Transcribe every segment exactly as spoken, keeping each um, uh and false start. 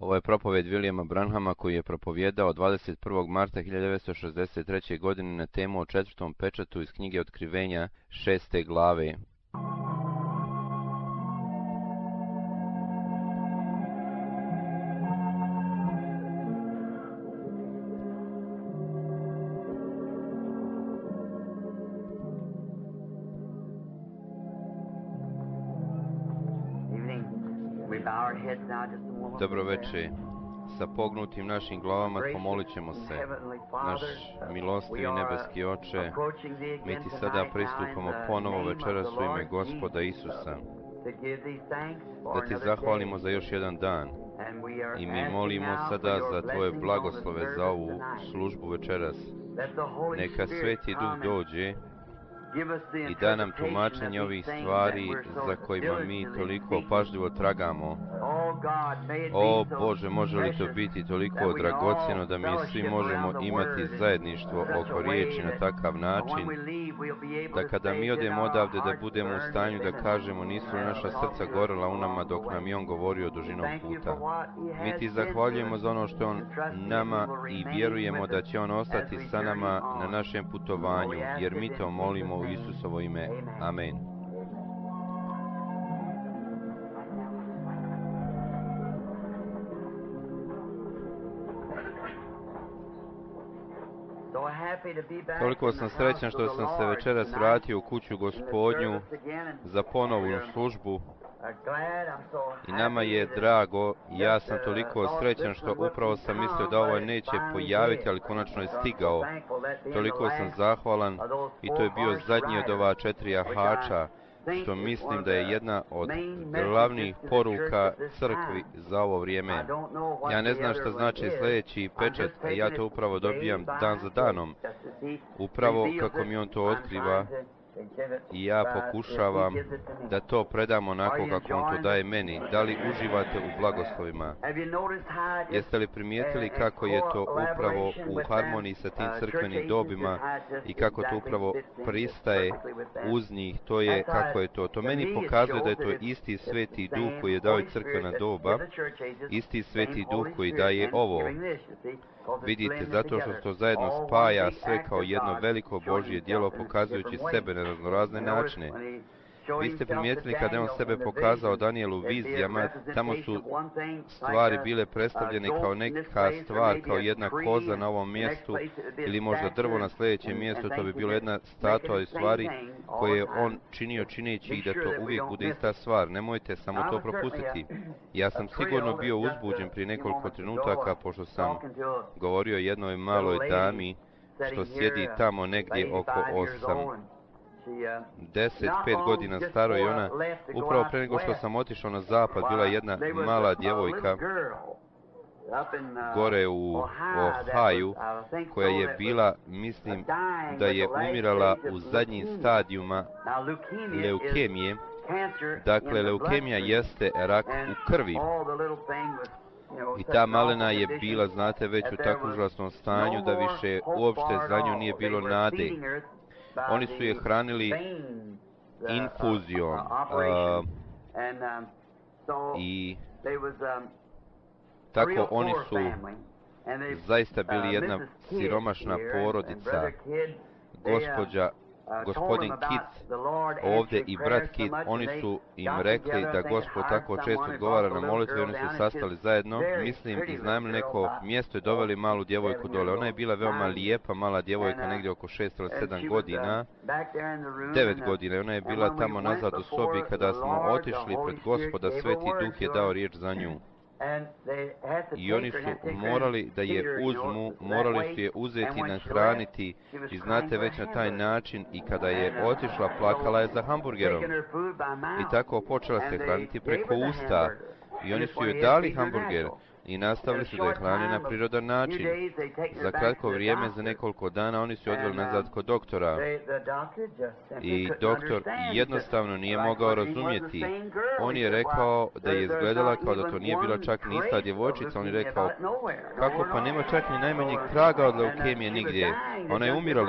Ovo je propovjed Williama Branhama koji je propovijedao dvadeset prvog marta hiljadu devetsto šezdeset treće. godine na temu o četvrtom pečatu iz knjige Otkrivenja šeste glave. Dobro večer. Sa pognutim našim glavama pomolit ćemo se. Naš milostivi nebeski Oče, mi ti sada pristupamo ponovo večeras u ime Gospoda Isusa, da ti zahvalimo za još jedan dan. I mi molimo sada za tvoje blagoslove za ovu službu večeras. Neka Sveti Duh dođe i da nam tumačenje ovih stvari za kojima mi toliko pažljivo tragamo. O Bože, može li to biti toliko dragocjeno da mi svi možemo imati zajedništvo oko riječi na takav način, da kada mi odemo odavde da budemo u stanju da kažemo nisu li naša srca gorela u nama dok nam je On govorio dužinom puta. Mi ti zahvaljujemo za ono što On nama i vjerujemo da će On ostati sa nama na našem putovanju, jer mi to molimo u Isusovo ime. Amen. Toliko sam srećan što sam se večeras vratio u kuću Gospodnju za ponovnu službu i nama je drago. Ja sam toliko srećan što upravo sam mislio da ovo neće pojaviti, ali konačno je stigao. Toliko sam zahvalan i to je bio zadnji od ova četiri jahača, što mislim da je jedna od glavnih poruka crkvi za ovo vrijeme. Ja ne znam šta znači sljedeći pečat, a ja to upravo dobijam dan za danom. Upravo kako mi On to otkriva i ja pokušavam da to predam onako kako On to daje meni. Da li uživate u blagoslovima? Jeste li primijetili kako je to upravo u harmoniji sa tim crkvenim dobima i kako to upravo pristaje uz njih? To je kako je to. To meni pokazuje da je to isti Sveti Duh koji je dao i crkvena doba, isti Sveti Duh koji daje ovo. Vidite, zato što to zajedno spaja sve kao jedno veliko Božje djelo, pokazujući sebe na raznorazne načine. Vi ste primijetili kada je On sebe pokazao Danijelu u vizijama, tamo su stvari bile predstavljene kao neka stvar, kao jedna koza na ovom mjestu ili možda drvo na sljedećem mjestu. To bi bilo jedna statua i stvari koje je On činio čineći da to uvijek bude ista stvar. Nemojte samo to propustiti. Ja sam sigurno bio uzbuđen prije nekoliko trenutaka, pošto sam govorio jednoj maloj dami što sjedi tamo negdje oko osam. deset, pet godina staro, i ona, upravo pre nego što sam otišao na zapad, bila jedna mala djevojka gore u Ohaju, koja je bila, mislim, da je umirala u zadnjim stadijuma leukemije. Dakle, leukemija jeste rak u krvi. I ta malena je bila, znate, već u tako užasnom stanju da više uopšte za nju nije bilo nade. Oni su je hranili infuzijom uh, i tako oni su zaista bili jedna siromašna porodica. Gospođa, gospodin Kit ovdje i brat Kit, oni su im rekli da Gospod tako često odgovara na molitve. Oni su sastali zajedno, mislim, iznajmili neko mjesto i doveli malu djevojku dole. Ona je bila veoma lijepa mala djevojka, negdje oko šest ili sedam godina, devet godina. Ona je bila tamo nazad u sobi. Kada smo otišli pred Gospoda, Sveti Duh je dao riječ za nju. I oni su morali da je uzmu, morali su je uzeti i nahraniti, i znate, već na taj način, i kada je otišla, plakala je za hamburgerom. I tako počela se hraniti preko usta. I oni su joj dali hamburger i nastavili su da je hrane na prirodan način. Za kratko vrijeme, za nekoliko dana, oni su je odveli nazad kod doktora. I doktor jednostavno nije mogao razumjeti. On je rekao da je izgledala kao da to nije bila čak ni ista djevojčica. On je rekao, kako pa nema čak ni najmanjeg traga od leukemije nigdje. Ona je umirala.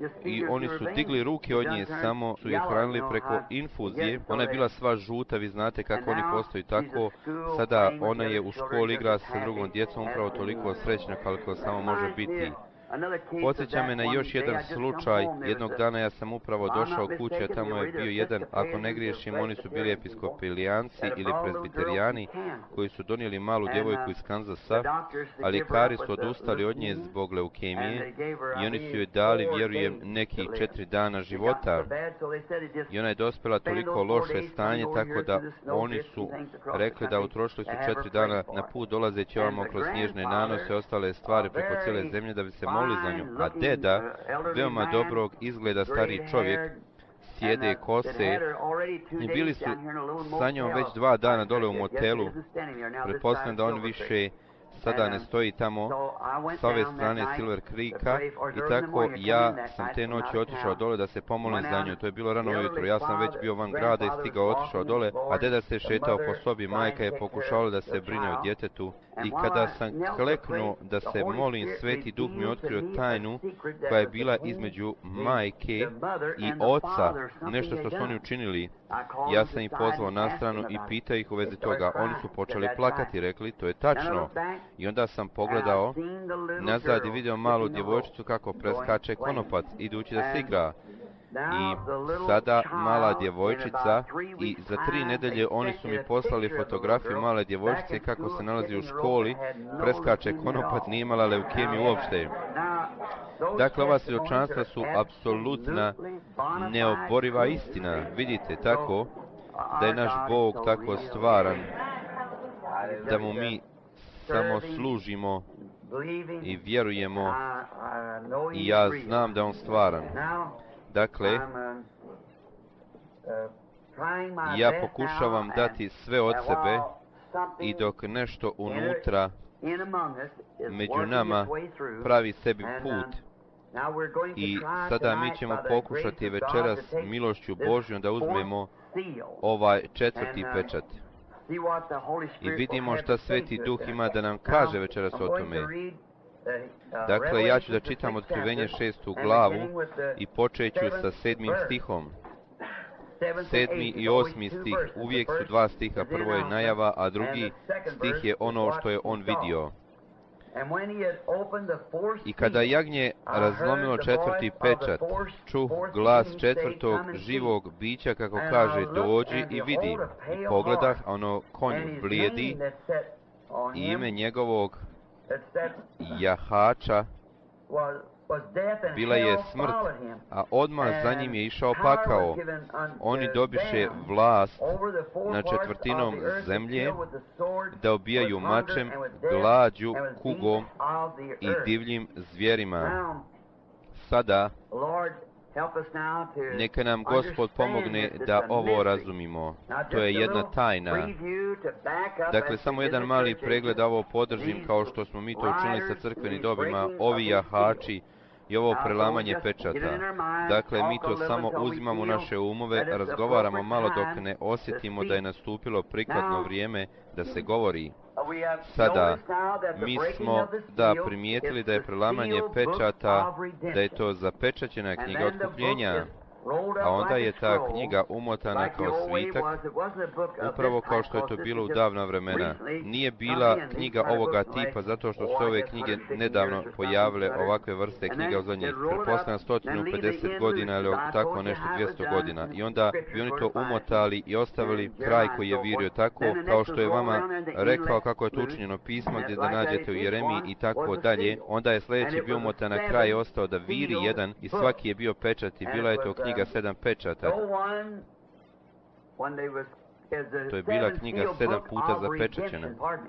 i oni su digli ruke od nje, samo su je hranili preko infuzije. Ona je bila sva žuta, vi znate kako oni postaju tako. Sada ona je u školi, igra sa drugom djecom, upravo toliko srećna koliko samo može biti. Podsjeća me na još jedan slučaj. Jednog dana ja sam upravo došao kuće, a tamo je bio jedan, ako ne griješim, oni su bili episkopalijanci ili presbiterijani, koji su donijeli malu djevojku iz Kanzasa, ali ljekari su odustali od nje zbog leukemije i oni su joj dali, vjerujem, nekih četiri dana života. I ona je dospjela toliko loše stanje, tako da oni su rekli da utrošili su četiri dana na put dolazeći ovamo kroz snježne nanose i ostale stvari preko cijele zemlje da bi se molili za nju. A deda, veoma dobrog izgleda stariji čovjek, sjede kose i bili su sa njom već dva dana dole u motelu. Pretpostavljam da on više sada ne stoji tamo s ove strane Silver Creeka i tako ja sam te noći otišao dole da se pomolim za nju. To je bilo rano ujutro, ja sam već bio van grada i stigao otišao dole, a deda se šetao po sobi, majka je pokušavala da se brine o djetetu. I kada sam kleknuo da se molim, Sveti Duh mi otkrio tajnu koja je bila između majke i oca, nešto što su oni učinili. Ja sam ih pozvao na stranu i pitao ih u vezi toga. Oni su počeli plakati, rekli, to je tačno. I onda sam pogledao nazad i vidio malu djevojčicu kako preskače konopac, idući da se igra. I sada mala djevojčica, i za tri nedelje oni su mi poslali fotografiju male djevojčice kako se nalazi u školi, preskače konopac, nije imala leukemiju uopšte. Dakle, ova svjedočanstva su apsolutna, neoboriva istina. Vidite, tako da je naš Bog tako stvaran, da mu mi samo služimo i vjerujemo, i ja znam da on stvaran. Dakle, ja pokušavam dati sve od sebe i dok nešto unutra među nama pravi sebi put. I sada mi ćemo pokušati večeras milošću Božjom da uzmemo ovaj četvrti pečat. I vidimo šta Sveti Duh ima da nam kaže večeras o tome. Dakle, ja ću da čitam Otkrivenje šestu glavu i počet ću sa sedmim stihom. Sedmi i osmi stih, uvijek su dva stiha, prvo je najava, a drugi stih je ono što je on vidio. I kada jagnje razlomilo četvrti pečat, čuh glas četvrtog živog bića kako kaže, dođi i vidi. I pogledah, a ono konj blijedi i ime njegovog jahača bila je smrt, a odmah za njim je išao pakao. Oni dobiše vlast nad četvrtinom zemlje da ubijaju mačem, glađu, kugom i divljim zvjerima. Sada, neka nam Gospod pomogne da ovo razumimo. To je jedna tajna. Dakle, samo jedan mali pregled da ovo podržim kao što smo mi to učinili sa crkvenim dobima, ovi jahači i ovo prelamanje pečata. Dakle, mi to samo uzimamo u naše umove, razgovaramo malo dok ne osjetimo da je nastupilo prikladno vrijeme da se govori. Sada, mi smo da primijetili da je prelamanje pečata, da je to zapečaćena knjiga otkupljenja, a onda je ta knjiga umotana kao svitak, upravo kao što je to bilo u davna vremena. Nije bila knjiga ovoga tipa zato što su ove knjige nedavno pojavile, ovakve vrste knjiga u zadnjih, pretpostavljam, sto pedeset godina ili tako nešto, dvjesto godina. I onda bi oni to umotali i ostavili kraj koji je virio tako, kao što je vama rekao kako je to učinjeno pismo gdje da nađete u Jeremiji i tako dalje. Onda je sljedeći bio umotan na kraj i ostao da viri jedan i svaki je bio pečat i bila je to knjiga sedam pečata. To je bila knjiga sedam puta zapečaćena.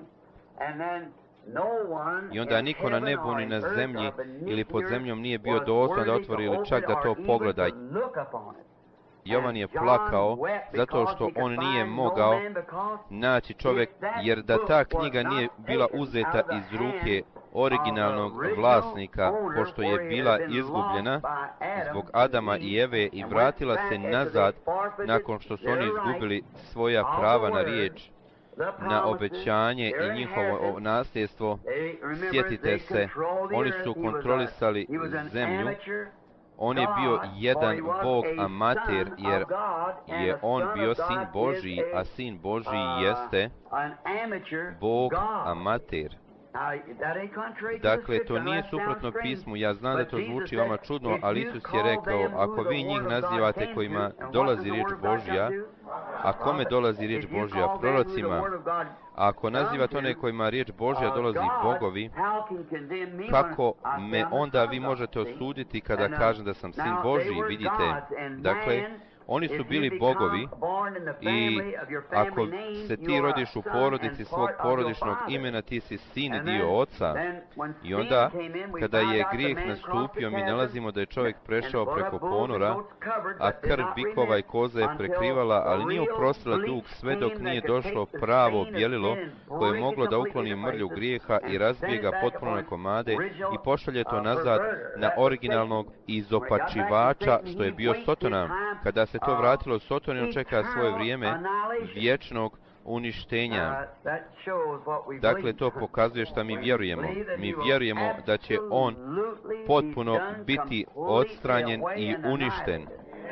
I onda niko na nebu ni na zemlji ili pod zemljom nije bio dostojan da otvori ili čak da to pogleda. Jovan je plakao zato što on nije mogao naći čovjek, jer da ta knjiga nije bila uzeta iz ruke originalnog vlasnika, pošto je bila izgubljena zbog Adama i Eve i vratila se nazad nakon što su oni izgubili svoja prava na riječ, na obećanje i njihovo nasljedstvo. Sjetite se, oni su kontrolisali zemlju on je bio jedan Bog amater, jer je on bio sin Božji, a sin Božji jeste Bog amater. Dakle, to nije suprotno pismu. Ja znam da to zvuči vama čudno, ali Isus je rekao, ako vi njih nazivate kojima dolazi riječ Božja, a kome dolazi riječ Božja? Prorocima. A ako nazivate one kojima riječ Božja dolazi bogovi, kako me onda vi možete osuditi kada kažem da sam sin Božji? Vidite, dakle, oni su bili bogovi i ako se ti rodiš u porodici svog porodičnog imena, ti si sin i dio oca. I onda, kada je grijeh nastupio, mi nalazimo da je čovjek prešao preko ponora, a krv bikova i koza je prekrivala, ali nije oprostila dug sve dok nije došlo pravo bjelilo koje je moglo da ukloni mrlju grijeha i razbije ga potpuno na komade i pošalje to nazad na originalnog izopačivača, što je bio Sotona. Kada se to vratilo, Soton čeka svoje vrijeme vječnog uništenja. Dakle, to pokazuje šta mi vjerujemo. Mi vjerujemo da će on potpuno biti odstranjen i uništen.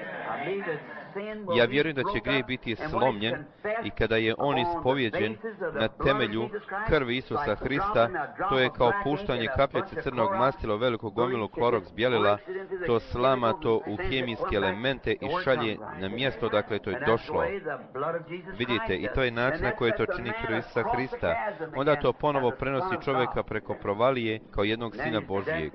Ja vjerujem da će grijeh biti slomljen i kada je on ispovjeđen na temelju krvi Isusa Hrista, to je kao puštanje kapljice crnog mastila u veliku gomilu kloroks bjelila, to slama to u hemijske elemente i šalje na mjesto dakle to je došlo. Vidite, i to je način na koji to čini krv Isusa Hrista. Onda to ponovo prenosi čovjeka preko provalije kao jednog sina Božijeg.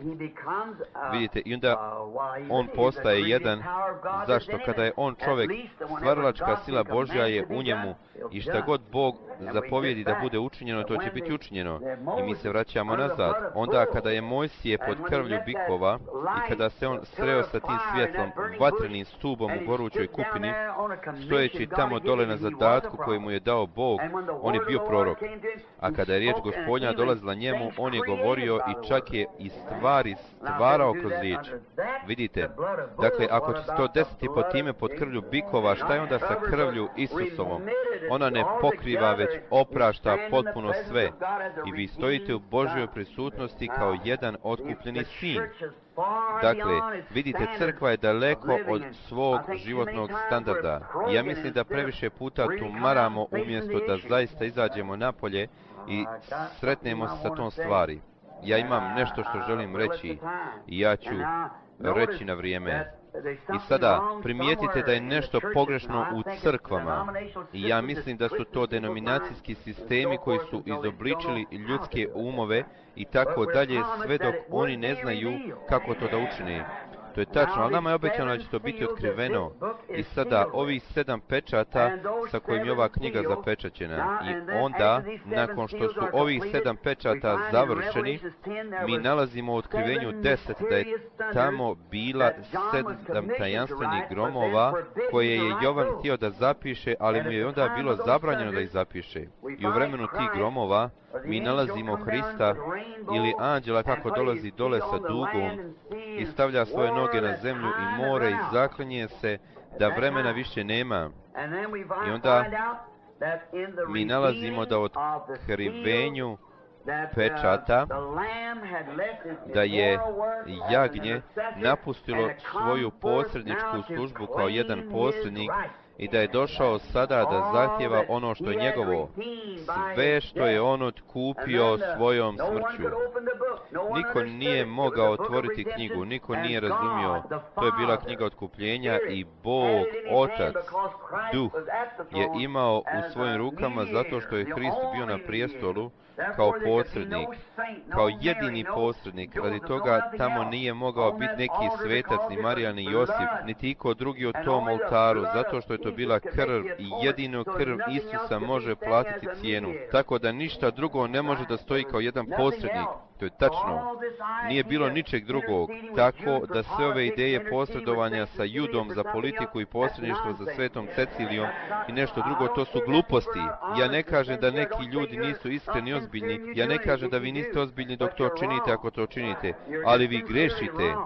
Vidite, i onda on postaje jedan. Zašto? Kada je on čovjek, stvaralačka sila Božja je u njemu i šta god Bog zapovjedi da bude učinjeno, to će biti učinjeno. I mi se vraćamo nazad. Onda kada je Mojsije pod krvlju bikova i kada se on sreo sa tim svjetlom, vatrenim stubom u gorućoj kupini, stojeći tamo dole na zadatku koji mu je dao Bog, on je bio prorok. A kada je riječ Gospodnja dolazila njemu, on je govorio i čak je i stvari stvarao kroz riječ. Vidite, dakle, ako će se to desiti pod time pod krvlju bikova, šta je onda sa krvlju Isusovom? Ona ne pokriva, već oprašta potpuno sve. I vi stojite u Božjoj prisutnosti kao jedan otkupljeni sin. Dakle, vidite, crkva je daleko od svog životnog standarda. Ja mislim da previše puta tumaramo umjesto da zaista izađemo napolje i sretnemo se sa tom stvari. Ja imam nešto što želim reći i ja ću reći na vrijeme. I sada primijetite da je nešto pogrešno u crkvama i ja mislim da su to denominacijski sistemi koji su izobličili ljudske umove i tako dalje, sve dok oni ne znaju kako to da učine. To je tačno, ali nama je obećano da će to biti otkriveno. I sada ovih sedam pečata sa kojim je ova knjiga zapečaćena. I onda, nakon što su ovih sedam pečata završeni, mi nalazimo u otkrivenju deset da je tamo bila sedam tajanstvenih gromova koje je Jovan htio da zapiše, ali mu je onda bilo zabranjeno da ih zapiše. I u vremenu tih gromova mi nalazimo Hrista ili anđela kako dolazi dole sa dugom i stavlja svoje noge na zemlju i more i zaklinje se da vremena više nema. I onda mi nalazimo da od otkrivenju pečata da je jagnje napustilo svoju posredničku službu kao jedan posrednik i da je došao sada da zahtjeva ono što je njegovo, sve što je on otkupio svojom smrću. Niko nije mogao otvoriti knjigu, niko nije razumio. To je bila knjiga otkupljenja i Bog, Otac, Duh je imao u svojim rukama zato što je Hrist bio na prijestolu kao posrednik, kao jedini posrednik. Radi toga tamo nije mogao biti neki svetac, ni Marija, ni Josip, niti iko drugi o tom oltaru, zato što je to bila krv i jedino krv Isusa može platiti cijenu. Tako da ništa drugo ne može da stoji kao jedan posrednik. To je tačno. Nije bilo ničeg drugog. Tako da sve ove ideje posredovanja sa Judom za politiku i posredništvo za Svetom Cecilijom i nešto drugo, to su gluposti. Ja ne kažem da neki ljudi nisu iskreni i ozbiljni. Ja ne kažem da vi niste ozbiljni dok to činite ako to činite. Ali vi grešite.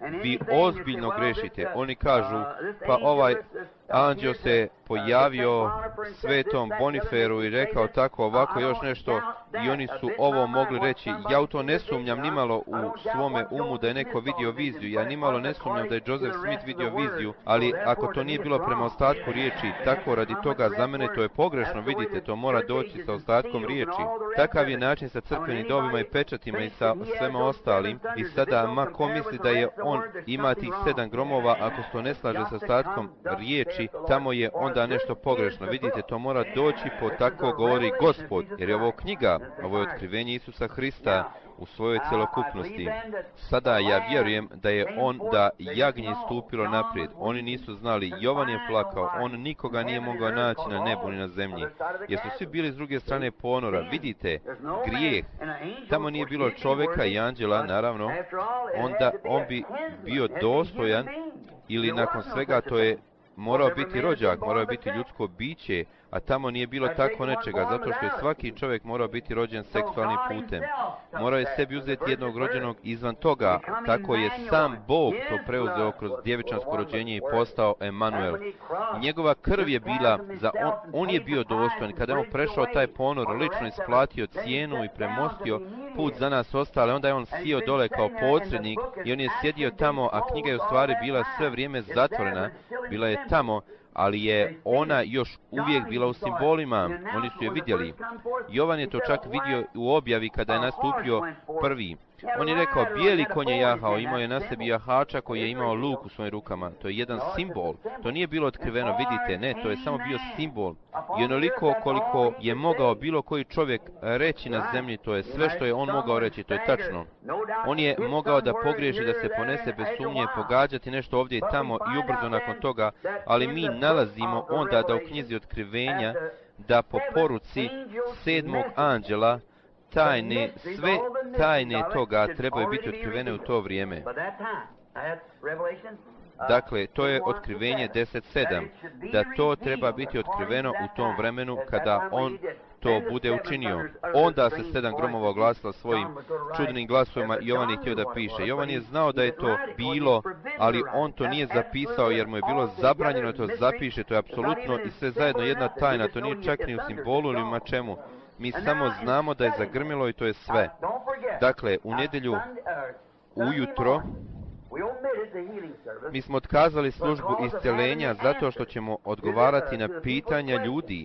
vi ozbiljno grešite. Oni kažu, pa ovaj anđeo se pojavio svetom Boniferu i rekao tako ovako još nešto i oni su ovo mogli reći. Ja u to ne sumnjam nimalo u svome umu da je neko vidio viziju. Ja nimalo ne sumnjam da je Joseph Smith vidio viziju, ali ako to nije bilo prema ostatku riječi, tako radi toga za mene to je pogrešno, vidite, to mora doći sa ostatkom riječi. Takav je način sa crkvenim dobima i pečatima i sa svema ostalim i sada ma ko misli da je on ima tih sedam gromova, ako se to ne slaže sa ostatkom riječi, tamo je onda nešto pogrešno. Vidite, to mora doći po tako govori Gospod, jer je ovo knjiga, ovo je otkrivenje Isusa Hrista u svojoj cjelokupnosti. Sada ja vjerujem da je on da jagnje stupilo naprijed. Oni nisu znali, Jovan je plakao, on nikoga nije mogao naći na nebu ni na zemlji. Jer su svi bili s druge strane ponora. Vidite, grijeh. Tamo nije bilo čovjeka i anđela, naravno. Onda on bi bio dostojan ili nakon svega to je morao biti rođak, morao biti ljudsko biće, a tamo nije bilo tako nečega, zato što je svaki čovjek morao biti rođen seksualnim putem. Morao je sebi uzeti jednog rođenog izvan toga, tako je sam Bog to preuzeo kroz djevičansko rođenje i postao Emanuel. I njegova krv je bila, za on, on je bio dostojan, kada je on prešao taj ponor, lično isplatio cijenu i premostio put za nas ostale, onda je on sjeo dole kao posrednik i on je sjedio tamo, a knjiga je u stvari bila sve vrijeme zatvorena, bila je tamo, ali je ona još uvijek bila u simbolima, oni su je vidjeli. Jovan je to čak vidio u objavi kada je nastupio prvi. On je rekao, bijeli konj je jahao, imao je na sebi jahača koji je imao luk u svojim rukama. To je jedan simbol. To nije bilo otkriveno, vidite, ne, to je samo bio simbol. I onoliko koliko je mogao bilo koji čovjek reći na zemlji, to je sve što je on mogao reći, to je tačno. On je mogao da pogriješi, da se ponese bez sumnje, pogađati nešto ovdje i tamo i ubrzo nakon toga, ali mi nalazimo onda da u knjizi otkrivenja, da po poruci sedmog anđela, tajne, sve tajne toga trebaju biti otkrivene u to vrijeme. Dakle, to je otkrivenje deset sedam, da to treba biti otkriveno u tom vremenu kada on to bude učinio. Onda se sedam gromova oglasila svojim čudnim glasovima i Jovan je htio da piše. Jovan je znao da je to bilo, ali on to nije zapisao jer mu je bilo zabranjeno to zapiše. To je apsolutno i sve zajedno jedna tajna. To nije čak ni u simbolu ili u mačemu. Mi samo znamo da je zagrmilo i to je sve. Dakle, u nedjelju ujutro mi smo otkazali službu iscjelenja zato što ćemo odgovarati na pitanja ljudi.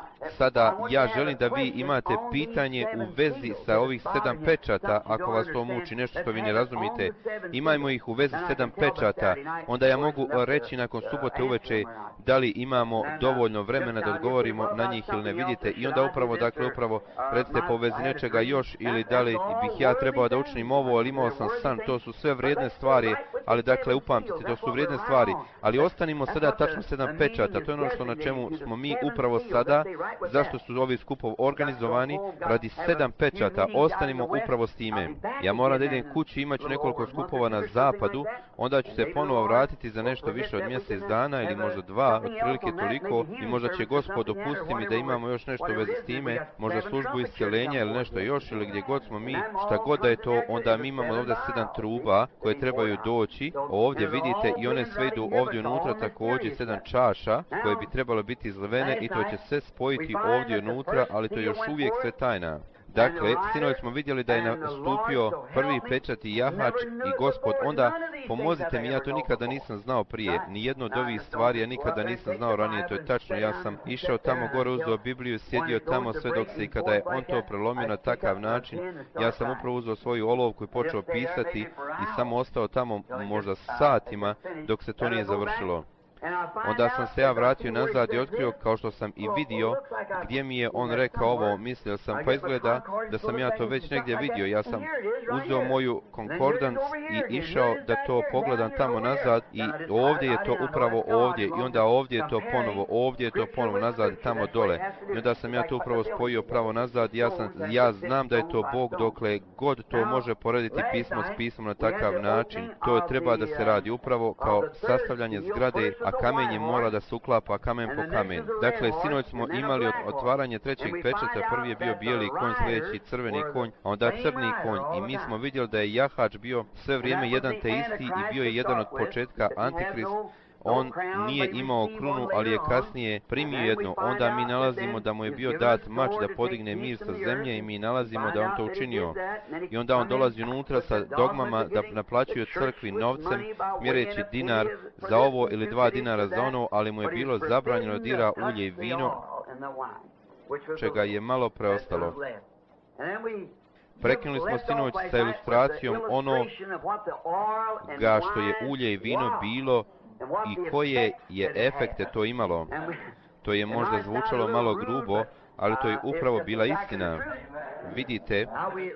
Sada ja želim da vi imate pitanje u vezi sa ovih sedam pečata, ako vas to muči, nešto što vi ne razumite. Imajmo ih u vezi sedam pečata, onda ja mogu reći nakon subote uveče da li imamo dovoljno vremena da odgovorimo na njih ili ne, vidite. I onda upravo, dakle, upravo recite po vezi nečega još ili da li bih ja trebao da učinim ovo, ali imao sam san, to su sve vrijedne stvari, ali dakle upamtite, to su vrijedne stvari, ali ostanimo sada tačno sedam pečata, to je ono što na čemu smo mi upravo sada, zašto su ovi skupov organizovani, radi sedam pečata, ostanimo upravo s time. Ja moram da idem kući, imat ću nekoliko skupova na zapadu, onda ću se ponovo vratiti za nešto više od mjesec dana ili možda dva, otprilike toliko, i možda će Gospod dopustiti mi da imamo još nešto u vezi s time, možda službu iscjelenja ili nešto još, ili gdje god smo mi, šta god da je to, onda mi imamo ovdje sedam truba koje trebaju doći, ovdje vidite, i one sve idu ovdje unutra također, sedam čaša koje bi trebalo biti izlivene i to će se spojiti ovdje unutra, ali to je još uvijek sve tajna. Dakle, sinoć smo vidjeli da je nastupio prvi pečat i jahač i Gospod, onda pomozite mi, ja to nikada nisam znao prije, ni jedno od ovih stvari ja nikada nisam znao ranije, to je tačno, ja sam išao tamo gore, uzeo Bibliju, sjedio tamo sve dok se i kada je on to prelomio na takav način, ja sam upravo uzeo svoju olovku i počeo pisati i samo ostao tamo možda satima dok se to nije završilo. Onda sam se ja vratio nazad i otkrio, kao što sam i vidio, gdje mi je on rekao ovo, mislio sam, pa izgleda da sam ja to već negdje vidio. Ja sam uzeo moju konkordans i išao da to pogledam tamo nazad i ovdje je to upravo ovdje i onda ovdje je to ponovo, ovdje je to ponovo nazad, tamo dole. I onda sam ja to upravo spojio pravo nazad, ja, sam, ja znam da je to Bog dokle god to može porediti pismo s pismom na takav način. To treba da se radi upravo kao sastavljanje zgrade, a kamenje mora da se uklapa kamen po kamen. Dakle, sinoć smo imali otvaranje trećeg pečata, prvi je bio bijeli konj, sljedeći crveni konj, a onda crni konj, i mi smo vidjeli da je jahač bio sve vrijeme jedan te isti i bio je jedan od početka Antikrist. On nije imao krunu, ali je kasnije primio jedno. Onda mi nalazimo da mu je bio dat mač da podigne mir sa zemlje i mi nalazimo da on to učinio. I onda on dolazi unutra sa dogmama da naplaćuje crkvi novcem, mjereći dinar za ovo ili dva dinara za ono, ali mu je bilo zabranjeno da dira ulje i vino, čega je malo preostalo. Prekinuli smo sinoć sa ilustracijom onoga što je ulje i vino bilo i koje je efekte to imalo. To je možda zvučalo malo grubo, ali to je upravo bila istina. Vidite,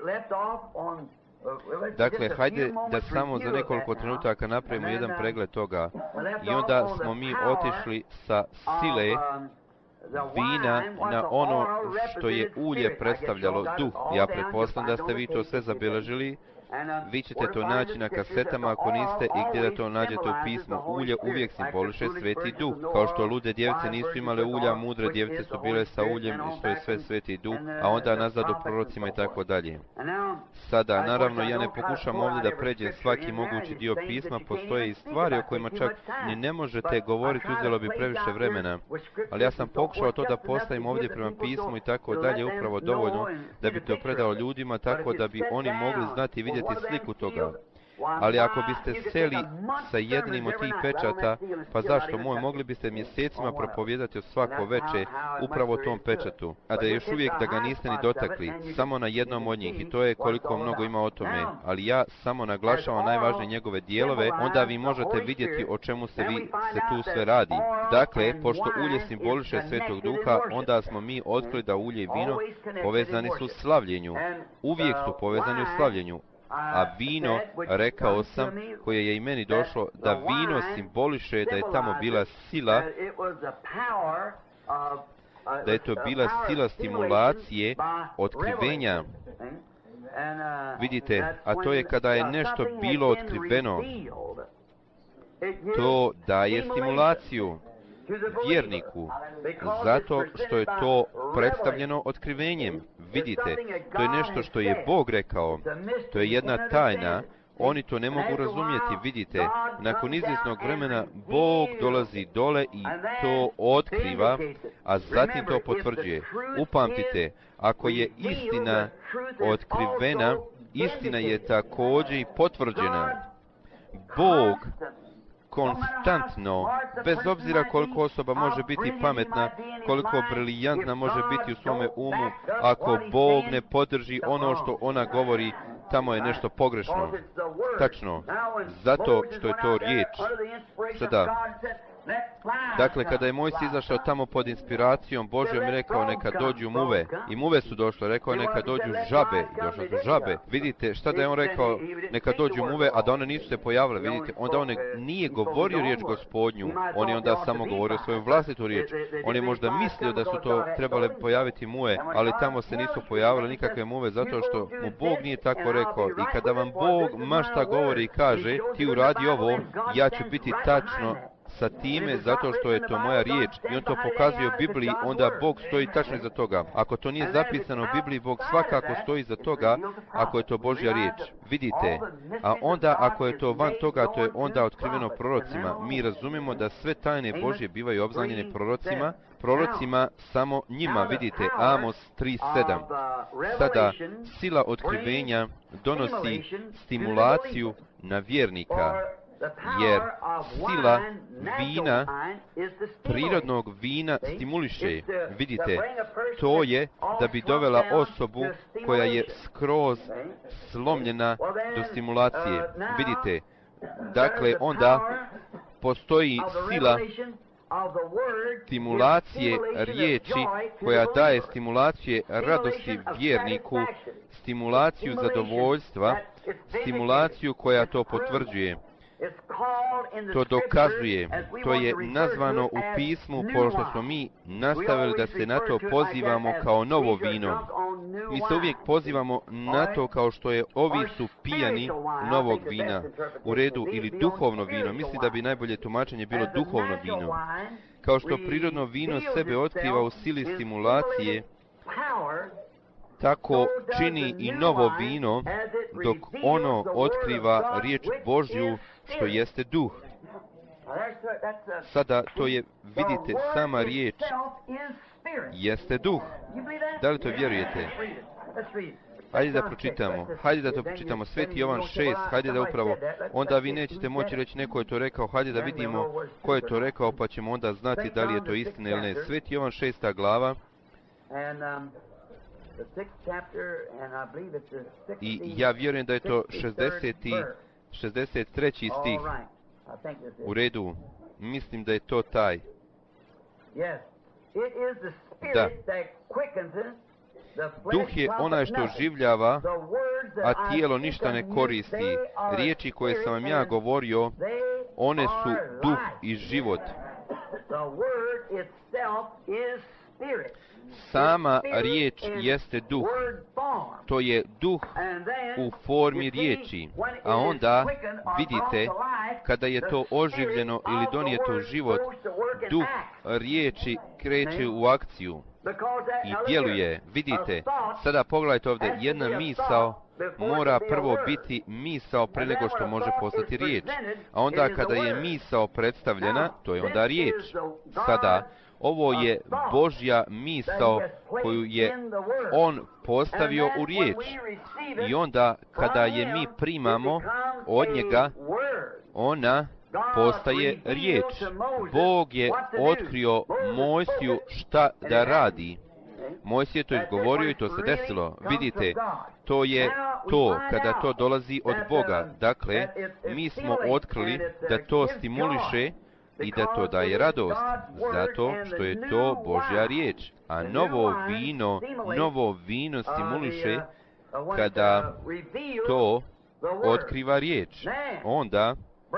dakle, hajde da samo za nekoliko trenutaka napravimo jedan pregled toga. I onda smo mi otišli sa sile vina na ono što je ulje predstavljalo duh. Ja pretpostavljam da ste vi to sve zabilježili. Vi ćete to naći na kasetama ako niste, i gdje da to nađete u pismu. Ulje uvijek simboliše sveti duh. Kao što lude djevice nisu imale ulja, mudre djevice su bile sa uljem i što je sve sveti duh, a onda nazad u prorocima i tako dalje. Sada, naravno, ja ne pokušam ovdje da pređem svaki mogući dio pisma, postoje i stvari o kojima čak ni ne možete govoriti, uzelo bi previše vremena. Ali ja sam pokušao to da postavim ovdje prema pismu i tako dalje, upravo dovoljno da bi to predao ljudima, tako da bi oni mogli znati i vidjeti sliku toga. Ali ako biste seli sa jednim od tih pečata, pa zašto moj, mogli biste mjesecima propovijedati o svako veče upravo tom pečatu, a da još uvijek da ga niste ni dotakli, samo na jednom od njih, i to je koliko mnogo ima o tome. Ali ja samo naglašavam najvažnije njegove dijelove, onda vi možete vidjeti o čemu se vi se tu sve radi. Dakle, pošto ulje simboliše Svetog Duha, onda smo mi otkrili da ulje i vino povezani su u slavljenju. Uvijek su povezani u slavljenju. A vino, rekao sam, koje je i meni došlo, da vino simboliše da je tamo bila sila, da je to bila sila stimulacije, otkrivenja. Vidite, a to je kada je nešto bilo otkriveno, to daje stimulaciju vjerniku, zato što je to predstavljeno otkrivenjem. Vidite, to je nešto što je Bog rekao, to je jedna tajna, oni to ne mogu razumjeti. Vidite, nakon izvjesnog vremena Bog dolazi dole i to otkriva, a zatim to potvrđuje. Upamtite, ako je istina otkrivena, istina je također i potvrđena. Bog konstantno, bez obzira koliko osoba može biti pametna, koliko briljantna može biti u svome umu, ako Bog ne podrži ono što ona govori, tamo je nešto pogrešno. Tačno, zato što je to riječ. Sada, dakle, kada je Mojsije izašao tamo pod inspiracijom Božjom i rekao neka dođu muve, i muve su došle, rekao je neka dođu žabe, i došle su žabe. Vidite, šta da je on rekao neka dođu muve, a da one nisu se pojavile, vidite, onda on nije govorio riječ Gospodnju, on je onda samo govorio svoju vlastitu riječ. On je možda mislio da su to trebale pojaviti muve, ali tamo se nisu pojavile nikakve muve, zato što mu Bog nije tako rekao. I kada vam Bog mašta govori i kaže ti uradi ovo, ja ću biti tačno sa time, zato što je to moja riječ, i on to pokazuje u Bibliji, onda Bog stoji tačno iza toga. Ako to nije zapisano u Bibliji, Bog svakako stoji iza toga, ako je to Božja riječ. Vidite, a onda ako je to van toga, to je onda otkriveno prorocima. Mi razumijemo da sve tajne Božje bivaju obznanjene prorocima, prorocima samo njima. Vidite, Amos tri sedam. Sada, sila otkrivenja donosi stimulaciju na vjernika, jer sila vina, prirodnog vina, stimuliše. Vidite, to je da bi dovela osobu koja je skroz slomljena do stimulacije. Vidite, dakle, onda postoji sila stimulacije riječi koja daje stimulacije radosti vjerniku, stimulaciju zadovoljstva, stimulaciju koja to potvrđuje. to dokazuje. To je nazvano u pismu, pošto smo mi nastavili da se na to pozivamo kao novo vino. Mi se uvijek pozivamo na to kao što je ovi su pijani novog vina. U redu, ili duhovno vino. Mislim da bi najbolje tumačenje bilo duhovno vino. Kao što prirodno vino sebe otkriva u sili stimulacije, tako čini i novo vino, dok ono otkriva riječ Božju, što jeste duh. Sada to je, vidite, sama riječ jeste duh. Da li to vjerujete? Hajde da pročitamo. Hajde da to pročitamo. Sveti Jovan šest, hajde da upravo. Onda vi nećete moći reći neko je to rekao. Hajde da vidimo ko je to rekao, pa ćemo onda znati da li je to istina ili ne. Sveti Jovan šesta glava. I ja vjerujem da je to šezdeset treći stih. U redu. Mislim da je to taj. Da. Duh je onaj što življava, a tijelo ništa ne koristi. Riječi koje sam vam ja govorio, one su duh i život. Sama riječ jeste duh. To je duh u formi riječi. A onda, vidite, kada je to oživljeno ili donijeto u život, duh riječi kreće u akciju i djeluje. Vidite, sada pogledajte ovdje, jedna misao mora prvo biti misao pre nego što može postati riječ. A onda kada je misao predstavljena, to je onda riječ. Sada, ovo je Božja misao koju je On postavio u riječ. I onda kada je mi primamo od njega, ona postaje riječ. Bog je otkrio Mojsiju šta da radi. Mojsije je to izgovorio i to se desilo. Vidite, to je to kada to dolazi od Boga. Dakle, mi smo otkrili da to stimuliše i da to daje radost, zato što je to Božja riječ. A novo vino, novo vino stimuliše kada to otkriva riječ. Onda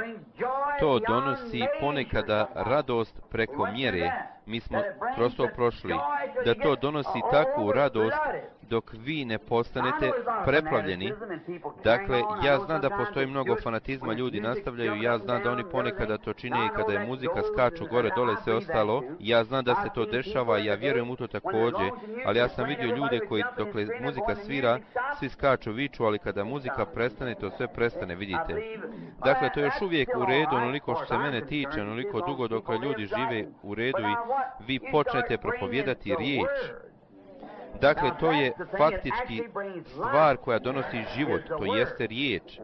to donosi ponekada radost preko mjere. Mi smo kroz to prošli. Da to donosi takvu radost dok vi ne postanete preplavljeni. Dakle, ja znam da postoji mnogo fanatizma, ljudi nastavljaju, ja znam da oni ponekada to čine i kada je muzika skaču gore, dole, sve ostalo. Ja znam da se to dešava i ja vjerujem u to također, ali ja sam vidio ljude koji, dokle muzika svira, svi skaču, viču, ali kada muzika prestane, to sve prestane, vidite. Dakle, to je još uvijek u redu, onoliko što se mene tiče, onoliko dugo dok ljudi žive u redu i vi počnete propovijedati riječ. Dakle, to je faktički stvar koja donosi život, to jeste riječ.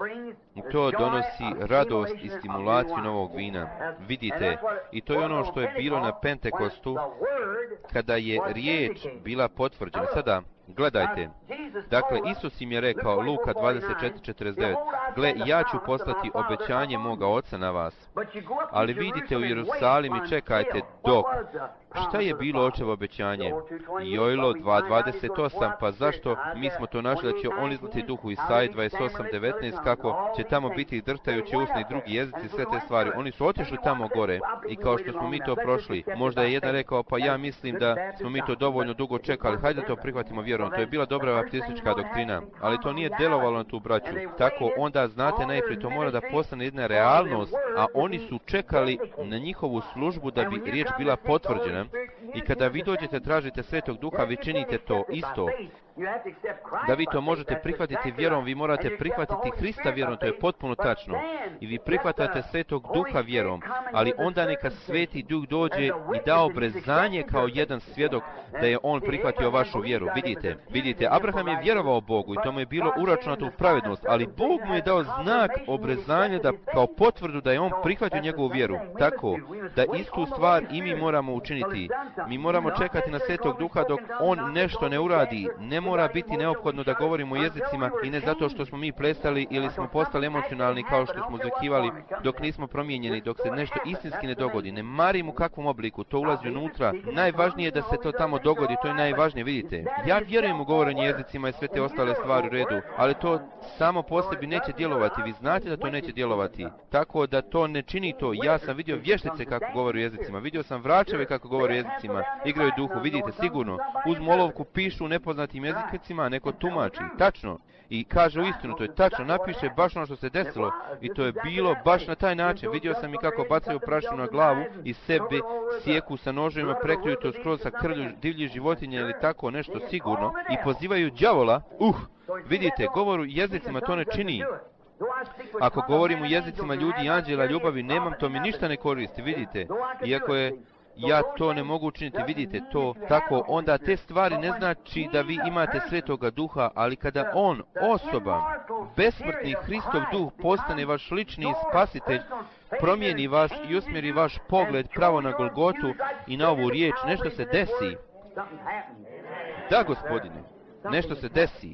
I to donosi radost i stimulaciju novog vina. Vidite, i to je ono što je bilo na Pentekostu, kada je riječ bila potvrđena. Sada, gledajte. Dakle, Isus im je rekao, Luka dvadeset četiri četrdeset devet, gle, ja ću poslati obećanje moga Oca na vas, ali vidite u Jerusalim i čekajte dok. Šta je bilo očevo obećanje? Jojlo dva dvadeset osam, pa zašto mi smo to našli da će on izliti duh u Isaiji dvadeset osam devetnaest, kako će tamo biti drhtajući usni i drugi jezici, sve te stvari. Oni su otišli tamo gore i kao što smo mi to prošli, možda je jedan rekao, pa ja mislim da smo mi to dovoljno dugo čekali, hajde to prihvatimo vjerom. To je bila dobra baptistička doktrina, ali to nije djelovalo na tu braću. Tako onda znate najprije, to mora da postane jedna realnost, a oni su čekali na njihovu službu da bi riječ bila potvrđena. I kada vi dođete tražite Svetog Duha, vi činite to isto. Da vi to možete prihvatiti vjerom, vi morate prihvatiti Hrista vjerom, to je potpuno tačno. I vi prihvatate Svetog Duha vjerom, ali onda neka Sveti Duh dođe i da obrezanje kao jedan svjedok da je on prihvatio vašu vjeru. Vidite, vidite, Abraham je vjerovao Bogu i to mu je bilo uračunato u pravednost, ali Bog mu je dao znak obrezanja da, kao potvrdu da je on prihvatio njegovu vjeru. Tako da istu stvar i mi moramo učiniti. Mi moramo čekati na Svetog Duha dok on nešto ne uradi. Ne mora biti neophodno da govorimo jezicima i ne zato što smo mi prestali ili smo postali emocionalni kao što smo zakivali dok nismo promijenjeni, dok se nešto istinski ne dogodi. Ne marim u kakvom obliku, to ulazi unutra. Najvažnije je da se to tamo dogodi, to je najvažnije, vidite. Ja vjerujem u govorenje jezicima i sve te ostale stvari u redu, ali to samo po sebi neće djelovati. Vi znate da to neće djelovati. Tako da to ne čini to. Ja sam vidio vještice kako govore o jezicima, vidio sam vračeve kako govore o jezicima, igraju duhu, vidite, sigurno. Uzmu olovku, pišu u nepoznatim jezicima, neko tumači, tačno. I kaže u istinu, to je tačno, napiše baš ono što se desilo. I to je bilo baš na taj način. Vidio sam i kako bacaju prašinu na glavu i sebe sjeku sa nožima, prekriju to skroz sa krvlju divlji životinje ili tako nešto sigurno. I pozivaju đavola, uh, vidite, govoru jezicima to ne čini. Ako govorim u jezicima ljudi i anđela ljubavi, nemam, to mi ništa ne koristi, vidite. Iako je ja to ne mogu učiniti, vidite to tako, onda te stvari ne znači da vi imate Svetoga Duha, ali kada On, osoba, besmrtni Hristov Duh, postane vaš lični spasitelj, promijeni vas i usmjeri vaš pogled pravo na Golgotu i na ovu riječ, nešto se desi. Da, Gospodine, nešto se desi.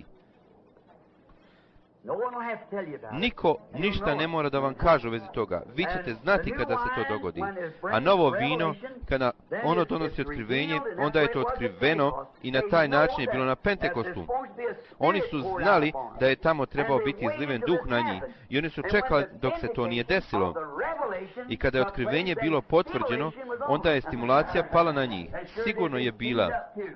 Niko ništa ne mora da vam kaže u vezi toga. Vi ćete znati kada se to dogodi. A novo vino, kada ono donosi otkrivenje, onda je to otkriveno i na taj način je bilo na Pentekostu. Oni su znali da je tamo trebao biti izliven duh na njih i oni su čekali dok se to nije desilo. I kada je otkrivenje bilo potvrđeno, onda je stimulacija pala na njih. Sigurno je bila.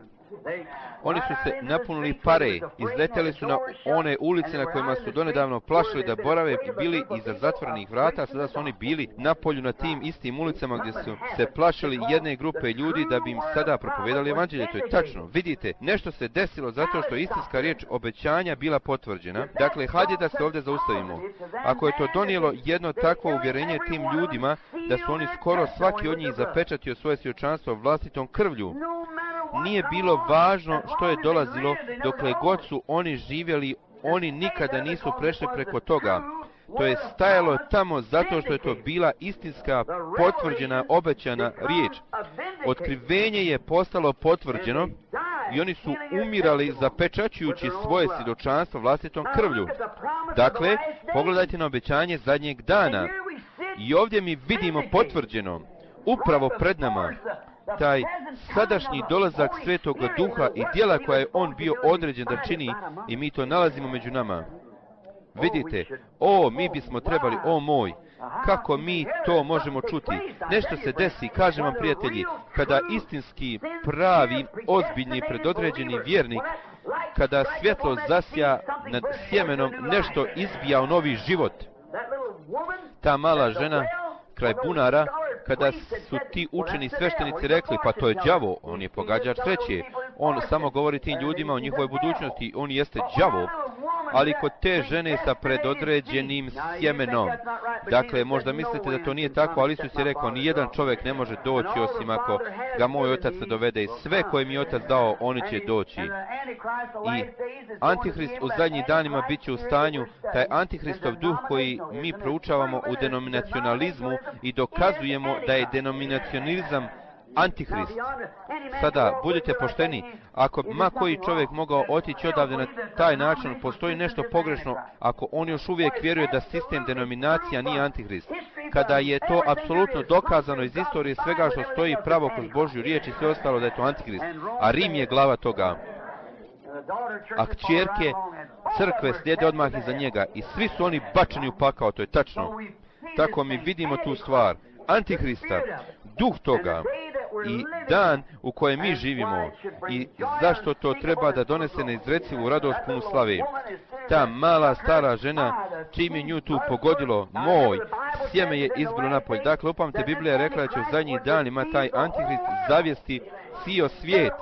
Oni su se napunili pare, izleteli su na one ulice na kojima su donedavno plašili da borave i bili iza zatvorenih vrata, sada su oni bili na polju na tim istim ulicama gdje su se plašili jedne grupe ljudi da bi im sada propovedali evanđelje. To je tačno. Vidite, nešto se desilo zato što je istinska riječ obećanja bila potvrđena. Dakle, hajde da se ovdje zaustavimo. Ako je to donijelo jedno takvo uvjerenje tim ljudima da su oni skoro svaki od njih zapečatio svoje svjedočanstvo vlastitom krvlju, nije bilo važno što je dolazilo, dokle god su oni živjeli, oni nikada nisu prešli preko toga. To je stajalo tamo zato što je to bila istinska, potvrđena, obećana riječ. Otkrivenje je postalo potvrđeno i oni su umirali zapečaćujući svoje svjedočanstvo vlastitom krvlju. Dakle, pogledajte na obećanje zadnjeg dana. I ovdje mi vidimo potvrđeno, upravo pred nama, taj sadašnji dolazak Svetoga Duha i djela koja je On bio određen da čini i mi to nalazimo među nama. Vidite, o, mi bismo trebali, o moj, kako mi to možemo čuti. Nešto se desi, kažem vam prijatelji, kada istinski, pravi, ozbiljni, predodređeni vjernik, kada svjetlo zasja nad sjemenom, nešto izbija u novi život. Ta mala žena kraj bunara, kada su ti učeni sveštenici rekli, pa to je đavo, on je pogađač sreće, on samo govori tim ljudima o njihovoj budućnosti, on jeste đavo, ali kod te žene sa predodređenim sjemenom. Dakle, možda mislite da to nije tako, ali Isus je rekao, nijedan čovjek ne može doći osim ako ga moj otac se dovede i sve koje mi je otac dao, oni će doći. I Antihrist u zadnjih danima bit će u stanju, taj Antihristov duh koji mi proučavamo u denominacionalizmu i dokazujemo da je denominacionalizam Antihrist. Sada, budite pošteni, ako ma koji čovjek mogao otići odavde na taj način, postoji nešto pogrešno ako on još uvijek vjeruje da sistem denominacija nije Antihrist. Kada je to apsolutno dokazano iz istorije svega što stoji pravo kroz Božju riječ i sve ostalo da je to Antihrist, a Rim je glava toga. A kćerke crkve slijede odmah iza njega i svi su oni bačeni u pakao, to je tačno. Tako mi vidimo tu stvar. Antihrista, duh toga i dan u kojem mi živimo i zašto to treba da donese neizrecivu radost punu slave. Ta mala stara žena, čim je nju tu pogodilo, moj, sjeme je izbilo napolj. Dakle, upamte, Biblija je rekla da će u zadnjih danima taj Antihrist zavijesti cijel svijet.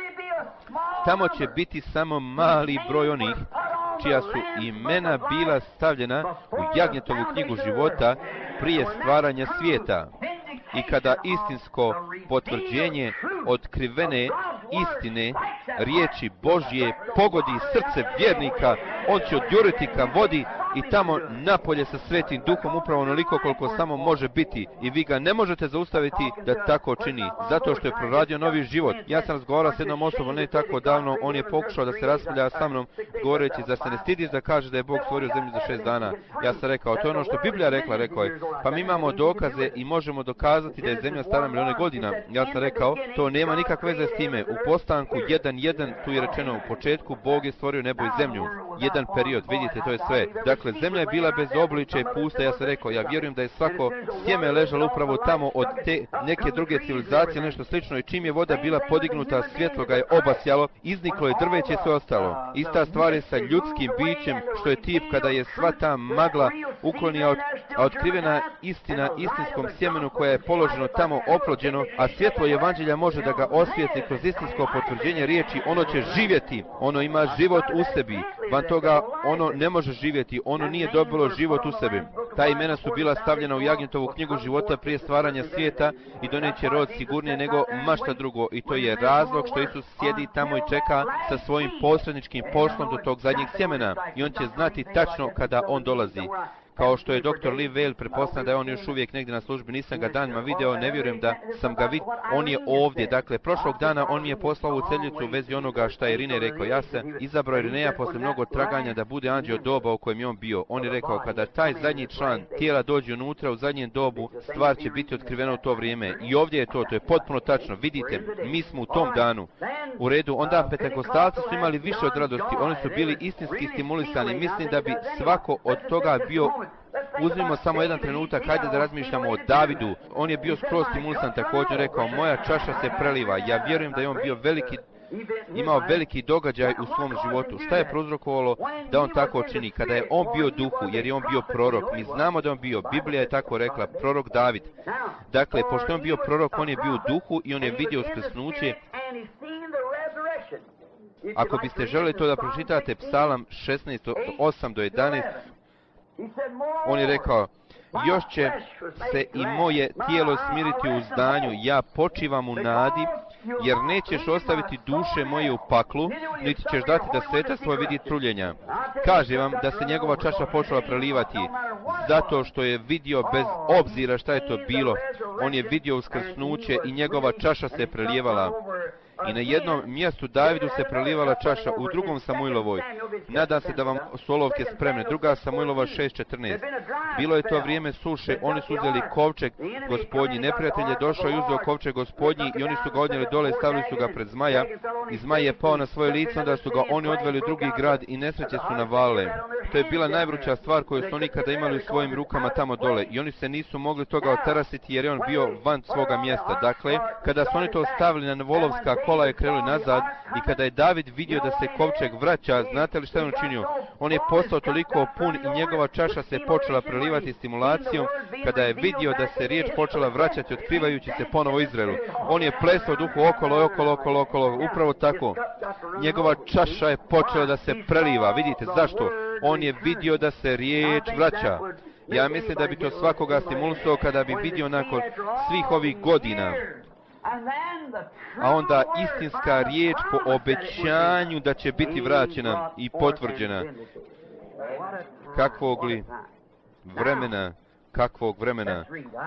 Tamo će biti samo mali broj onih čija su imena bila stavljena u Jagnjetovu knjigu života prije stvaranja svijeta. I kada istinsko potvrđenje otkrivene istine riječi Božje pogodi srce vjernika, on će odjuriti ka vodi i tamo napolje sa Svetim Duhom upravo onoliko koliko samo može biti. I vi ga ne možete zaustaviti da tako čini, zato što je proradio novi život. Ja sam razgovarao s jednom osobom ne tako davno, on je pokušao da se raspravlja sa mnom, govoreći da se ne stidiš da kaže da je Bog stvorio zemlju za šest dana. Ja sam rekao, to je ono što Biblija rekla, rekao je, pa mi imamo dokaze i možemo dokazati da je zemlja stara milijone godina. Ja sam rekao, to nema nikakve veze s time. U postanku jedan jedan tu je rečeno, u početku Bog je stvorio nebo i zemlju. Jedan period, vidite, to je sve. Dakle, zemlja je bila bez obličja i pusta. Ja sam rekao, ja vjerujem da je svako sjeme ležalo upravo tamo od te neke druge civilizacije, nešto slično, i čim je voda bila podignuta, svjetlo ga je obasjalo, izniklo je drveće i sve ostalo. Ista stvar je sa ljudskim bićem, što je tip kada je sva ta magla ukloni, a otkrivena istina istinskom sjemenu koja je položeno tamo oplođeno, a svjetlo evanđelja može da ga osvijetli kroz istinsko potvrđenje riječi, ono će živjeti, ono ima život u sebi. Van toga ono ne može živjeti, ono nije dobilo život u sebi. Ta imena su bila stavljena u Jagnjetovu knjigu života prije stvaranja svijeta i doneće rod sigurnije nego mašta drugo. I to je razlog što Isus sjedi tamo i čeka sa svojim posredničkim poslom do tog zadnjeg sjemena. I on će znati tačno kada on dolazi. Kao što je doktor Lee Vail, pretpostavljam da je on još uvijek negdje na službi, nisam ga danima video, ne vjerujem da sam ga vidio, on je ovdje. Dakle, prošlog dana on mi je poslao u celjicu u vezi onoga šta je Irine rekao. Ja sam izabrao Irineja posle mnogo traganja da bude anđeo doba u kojem je on bio. On je rekao, kada taj zadnji član tijela dođe unutra u zadnjem dobu, stvar će biti otkrivena u to vrijeme. I ovdje je to, to je potpuno tačno. Vidite, mi smo u tom danu. U redu, onda Pentekostalci su imali više od radosti, oni su bili istinski stimulisani. Mislim da bi svako od toga bio. Uzmimo samo jedan trenutak, hajde da razmišljamo o Davidu. On je bio skroz stimulisan, također rekao, moja čaša se preliva. Ja vjerujem da je on bio veliki, imao veliki događaj u svom životu. Šta je prouzrokovalo da on tako čini? Kada je on bio duhu, jer je on bio prorok. Mi znamo da je on bio, Biblija je tako rekla, prorok David. Dakle, pošto je on bio prorok, on je bio u duhu i on je vidio uskrsnuće. Ako biste želeli to da pročitate, Psalam šesnaest, osam do jedanaest, on je rekao, još će se i moje tijelo smiriti u zdanju, ja počivam u nadi, jer nećeš ostaviti duše moje u paklu, niti ćeš dati da sveta svoj vidi truljenja. Kaže vam da se njegova čaša počela prelivati, zato što je vidio bez obzira šta je to bilo. On je vidio uskrsnuće i njegova čaša se prelijevala. I na jednom mjestu Davidu se prelivala čaša, u drugom Samuilovoj. Nadam se da vam su olovke spremne. Druga Samuilova šest četrnaest. Bilo je to vrijeme suše, oni su uzeli kovčeg Gospodnji. Neprijatelj je došao i uzeo kovčeg Gospodnji i oni su ga odnijeli dole i stavili su ga pred zmaja. I zmaj je pao na svoje lice, onda su ga oni odveli u drugi grad i nesreće su navalile. To je bila najvruća stvar koju su oni kada imali u svojim rukama tamo dole. I oni se nisu mogli toga otarasiti jer je on bio van svoga mjesta. Dakle, kada su oni to stavili na volovska kola je krenuli nazad i kada je David vidio da se kovčeg vraća, znate li šta je on učinio? On je postao toliko pun i njegova čaša se počela prelivati stimulacijom. Kada je vidio da se riječ počela vraćati otkrivajući se ponovo Izraelu, on je plesao duhu okolo, okolo, okolo, okolo, upravo tako. Njegova čaša je počela da se preliva. Vidite zašto? On je vidio da se riječ vraća. Ja mislim da bi to svakoga stimulisao kada bi vidio nakon svih ovih godina. A onda istinska riječ po obećanju da će biti vraćena i potvrđena. Kakvog li vremena, kakvog vremena.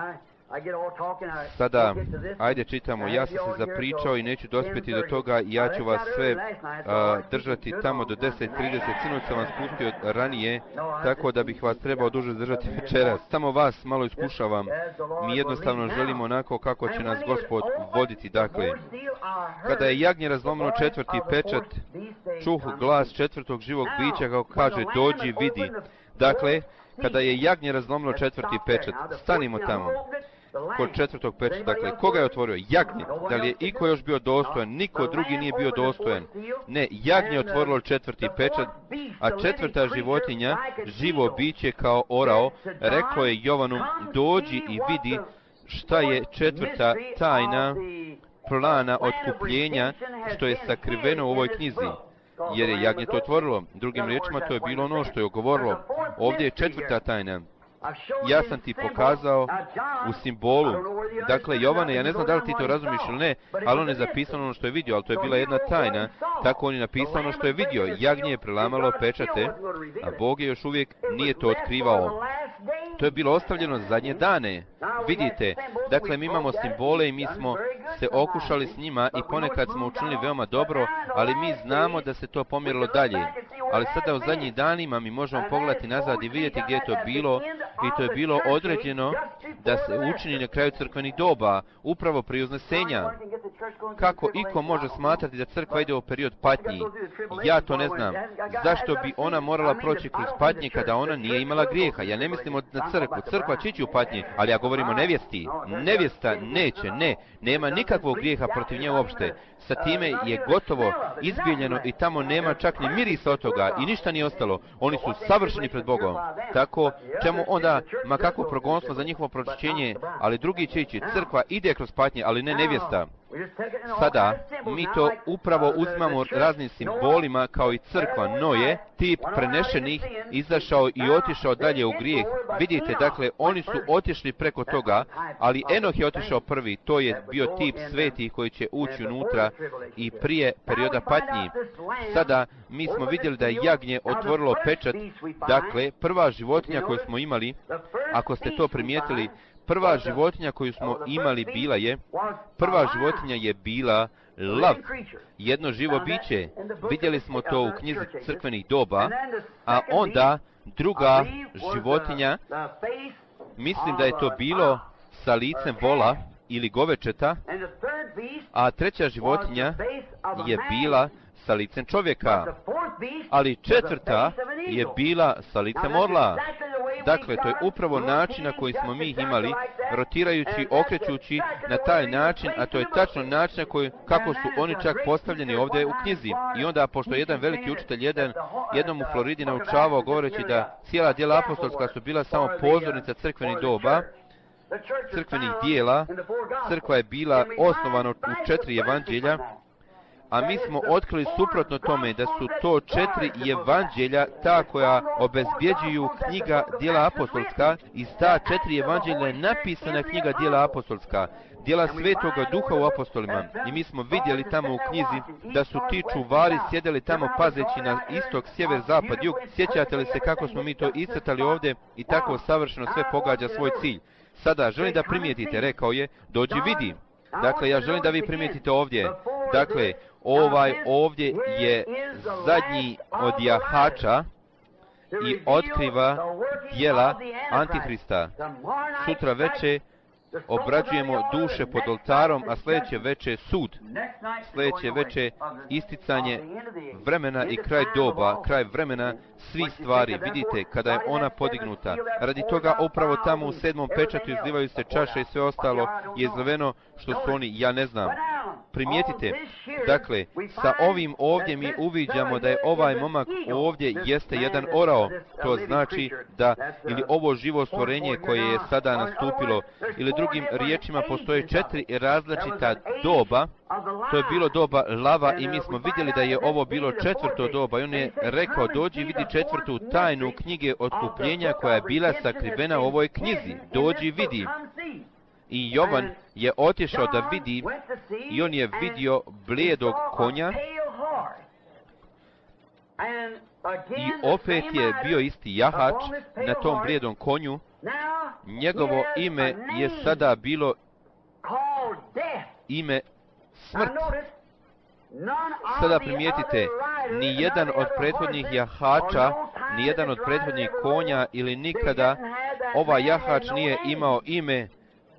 Sada, ajde čitamo, ja sam se zapričao i neću dospjeti do toga i ja ću vas sve a, držati tamo do deset trideset, sinoć sam vas pustio ranije, tako da bih vas trebao duže držati večeras. Samo vas malo iskušavam, mi jednostavno želimo onako kako će nas Gospod voditi. Dakle, kada je jagnje razlomilo četvrti pečat, čuh glas četvrtog živog bića kako kaže, dođi vidi. Dakle, kada je jagnje razlomilo četvrti pečat, stanimo tamo. Kod četvrtog pečata, dakle, koga je otvorio? Jagnje. Da li je iko još bio dostojan? Niko drugi nije bio dostojan. Ne, jagnje je otvorilo četvrti pečat, a četvrta životinja, živo biće kao orao, reklo je Jovanu, dođi i vidi šta je četvrta tajna plana otkupljenja što je sakriveno u ovoj knjizi. Jer je jagnje to otvorilo. Drugim riječima, to je bilo ono što je govorilo. Ovdje je četvrta tajna. ja sam ti pokazao u simbolu. Dakle, Jovane, ja ne znam da li ti to razumiješ ili ne, ali on je zapisano ono što je vidio, ali to je bila jedna tajna. Tako on je napisao ono što je vidio. Jagnje je prelamalo pečate, a Bog je još uvijek nije to otkrivao. To je bilo ostavljeno za zadnje dane. Vidite, dakle, mi imamo simbole i mi smo se okušali s njima i ponekad smo učinili veoma dobro, ali mi znamo da se to pomjerilo dalje. Ali sada u zadnjih danima mi možemo pogledati nazad i vidjeti gdje je to bilo, i to je bilo određeno da se učini na kraju crkvenih doba, upravo prije uznesenja. Kako iko može smatrati da crkva ide u period patnji? Ja to ne znam. Zašto bi ona morala proći kroz patnje kada ona nije imala grijeha? Ja ne mislim na crkvu. Crkva će ići u patnji, ali ja govorim o nevjesti. Nevjesta neće, ne. Nema nikakvog grijeha protiv nje uopšte. Sa time je gotovo izbijeljeno i tamo nema čak ni mirisa od toga i ništa nije ostalo. Oni su savršeni pred Bogom. Tako, čemu onda, ma kako progonstvo za njihovo pročišćenje, ali drugi će ići. Crkva ide kroz patnje, ali ne nevjesta. Sada, mi to upravo uzmamo raznim simbolima kao i crkva Noje, tip prenešenih, izašao i otišao dalje u grijeh. Vidite, dakle, oni su otišli preko toga, ali Enoh je otišao prvi. To je bio tip svetih koji će ući unutra i prije perioda patnji. Sada, mi smo vidjeli da je jagnje otvorilo pečat. Dakle, prva životinja koju smo imali, ako ste to primijetili, prva životinja koju smo imali bila je, prva životinja je bila lav, jedno živo biće. Vidjeli smo to u knjizi crkvenih doba, a onda druga životinja, mislim da je to bilo sa licem vola ili govečeta, a treća životinja je bila sa licem čovjeka, ali četvrta je bila sa licem orla. Dakle, to je upravo način na koji smo mi imali, rotirajući, okrećući na taj način, a to je tačno način na koji, kako su oni čak postavljeni ovdje u knjizi. I onda, pošto jedan veliki učitelj jedan, jednom u Floridi naučavao govoreći da cijela djela apostolska su bila samo pozornica crkvenih doba, crkvenih dijela, crkva je bila osnovana u četiri evanđelja, a mi smo otkrili suprotno tome da su to četiri evanđelja ta koja obezbjeđuju knjiga djela apostolska. Iz ta četiri evanđelja je napisana knjiga djela apostolska, djela Svetoga Duha u apostolima. I mi smo vidjeli tamo u knjizi da su ti čuvari sjedeli tamo pazeći na istok, sjever, zapad, jug. Sjećate li se kako smo mi to iscrtali ovdje i tako savršeno sve pogađa svoj cilj? Sada, želim da primijetite, rekao je, dođi vidi. Dakle, ja želim da vi primijetite ovdje. Dakle, ovaj ovdje je zadnji od jahača i otkriva djela Antihrista. Sutra veče obrađujemo duše pod oltarom, a sljedeće veče sud. Sljedeće veče isticanje vremena i kraj doba, kraj vremena svih stvari. Vidite, kada je ona podignuta. Radi toga upravo tamo u sedmom pečatu izlivaju se čaše i sve ostalo je izliveno što su oni, ja ne znam. Primijetite, dakle, sa ovim ovdje mi uviđamo da je ovaj momak ovdje jeste jedan orao. To znači da, ili ovo živo stvorenje koje je sada nastupilo, ili drugim riječima postoje četiri različita doba. To je bilo doba lava i mi smo vidjeli da je ovo bilo četvrto doba i on je rekao dođi vidi četvrtu tajnu knjige otkupljenja koja je bila sakrivena u ovoj knjizi. Dođi vidi. I Jovan je otišao da vidi i on je vidio blijedog konja i opet je bio isti jahač na tom blijedom konju. Njegovo ime je sada bilo ime smrt. Sada primijetite, ni jedan od prethodnih jahača, ni jedan od prethodnih konja ili nikada ovaj jahač nije imao ime,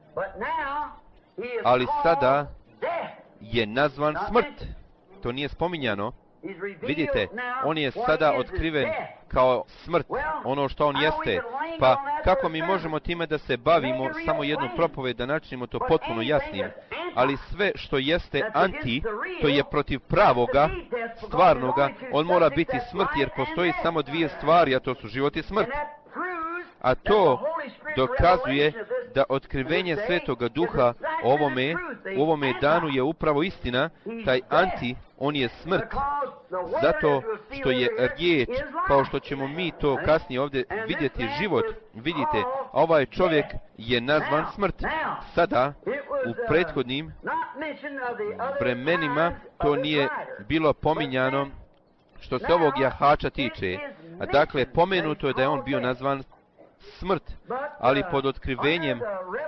ali sada je nazvan smrt. To nije spominjano. Vidite, on je sada otkriven kao smrt, ono što on jeste. Pa kako mi možemo time da se bavimo samo jednu propoved, da načinimo to potpuno jasnim? Ali sve što jeste anti, to je protiv pravoga, stvarnoga, on mora biti smrt, jer postoji samo dvije stvari, a to su život i smrt. A to dokazuje da otkrivenje Svetoga Duha ovome, u ovome danu je upravo istina, taj anti, on je smrt, zato što je riječ, kao što ćemo mi to kasnije ovdje vidjeti, život, vidite, a ovaj čovjek je nazvan smrt. Sada, u prethodnim vremenima, to nije bilo pominjano što se ovog jahača tiče. A dakle, pomenuto je da je on bio nazvan smrt, ali pod otkrivenjem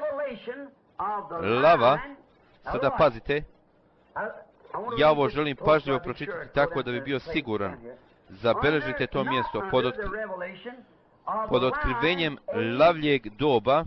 lava, sada pazite, ja ovo želim pažljivo pročitati tako da bi bio siguran. Zabeležite to mjesto. Pod, otkri... pod otkrivenjem lavljeg doba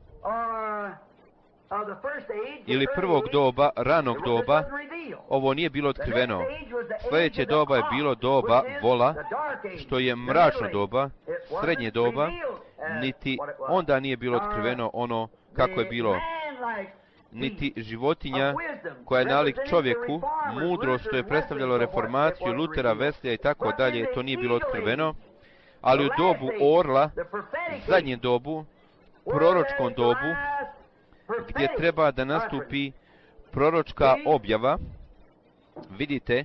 ili prvog doba, ranog doba, ovo nije bilo otkriveno. Sljedeće doba je bilo doba vola, što je mračno doba, srednje doba, niti onda nije bilo otkriveno ono kako je bilo. Niti životinja koja je nalik čovjeku, mudrost što je predstavljalo reformaciju, Lutera, Weslija i tako dalje, to nije bilo otkriveno. Ali u dobu orla, zadnjem dobu, proročkom dobu, gdje treba da nastupi proročka objava, vidite,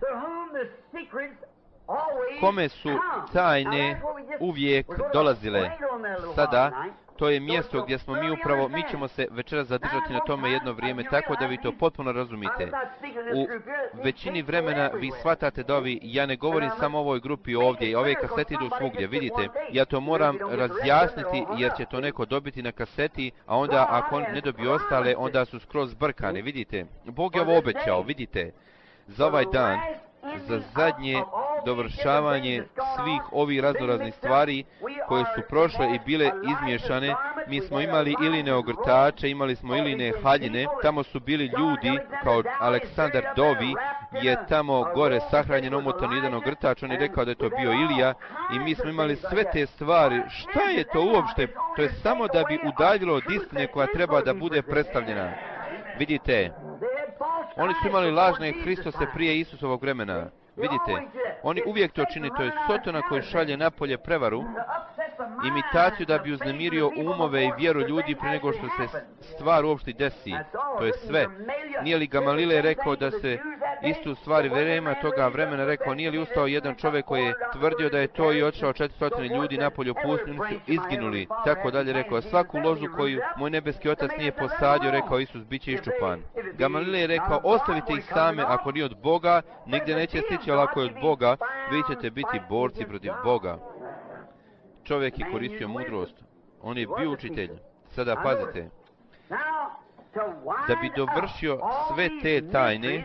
kome su tajne uvijek dolazile. Sada, to je mjesto gdje smo mi upravo, mi ćemo se večeras zadržati na tome jedno vrijeme, tako da vi to potpuno razumite. U većini vremena vi shvatate da ovi, ja ne govorim samo o ovoj grupi ovdje, i ove kasete idu svugdje, vidite, ja to moram razjasniti jer će to neko dobiti na kaseti, a onda ako on ne dobije ostale, onda su skroz zbrkane, vidite. Bog je ovo obećao, vidite, za ovaj dan, za zadnje dovršavanje svih ovih raznoraznih stvari koje su prošle i bile izmiješane, mi smo imali iline ogrtače, imali smo iline haljine, tamo su bili ljudi, kao Aleksandar Dovi je tamo gore sahranjen, omotan jedan ogrtač, on je rekao da je to bio Ilija, i mi smo imali sve te stvari. Šta je to uopšte? To je samo da bi udaljilo od istine koja treba da bude predstavljena. Vidite, oni su imali lažne Hristose prije Isusovog vremena. Vidite, oni uvijek to čini, to je Sotona koji šalje napolje prevaru, imitaciju da bi uznemirio umove i vjeru ljudi prije nego što se stvar uopšte desi. To je sve. Nije li Gamalile rekao da se istu stvari vremena toga vremena rekao, nije li ustao jedan čovjek koji je tvrdio da je to i odšao četiristo ljudi napolje u pustinju, su izginuli, tako dalje rekao, svaku lozu koju moj nebeski otac nije posadio, rekao Isus, bit će iščupan. Gamalile je rekao, ostavite ih same, ako nije od Boga, nigdje neće stići, ali ako je od Boga, vi ćete biti borci protiv Boga. Čovjek je koristio mudrost, on je bio učitelj. Sada pazite, da bi dovršio sve te tajne,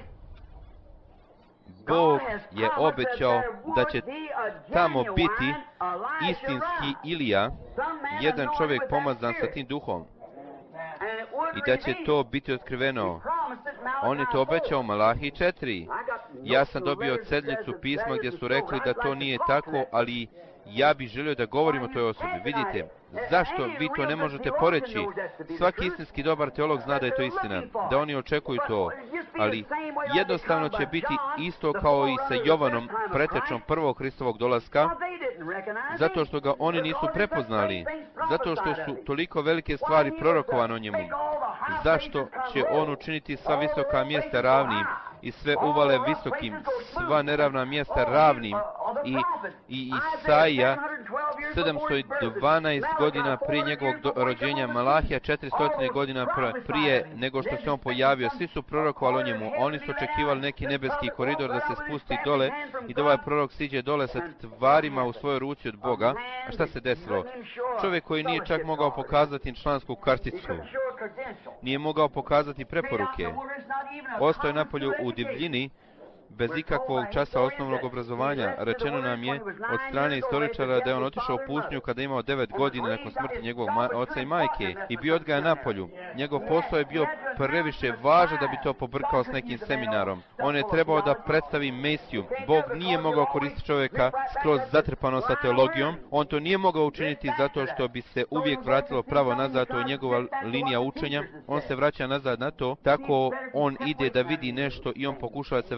Bog je obećao da će tamo biti istinski Ilija, jedan čovjek pomazan sa tim duhom, i da će to biti otkriveno. On je to obećao u Malahiji četiri. Ja sam dobio sedlicu pisma gdje su rekli da to nije tako, ali ja bih želio da govorim o toj osobi. Vidite, zašto vi to ne možete poreći? Svaki istinski dobar teolog zna da je to istina, da oni očekuju to, ali jednostavno će biti isto kao i sa Jovanom, pretečom prvog Hristovog dolaska, zato što ga oni nisu prepoznali, zato što su toliko velike stvari prorokovane o njemu. Zašto će on učiniti sva visoka mjesta ravnim i sve uvale visokim, sva neravna mjesta ravnim, i, i Isaija sedamsto dvanaest godina prije njegovog do, rođenja, Malahija četiristo godina prije nego što se on pojavio, svi su prorokovali o njemu, oni su očekivali neki nebeski koridor da se spusti dole i da ovaj prorok siđe dole sa tvarima u svojoj ruci od Boga. A šta se desilo? Čovjek koji nije čak mogao pokazati člansku karticu, nije mogao pokazati preporuke, ostao je napolju u divljini, bez ikakvog časa osnovnog obrazovanja. Rečeno nam je od strane istoričara da je on otišao u pustinju kada je imao devet godina nakon smrti njegovog oca i majke i bio odgajan napolju. Njegov posao je bio previše važan da bi to pobrkao s nekim seminarom. On je trebao da predstavi Mesiju. Bog nije mogao koristiti čovjeka skroz zatrpano sa teologijom. On to nije mogao učiniti zato što bi se uvijek vratilo pravo nazad, to je njegova linija učenja. On se vraća nazad na to, tako on ide da vidi nešto i on pokušava da se vrati nazad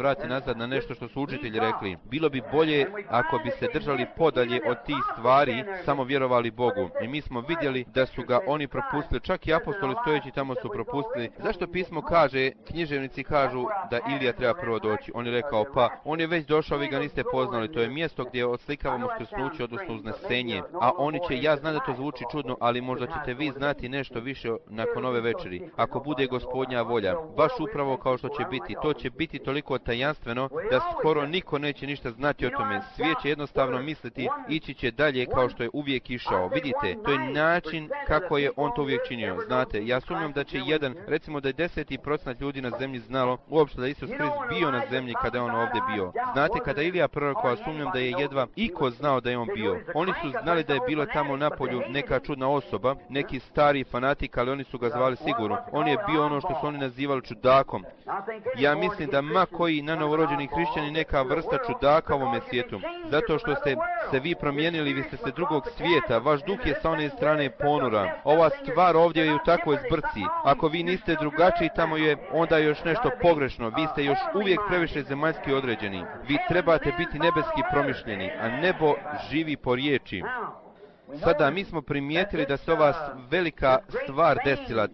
nazad na nešto što su učitelji rekli. Bilo bi bolje ako bi se držali podalje od tih stvari, samo vjerovali Bogu. I mi smo vidjeli da su ga oni propustili, čak i apostoli stojeći tamo su propustili. Zašto pismo kaže, književnici kažu da Ilija treba prvo doći? On je rekao, pa on je već došao, vi ga niste poznali, to je mjesto gdje odslikavamo skrsnuće, odnosno uznesenje. A oni će, ja znam da to zvuči čudno, ali možda ćete vi znati nešto više nakon ove večeri, ako bude Gospodnja volja. Baš upravo kao što će biti. To će biti toliko tajanstveno da skoro niko neće ništa znati o tome. Svijet će jednostavno misliti, ići će dalje kao što je uvijek išao. Vidite, to je način kako je on to uvijek činio. Znate, ja sumnjam da će jedan, recimo da je deseti procenat ljudi na zemlji znalo uopšte da Isus Krist bio na zemlji kada je on ovdje bio. Znate, kada Ilija prorokova, sumnjam da je jedva iko znao da je on bio. Oni su znali da je bilo tamo na polju neka čudna osoba, neki stari fanatik, ali oni su ga zvali sigurno. On je bio ono što su oni nazivali čudakom. Ja mislim da ma koji nanovorođeni hrišćani neka vrsta čudaka u ovome svijetu. Zato što ste se vi promijenili, vi ste se drugog svijeta, vaš duh je sa one strane ponura. Ova stvar ovdje je u takvoj zbrci. Ako vi niste drugačiji, tamo je onda još nešto pogrešno. Vi ste još uvijek previše zemaljski određeni. Vi trebate biti nebeski promišljeni, a nebo živi po riječi. Sada mi smo primijetili da se ova velika stvar desila.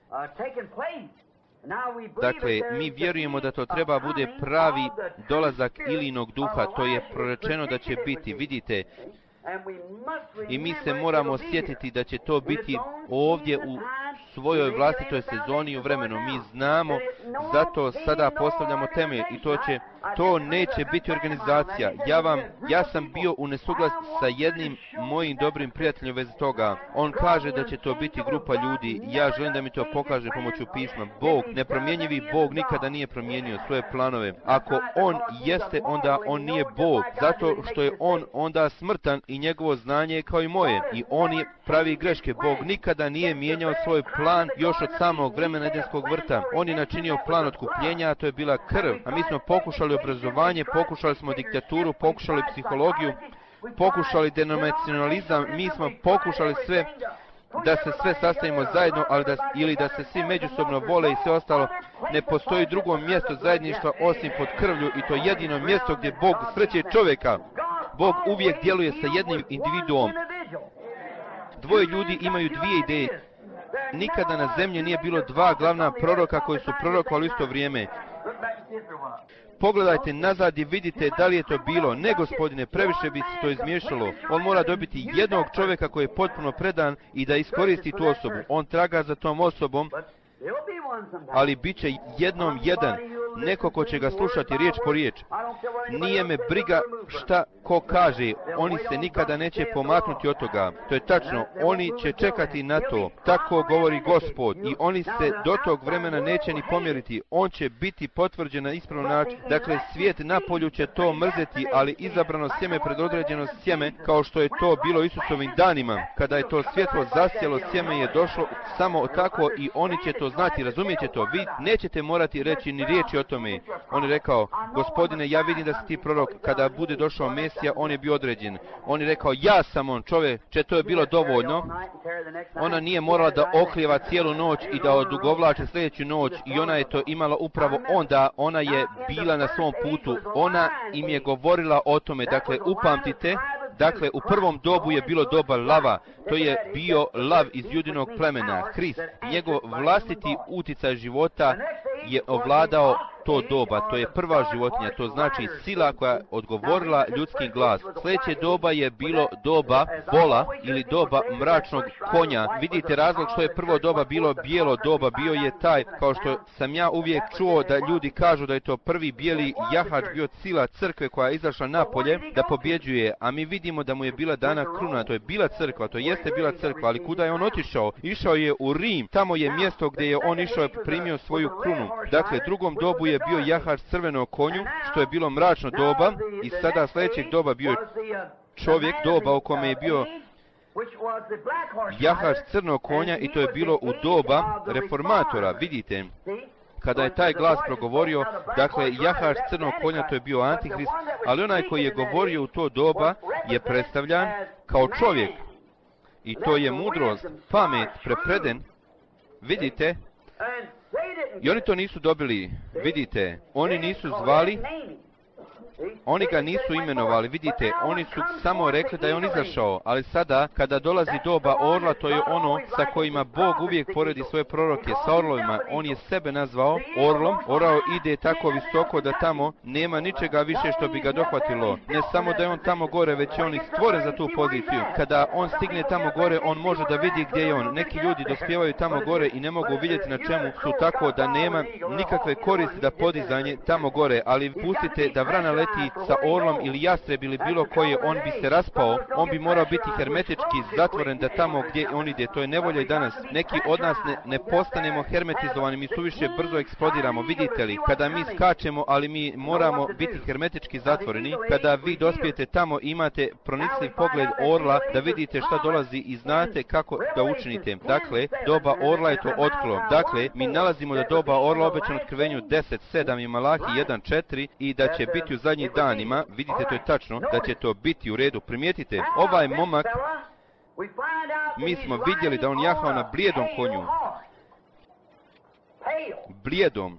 Dakle, mi vjerujemo da to treba bude pravi dolazak Ilijinog duha, to je prorečeno da će biti, vidite. I mi se moramo sjetiti da će to biti ovdje u svojoj vlastitoj sezoni u vremenu. Mi znamo, zato sada postavljamo temelj i to će, to neće biti organizacija. Ja vam, ja sam bio u nesuglas sa jednim mojim dobrim prijateljem u vezi toga. On kaže da će to biti grupa ljudi. Ja želim da mi to pokaže pomoću pisma. Bog, nepromjenjivi Bog, nikada nije promijenio svoje planove. Ako on jeste, onda on nije Bog. Zato što je on onda smrtan i njegovo znanje je kao i moje. I on je pravi greške. Bog nikada nije mijenjao svoj plan još od samog vremena Edenskog vrta. On je načinio plan otkupljenja, a to je bila krv. A mi smo pokušali obrazovanje, pokušali smo diktaturu, pokušali psihologiju, pokušali denominacionalizam, mi smo pokušali sve da se sve sastavimo zajedno, ali da, ili da se svi međusobno vole i sve ostalo. Ne postoji drugo mjesto zajedništva osim pod krvlju i to jedino mjesto gdje Bog sreće čovjeka. Bog uvijek djeluje sa jednim individuom. Dvoje ljudi imaju dvije ideje. Nikada na zemlji nije bilo dva glavna proroka koji su prorokovali u isto vrijeme. Pogledajte nazad i vidite da li je to bilo. Ne, gospodine, previše bi se to izmiješalo. On mora dobiti jednog čovjeka koji je potpuno predan i da iskoristi tu osobu. On traga za tom osobom, ali bit će jednom jedan, neko ko će ga slušati riječ po riječ. Nije me briga šta ko kaže, oni se nikada neće pomaknuti od toga. To je tačno, oni će čekati na to. Tako govori Gospod i oni se do tog vremena neće ni pomjeriti. On će biti potvrđen na ispravan način. Dakle, svijet napolju će to mrzeti, ali izabrano sjeme predodređeno sjeme, kao što je to bilo Isusovim danima. Kada je to svjetlo zasjelo, sjeme je došlo samo tako i oni će to znati, razumijete to? Vi nećete morati reći ni riječi o tome. On je rekao, gospodine, ja vidim da si ti prorok. Kada bude došao Mesija, on je bio određen. On je rekao, ja sam on, čovječe, to je bilo dovoljno. Ona nije morala da oklijeva cijelu noć i da odugovlače sljedeću noć i ona je to imala upravo onda. Ona je bila na svom putu. Ona im je govorila o tome. Dakle, upamtite, dakle, u prvom dobu je bilo doba lava. To je bio lav iz judinog plemena, Hrist. Njegov vlastiti uticaj života je ovladao to doba, to je prva životinja, to znači sila koja je odgovorila ljudskim glas. Sljedeće doba je bilo doba vola ili doba mračnog konja. Vidite razlog što je prvo doba bilo bijelo doba, bio je taj, kao što sam ja uvijek čuo da ljudi kažu da je to prvi bijeli jahač bio sila crkve koja je izašla napolje da pobjeđuje, a mi vidimo da mu je bila dana kruna, to je bila crkva, to jeste bila crkva, ali kuda je on otišao? Išao je u Rim, tamo je mjesto gdje je on išao i primio svoju krunu. Dakle, drugom dobu je bio jahač crvenog konju, što je bilo mračno doba, i sada sljedećeg doba bio čovjek doba u kome je bio jahač crnog konja i to je bilo u doba reformatora, vidite. Kada je taj glas progovorio, dakle, jahač crnog konja, to je bio Antihrist, ali onaj koji je govorio u to doba je predstavljan kao čovjek. I to je mudrost, pamet, prepreden, vidite. I oni to nisu dobili, vidite, oni nisu zvali, oni ga nisu imenovali, vidite, oni su samo rekli da je on izašao, ali sada, kada dolazi doba orla, to je ono sa kojima Bog uvijek poredi svoje proroke, sa orlovima. On je sebe nazvao orlom, orao ide tako visoko da tamo nema ničega više što bi ga dohvatilo. Ne samo da je on tamo gore, već je on i stvoren za tu poziciju. Kada on stigne tamo gore, on može da vidi gdje je on. Neki ljudi dospijevaju tamo gore i ne mogu vidjeti na čemu su, tako da nema nikakve koristi da podizanje tamo gore, ali pustite da vrana leti sa orlom ili jastreb ili bilo koje, on bi se raspao, on bi morao biti hermetički zatvoren da tamo gdje on ide. To je nevolja i danas. Neki od nas ne, ne postanemo hermetizovani, mi suviše brzo eksplodiramo, vidite li, kada mi skačemo, ali mi moramo biti hermetički zatvoreni. Kada vi dospijete tamo, imate pronicljiv pogled orla da vidite šta dolazi i znate kako da učinite. Dakle, doba orla je to otklo. Dakle, mi nalazimo da doba orla obećano u Otkrivenju deset sedam i Malahi jedan četiri i da će biti u zadnjih danima, vidite, to je tačno, da će to biti u redu. Primijetite, ovaj momak, mi smo vidjeli da on jahao na blijedom konju. Blijedom.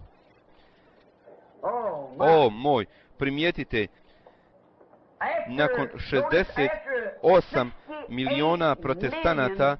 O moj, primijetite, nakon šezdeset osam miliona protestanata,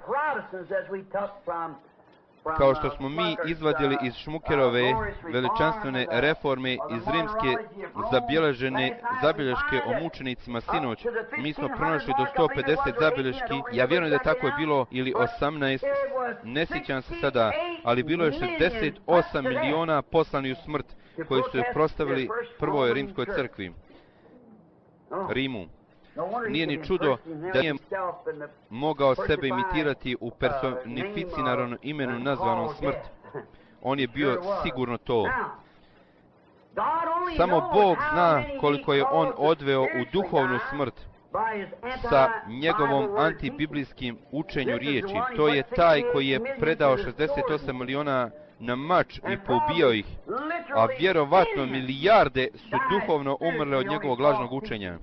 kao što smo mi izvadili iz Šmukerove veličanstvene reforme iz rimske zabilježene zabilješke o mučenicima sinoć, mi smo pronašli do sto pedeset zabilješki. Ja vjerujem da tako je bilo, ili osamnaest, ne sjećam se sada, ali bilo je šezdeset osam miliona poslani u smrt, koji su je prostavili prvoj rimskoj crkvi, Rimu. Nije ni čudo da nije mogao sebe imitirati u personificiranom imenu nazvanom smrt. On je bio sigurno to. Samo Bog zna koliko je on odveo u duhovnu smrt sa njegovom antibiblijskim učenju riječi. To je taj koji je predao šezdeset osam miliona na mač i poubijao ih, a vjerovatno milijarde su duhovno umrle od njegovog lažnog učenja.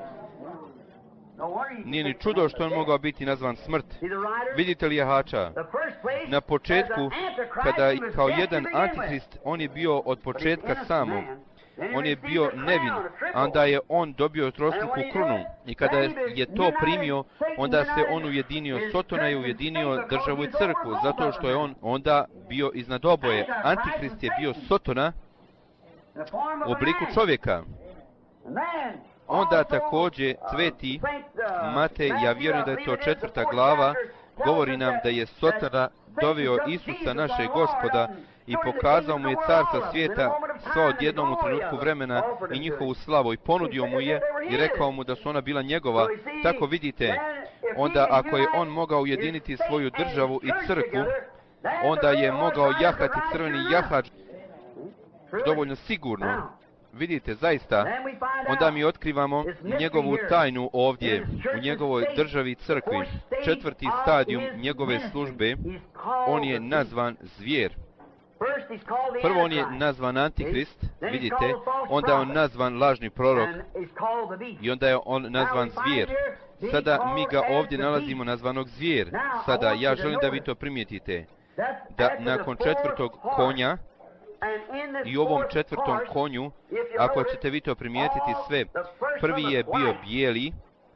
Nije ni čudo što on mogao biti nazvan smrt. Vidite li jahača? Na početku, kada kao jedan antikrist, on je bio od početka samog. On je bio nevin, onda je on dobio trostruku krunu. I kada je to primio, onda se on ujedinio. Sotona je ujedinio državu i crkvu, zato što je on onda bio iznad oboje. Antikrist je bio Sotona u obliku čovjeka. Onda također Sveti Matej, ja vjerujem da je to četvrta glava, govori nam da je Sotona doveo Isusa našeg Gospoda i pokazao mu je carstva svijeta sva odjednom u trenutku vremena i njihovu slavu i ponudio mu je i rekao mu da su ona bila njegova. Tako vidite, onda ako je on mogao ujediniti svoju državu i crkvu, onda je mogao jahati crveni jahač dovoljno sigurno. Vidite, zaista, onda mi otkrivamo njegovu tajnu ovdje, u njegovoj državi i crkvi. Četvrti stadijum njegove službe, on je nazvan zvijer. Prvo on je nazvan antikrist, vidite, onda je on nazvan lažni prorok i onda je on nazvan zvijer. Sada mi ga ovdje nalazimo nazvanog zvijer. Sada ja želim da vi to primijetite, da nakon četvrtog konja, i ovom četvrtom konju, ako ćete vi to primijetiti sve, prvi je bio bijeli,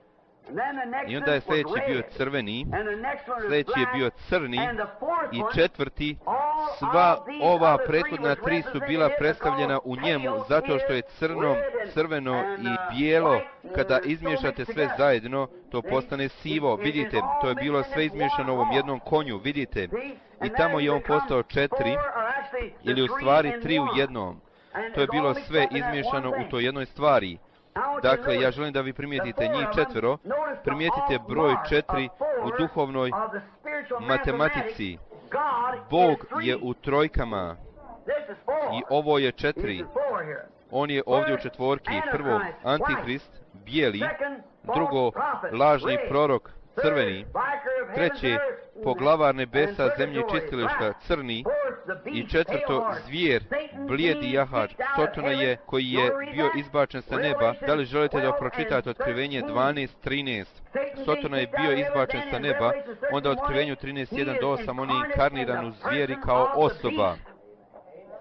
i onda je sljedeći bio crveni, sljedeći je bio crni i četvrti. Sva ova prethodna tri su bila predstavljena u njemu, zato što je crno, crveno i bijelo, kada izmiješate sve zajedno, to postane sivo. Vidite, to je bilo sve izmiješano u ovom jednom konju, vidite. I tamo je on postao četiri, ili u stvari tri u jednom. To je bilo sve izmiješano u toj jednoj stvari. Dakle, ja želim da vi primijetite njih četvero, primijetite broj četiri u duhovnoj matematici. Bog je u trojkama i ovo je četiri. On je ovdje u četvorki. Prvo, antikrist, bijeli, drugo, lažni prorok, crveni, treće, poglavar nebesa, zemlje i čistilišta, crni, i četvrto, zvijer, blijedi jahač, Sotona je, koji je bio izbačen sa neba. Da li želite da pročitate Otkrivenje dvanaest trinaest? Sotona je bio izbačen sa neba, onda Otkrivenju trinaest jedan do osam, on je inkarniran u zvijeri kao osoba.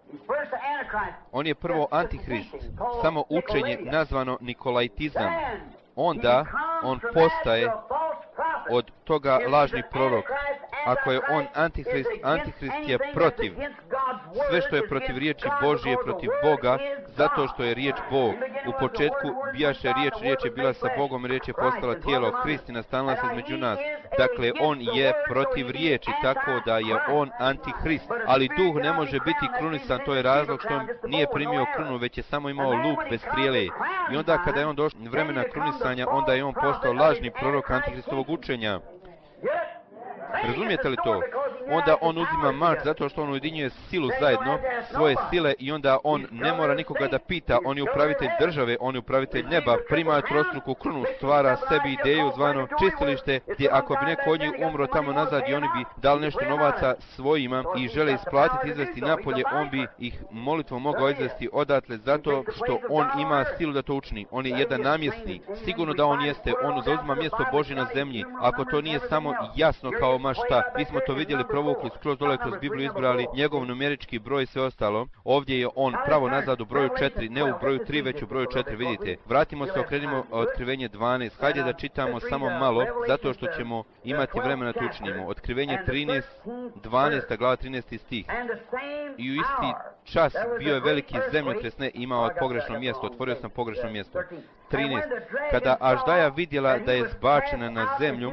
On je prvo antihrist, samo učenje nazvano Nikolajtizam. Onda on postaje od toga lažni prorok. Ako je on antihrist, antihrist je protiv. Sve što je protiv riječi Božije, protiv Boga, zato što je riječ Bog. U početku bijaše riječ, riječ je bila sa Bogom, riječ je postala tijelo, Krist je nastanila se između nas. Dakle, on je protiv riječi, tako da je on antihrist. Ali duh ne može biti krunisan, to je razlog što on nije primio krunu, već je samo imao luk bez strijele. I onda kada je on došao vremena krunisanja, onda je on postao lažni prorok antihristovog učenja. Razumijete li to? Onda on uzima mač zato što on ujedinjuje silu zajedno, svoje sile, i onda on ne mora nikoga da pita, on je upravitelj države, on je upravitelj neba, prima trostruku krunu, stvara sebi ideju zvano čistilište, gdje ako bi neko od njih umro tamo nazad i oni bi dali nešto novaca svojima i žele isplatiti, izvesti napolje, on bi ih molitvom mogao izvesti odatle zato što on ima silu da to učini. On je jedan namjesnik, sigurno da on jeste, on zauzima mjesto Božje na zemlji. Ako to nije samo jasno kao ma šta, mi smo to vidjeli, provukli skroz dole kroz Bibliju, izbrali njegov numerički broj i sve ostalo. Ovdje je on pravo nazad u broju četiri, ne u broju tri, već u broju četiri, vidite. Vratimo se, okrenimo Otkrivenje dvanaest. Hajde da čitamo samo malo, zato što ćemo imati vremena da učinimo. Otkrivenje trinaest, dvanaesta glava, trinaesti stih. I u isti čas bio je veliki zemljotres, ne, imao pogrešno mjesto, otvorio sam pogrešno mjesto. trinaest. Kada Aždaja vidjela da je zbačena na zemlju,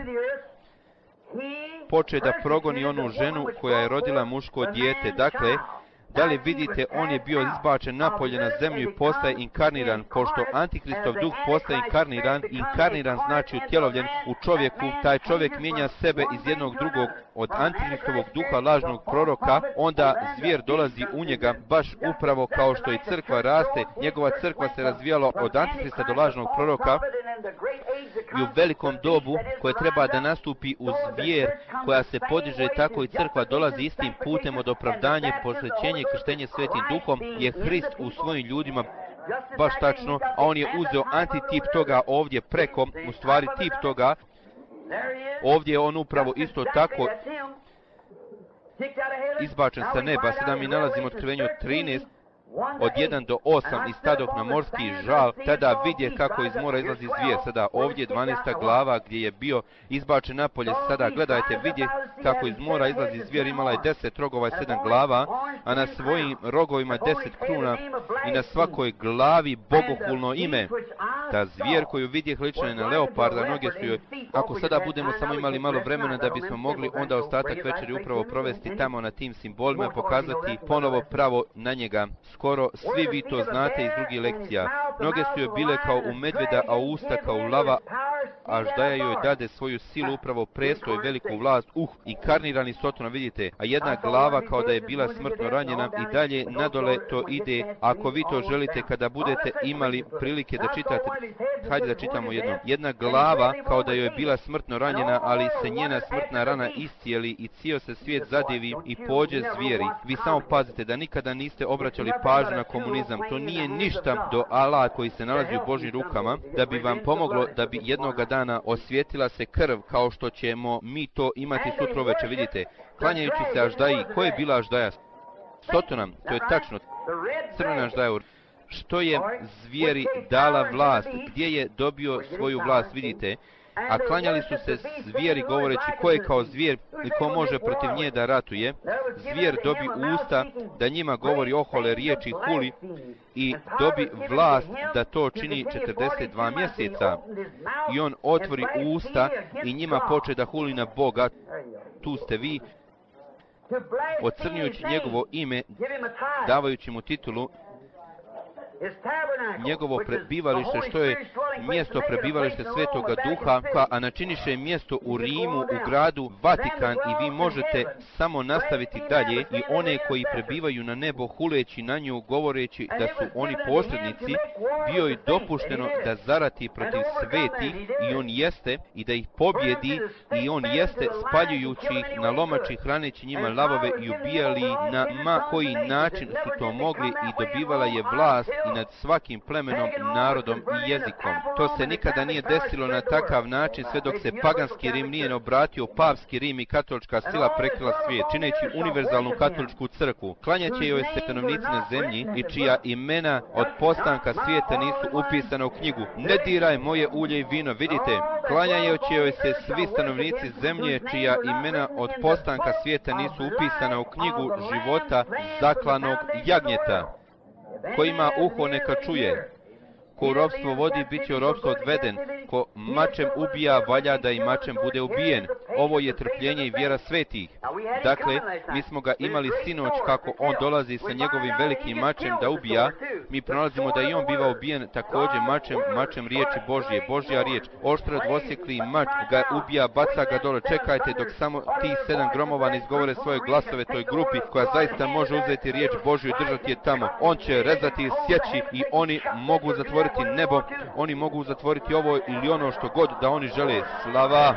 poče da progoni onu ženu koja je rodila muško dijete. Dakle, da li vidite, on je bio izbačen napolje na zemlju i postaje inkarniran, pošto antihristov duh postaje inkarniran. Inkarniran znači utjelovljen u čovjeku, taj čovjek mijenja sebe iz jednog drugog, od antihristovog duha lažnog proroka, onda zvijer dolazi u njega, baš upravo kao što i crkva raste. Njegova crkva se razvijala od antihrista do lažnog proroka i u velikom dobu koje treba da nastupi u zvijer koja se podiže, tako i crkva dolazi istim putem od opravdanje, posvećenje i krštenje svetim duhom. Je Hrist u svojim ljudima, baš tačno, a on je uzeo antitip toga ovdje preko, u stvari tip toga. Ovdje je on upravo isto tako izbačen sa neba. Sada mi nalazimo Otkrivenju trinaest, od jedan do osam, i stadoh na morski žal, tada vidje kako iz mora izlazi zvijer. Sada ovdje dvanaesta glava gdje je bio izbačen napolje. Sada gledajte, vidje kako iz mora izlazi zvijer, imala je deset rogova i sedam glava, a na svojim rogovima deset kruna i na svakoj glavi bogohulno ime. Ta zvijer koju vidje lična je na leoparda, noge su joj. Ako sada budemo samo imali malo vremena da bismo mogli onda ostatak večeri upravo provesti tamo na tim simbolima, pokazati ponovo pravo na njega. Skoro svi vi to znate iz drugih lekcija. Noge su joj bile kao u medvjeda, a usta kao u lava. Aždaja joj dade svoju silu, upravo prestoj i veliku vlast. Uh, inkarnirani Sotona, vidite. A jedna glava kao da je bila smrtno ranjena, i dalje nadole to ide. Ako vi to želite, kada budete imali prilike da čitate, hajde da čitamo jedno. Jedna glava kao da joj je bila smrtno ranjena, ali se njena smrtna rana iscijeli i cijel se svijet zadivi i pođe zvijeri. Vi samo pazite da nikada niste obraćali pažnju na komunizam. To nije ništa do Allaha koji se nalazi u Božjim rukama, da bi vam pomoglo, da bi jednoga dana osvijetila se krv, kao što ćemo mi to imati sutra uveče. Vidite, klanjajući se Aždaji. Ko je bila Aždaja? Sotona, to je tačno, crvena Aždaja. Što je zvijeri dala vlast, gdje je dobio svoju vlast, vidite. A klanjali su se zvijeri govoreći, ko je kao zvijer i ko može protiv nje da ratuje. Zvijer dobi usta da njima govori ohole riječi, huli, i dobi vlast da to čini četrdeset dva mjeseca. I on otvori usta i njima poče da huli na Boga. Tu ste vi, ocrnjujući njegovo ime, davajući mu titulu njegovo prebivalište, što je mjesto prebivalište Svetoga Duha, a načiniše mjesto u Rimu, u gradu Vatikan, i vi možete samo nastaviti dalje. I one koji prebivaju na nebo, huleći na nju, govoreći da su oni posrednici, bio je dopušteno da zarati protiv sveti, i on jeste, i da ih pobjedi, i on jeste, spaljujući ih na lomači, hraneći njima lavove i ubijali na ma koji način su to mogli, i dobivala je vlast i nad svakim plemenom, narodom i jezikom. To se nikada nije desilo na takav način sve dok se paganski Rim nije obratio, papski Rim i katolička sila prekrila svijet, čineći univerzalnu katoličku crkvu. Klanjaće joj se stanovnici na zemlji i čija imena od postanka svijeta nisu upisana u knjigu. Ne diraj moje ulje i vino, vidite, klanjajući joj se svi stanovnici zemlje čija imena od postanka svijeta nisu upisana u knjigu života zaklanog jagnjeta. Ko ima uho neka čuje. Ko u ropstvo vodi, bit će u ropstvo odveden. Ko mačem ubija, valja da i mačem bude ubijen. Ovo je trpljenje i vjera svetih. Dakle, mi smo ga imali sinoć kako on dolazi sa njegovim velikim mačem da ubija. Mi pronalazimo da i on biva ubijen također mačem, mačem riječi Božje. Božja riječ, oštro dvosjekli mač ga ubija, baca ga dole. Čekajte dok samo ti sedam gromova ne izgovore svoje glasove toj grupi koja zaista može uzeti riječ Božju i držati je tamo. On će rezati i sjeći i oni mogu zatvoriti nebo, oni mogu zatvoriti ovo ili ono što god da oni žele. Slava!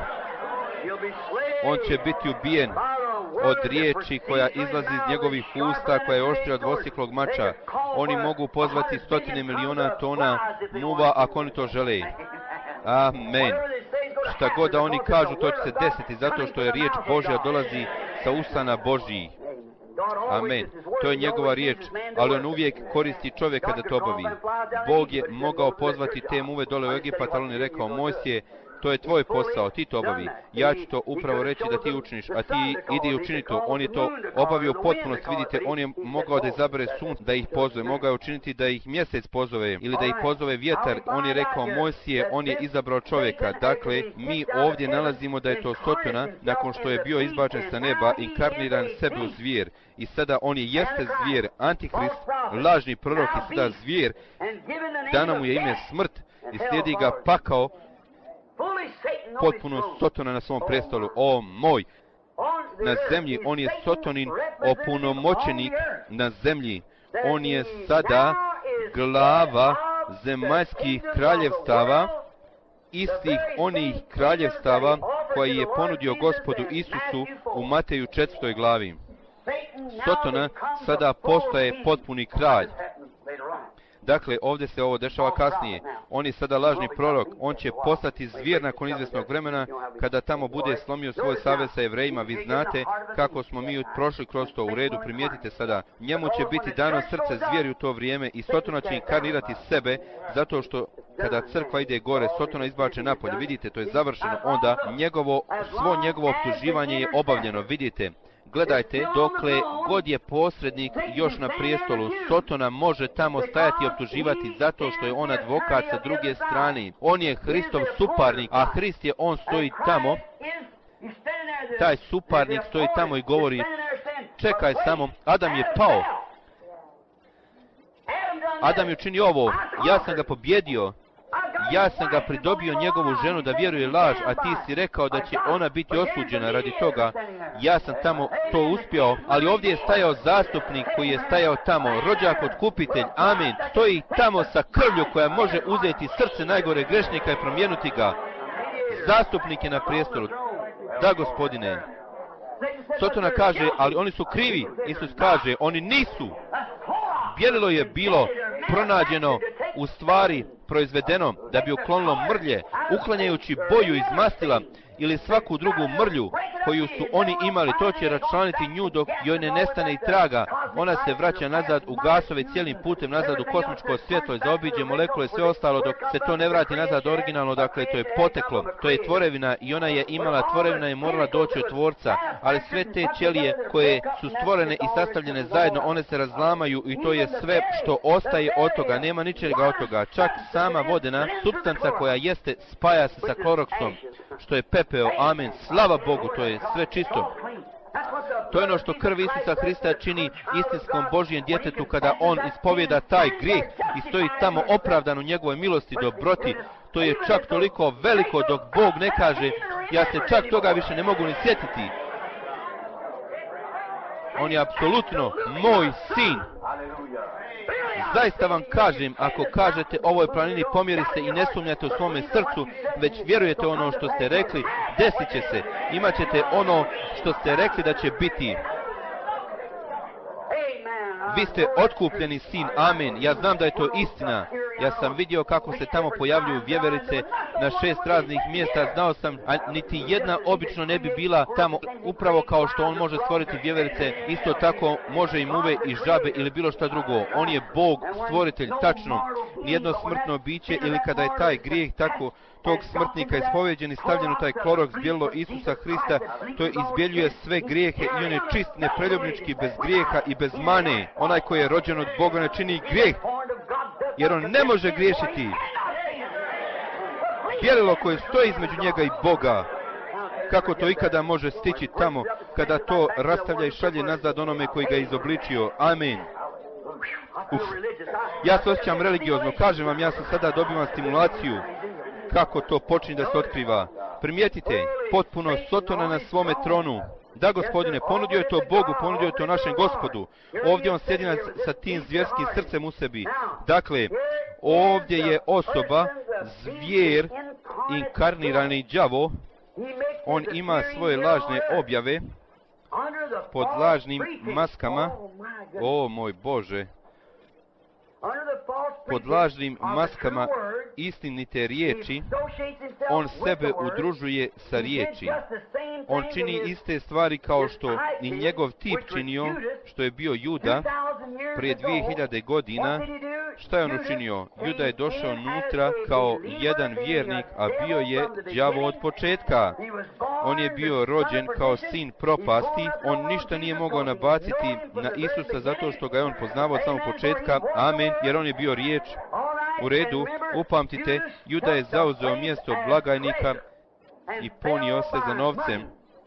On će biti ubijen od riječi koja izlazi iz njegovih usta, koja je oštrija od dvosjeklog mača. Oni mogu pozvati stotine miliona tona muva ako oni to žele. Amen. Šta god da oni kažu, to će se desiti, zato što je riječ Božja dolazi sa usana Božjih. Amen. To je njegova riječ, ali on uvijek koristi čovjeka da to obavi. Bog je mogao pozvati te muve dole u Egipat, ali on je rekao, Mojsije, to je tvoj posao, ti to obavi. Ja ću to upravo reći da ti učiniš, a ti idi učini to. On je to obavio potpuno, vidite, on je mogao da izabere sunce da ih pozove, mogao je učiniti da ih mjesec pozove ili da ih pozove vjetar. On je rekao, Mojsije, on je izabrao čovjeka. Dakle, mi ovdje nalazimo da je to Sotona, nakon što je bio izbačen sa neba, inkarniran sebe u zvijer. I sada on je jeste zvijer, antihrist, lažni prorok i sada zvijer. Dano mu je ime smrt i slijedi ga pakao, potpuno Sotona na svom prestolu. O moj! Na zemlji on je Sotonin opunomoćenik na zemlji. On je sada glava zemaljskih kraljevstava, istih onih kraljevstava koji je ponudio Gospodu Isusu u Mateju četvrtoj glavi. Sotona sada postaje potpuni kralj. Dakle, ovdje se ovo dešava kasnije. On je sada lažni prorok. On će postati zvijer nakon izvjesnog vremena kada tamo bude slomio svoj savez sa Jevrejima. Vi znate kako smo mi prošli kroz to u redu. Primijetite sada. Njemu će biti dano srce zvijeri u to vrijeme i Sotona će inkarnirati sebe zato što kada crkva ide gore, Sotona izbače napolje. Vidite, to je završeno. Onda njegovo, svo njegovo optuživanje je obavljeno. Vidite. Gledajte, dokle god je posrednik još na prijestolu, Sotona može tamo stajati i optuživati zato što je on advokat sa druge strane. On je Hristov suparnik, a Hrist je, on stoji tamo. Taj suparnik stoji tamo i govori, čekaj samo, Adam je pao. Adam je učinio ovo, ja sam ga pobjedio. Ja sam ga pridobio njegovu ženu da vjeruje laž, a ti si rekao da će ona biti osuđena radi toga. Ja sam tamo to uspio, ali ovdje je stajao zastupnik koji je stajao tamo, rođak otkupitelj, amen, stoji tamo sa krvlju koja može uzeti srce najgore grešnika i promijenuti ga. Zastupnik je na prijestolu. Da, gospodine. Sotona kaže, ali oni su krivi. Isus kaže, oni nisu. Bijelilo je bilo pronađeno, u stvari proizvedeno da bi uklonilo mrlje, uklanjajući boju iz mastila ili svaku drugu mrlju koju su oni imali. To će račlaniti nju dok joj ne nestane i traga. Ona se vraća nazad u gasove cijelim putem nazad u kosmičko svjetlo i zaobiđe molekule i sve ostalo dok se to ne vrati nazad originalno. Dakle, to je poteklo, to je tvorevina i ona je imala, tvorevina je morala doći od tvorca, ali sve te ćelije koje su stvorene i sastavljene zajedno, one se razlamaju i to je sve što ostaje od toga, nema ničega od toga. Čak sama vodena supstanca koja jeste spaja se sa kloroksom, što je pepeo, amen, slava Bogu, to je sve čisto. To je ono što krv Isusa Hrista čini istinskom Božjem djetetu kada on ispovjeda taj grijeh i stoji tamo opravdan u njegovoj milosti i dobroti. To je čak toliko veliko dok Bog ne kaže, ja se čak toga više ne mogu ni sjetiti. On je apsolutno moj sin. Zaista vam kažem, ako kažete ovoj planini pomjeri se i ne sumnjate u svome srcu, već vjerujete ono što ste rekli, desit će se. Imaćete ono što ste rekli da će biti. Vi ste otkupljeni sin, amen. Ja znam da je to istina. Ja sam vidio kako se tamo pojavljuju vjeverice na šest raznih mjesta. Znao sam, a niti jedna obično ne bi bila tamo, upravo kao što on može stvoriti vjeverice, isto tako može i muve i žabe ili bilo šta drugo. On je Bog, stvoritelj, tačno. Nijedno smrtno biće ili kada je taj grijeh tako tog smrtnika ispovjeđen i stavljen u taj klorok zbjelilo Isusa Hrista, to izbjeljuje sve grijehe i on je čist, nepreljubnički, bez grijeha i bez mane. Onaj koji je rođen od Boga ne čini grijeh, jer on ne može griješiti. Bijelilo koje stoji između njega i Boga, kako to ikada može stići tamo, kada to rastavlja i šalje nazad onome koji ga izobličio. Amen. Uf. Ja se osjećam religiozno, kažem vam, ja sam sada dobivam stimulaciju. Kako to počinje da se otkriva. Primijetite, potpuno Sotona na svome tronu. Da, Gospodine, ponudio je to Bogu, ponudio je to našem Gospodu. Ovdje on sjedi sa tim zvjerskim srcem u sebi. Dakle, ovdje je osoba, zvijer, inkarnirani đavo. On ima svoje lažne objave pod lažnim maskama. O moj Bože! Pod lažnim maskama istinite riječi, on sebe udružuje sa riječi. On čini iste stvari kao što i njegov tip činio, što je bio Juda prije dvije hiljade godina. Šta je on učinio? Juda je došao unutra kao jedan vjernik, a bio je đavo od početka. On je bio rođen kao sin propasti. On ništa nije mogao nabaciti na Isusa zato što ga je on poznavao od samog početka. Amen, jer on je bio riječ. U redu, upamtite, Juda je zauzeo mjesto blagajnika i ponio se za novcem.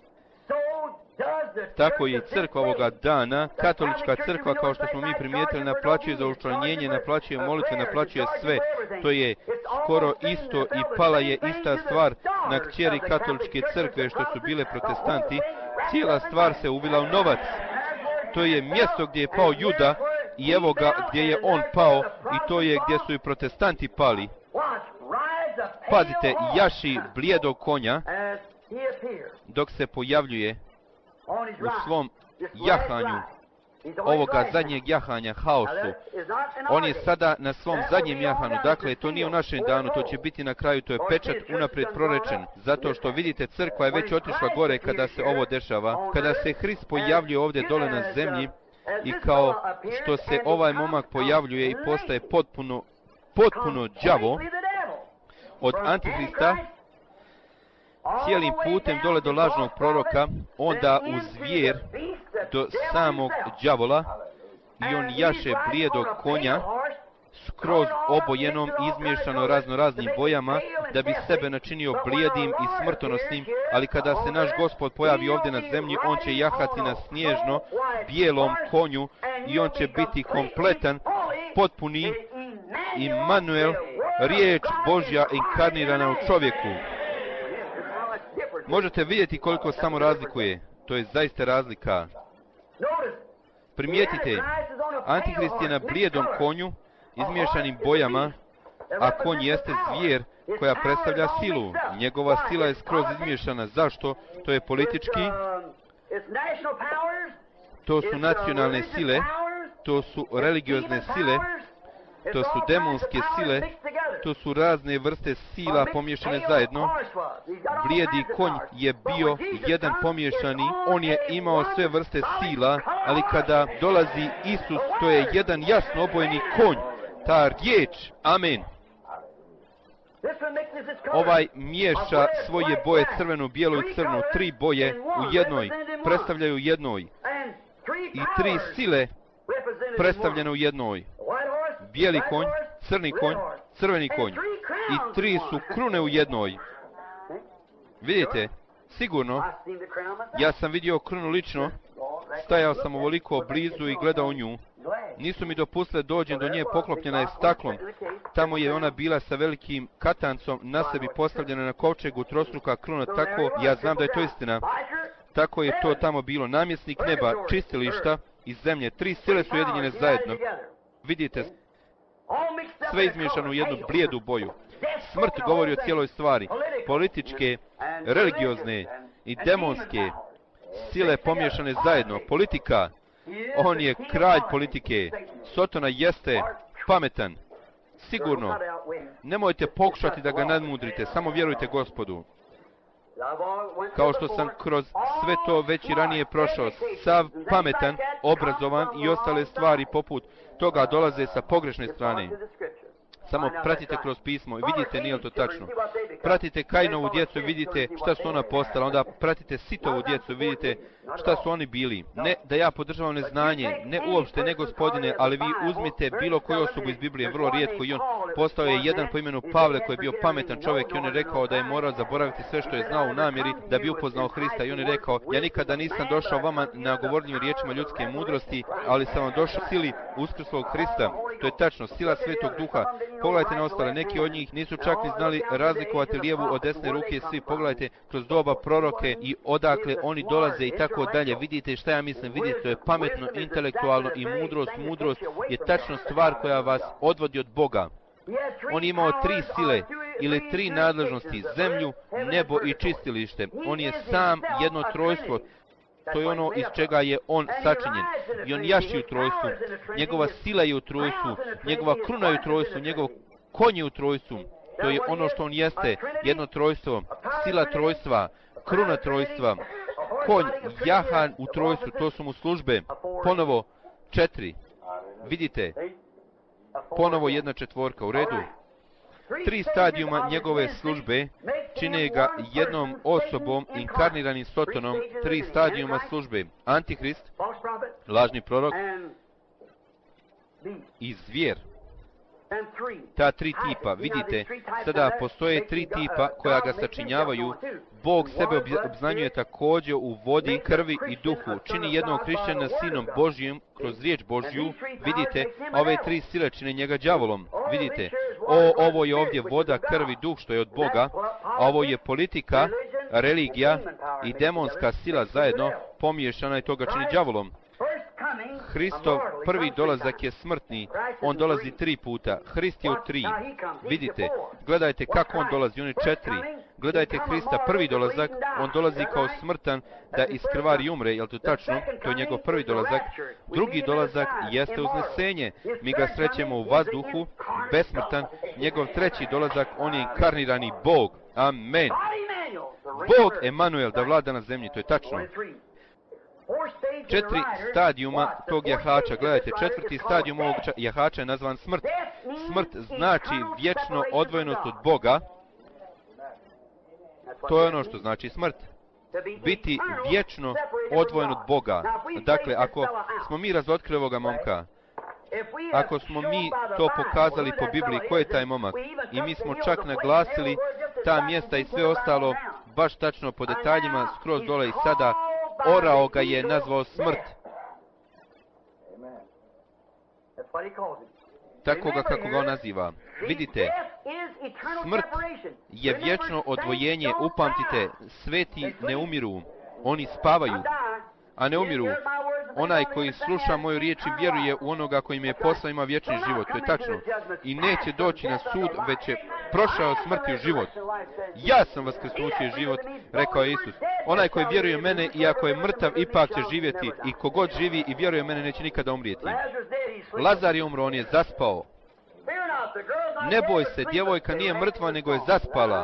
Tako je i crkva ovoga dana, katolička crkva, kao što smo mi primijetili, naplaćuje za učlanjenje, naplaćuje molitve, naplaćuje sve. To je skoro isto i pala je ista stvar na kćeri katoličke crkve što su bile protestanti. Cijela stvar se uvila u novac. To je mjesto gdje je pao Juda i evo ga gdje je on pao i to je gdje su i protestanti pali. Pazite, jaši blijedog konja dok se pojavljuje u svom jahanju, ovoga zadnjeg jahanja, haosu. On je sada na svom zadnjem jahanu, dakle to nije u našem danu, to će biti na kraju, to je pečat unaprijed prorečen, zato što vidite crkva je već otišla gore kada se ovo dešava, kada se Hrist pojavljuje ovdje dole na zemlji i kao što se ovaj momak pojavljuje i postaje potpuno, potpuno đavo od Antihrista, cijelim putem dole do lažnog proroka, onda u zvijer do samog đavola i on jaše blijedog konja skroz obojenom, izmiješano razno raznim bojama da bi sebe načinio blijedim i smrtonosnim, ali kada se naš Gospod pojavi ovdje na zemlji, on će jahati na snježno bijelom konju i on će biti kompletan, potpuni Immanuel, riječ Božja inkarnirana u čovjeku. Možete vidjeti koliko samo razlikuje. To je zaista razlika. Primijetite, Antihrist je na blijedom konju, izmiješanim bojama, a konj jeste zvijer koja predstavlja silu. Njegova sila je skroz izmiješana. Zašto? To je politički, to su nacionalne sile, to su religiozne sile, to su demonske sile, to su razne vrste sila pomiješane zajedno. Blijedi konj je bio jedan pomiješani, on je imao sve vrste sila, ali kada dolazi Isus, to je jedan jasno obojeni konj, ta riječ, amen. Ovaj miješa svoje boje, crvenu, bijelu i crnu, tri boje u jednoj, predstavljaju jednoj. I tri sile predstavljene u jednoj. Bijeli konj, crni konj, crveni konj. I tri su krune u jednoj. Vidite, sigurno, ja sam vidio krunu lično, stajao sam ovoliko blizu i gledao nju. Nisu mi dopustile dođem do nje, poklopljena je staklom. Tamo je ona bila sa velikim katancom na sebi postavljena na kovčegu, trostruka kruna, tako ja znam da je to istina. Tako je to tamo bilo, namjesnik neba, čistilišta i zemlje. Tri sile su ujedinjene zajedno. Vidite, sve izmiješano u jednu blijedu boju. Smrt govori o cijeloj stvari. Političke, religiozne i demonske sile pomiješane zajedno. Politika, On je kralj politike. Sotona jeste pametan. Sigurno. Nemojte pokušati da ga nadmudrite, samo vjerujte Gospodu. Kao što sam kroz sve to već i ranije prošao, sav pametan, obrazovan i ostale stvari poput toga dolaze sa pogrešne strane. Samo pratite kroz pismo i vidite nije li to tačno. Pratite Kainovu djecu i vidite šta su ona postala. Onda pratite Sitovu djecu i vidite šta su oni bili. Ne da ja podržavam neznanje, ne uopšte, ne Gospodine, ali vi uzmite bilo koju osobu iz Biblije, vrlo rijetko, i on postao je jedan po imenu Pavle koji je bio pametan čovjek i on je rekao da je morao zaboraviti sve što je znao u namjeri da bi upoznao Hrista i on je rekao, ja nikada nisam došao vama na govornim riječima ljudske mudrosti, ali sam vam došao sili uskrslog Hrista. To je tačno, sila Svetog Duha. Pogledajte na ostale, neki od njih nisu čak ni znali razlikovati lijevu od desne ruke, svi pogledajte kroz doba proroke i odakle oni dolaze i tako dalje. Vidite šta ja mislim, vidite, to je pametno, intelektualno i mudrost. Mudrost je tačno stvar koja vas odvodi od Boga. On je imao tri sile ili tri nadležnosti, zemlju, nebo i čistilište. On je sam jedno trojstvo. To je ono iz čega je on sačinjen. I on jaši u trojstvu. Njegova sila je u trojstvu. Njegova kruna je u trojstvu. Njegov konj je u trojstvu. To je ono što on jeste. Jedno trojstvo. Sila trojstva. Kruna trojstva. Konj, jahan u trojstvu. To su mu službe. Ponovo četiri. Vidite. Ponovo jedna četvorka. U redu. Tri stadijuma njegove službe čine ga jednom osobom, inkarniranim Sotonom. Tri stadijuma službe. Antihrist, lažni prorok i zvijer. Ta tri tipa, vidite, sada postoje tri tipa koja ga sačinjavaju. Bog sebe obznanjuje također u vodi, krvi i duhu. Čini jednog hrišćana sinom Božijim kroz riječ Božju. Vidite, ove tri sile čine njega đavolom. Vidite, o, ovo je ovdje voda, krv i duh što je od Boga, a ovo je politika, religija i demonska sila zajedno pomiješana i toga čini đavolom. Hristov prvi dolazak je smrtni, on dolazi tri puta, Hrist je u tri. Vidite, gledajte kako on dolazi, on je četiri. Gledajte Hrista prvi dolazak, on dolazi kao smrtan da iskrvari i umre, jel to tačno? To je njegov prvi dolazak. Drugi dolazak jeste uznesenje, mi ga srećemo u vazduhu, besmrtan. Njegov treći dolazak, on je inkarnirani Bog. Amen. Bog Emanuel da vlada na zemlji, to je tačno. Četiri stadijuma tog jahača. Gledajte, četvrti stadijum ovog jahača je nazvan smrt. Smrt znači vječno odvojenost od Boga. To je ono što znači smrt. Biti vječno odvojen od Boga. Dakle, ako smo mi razotkrili ovoga momka, ako smo mi to pokazali po Bibliji, ko je taj momak, i mi smo čak naglasili ta mjesta i sve ostalo, baš tačno po detaljima, skroz dole i sada, orao ga je nazvao smrt. Tako ga kako ga on naziva. Vidite, smrt je vječno odvojenje, upamtite, sveti ne umiru, oni spavaju, a ne umiru. Onaj koji sluša moju riječ i vjeruje u onoga koji mi je poslao ima vječni život, to je tačno. I neće doći na sud, već je prošao smrti u život. Ja sam vaskrsnuće život, rekao je Isus. Onaj koji vjeruje u mene, iako je mrtav, ipak će živjeti, i kogod živi i vjeruje u mene, neće nikada umrijeti. Lazar je umro, on je zaspao. Ne boj se, djevojka nije mrtva, nego je zaspala.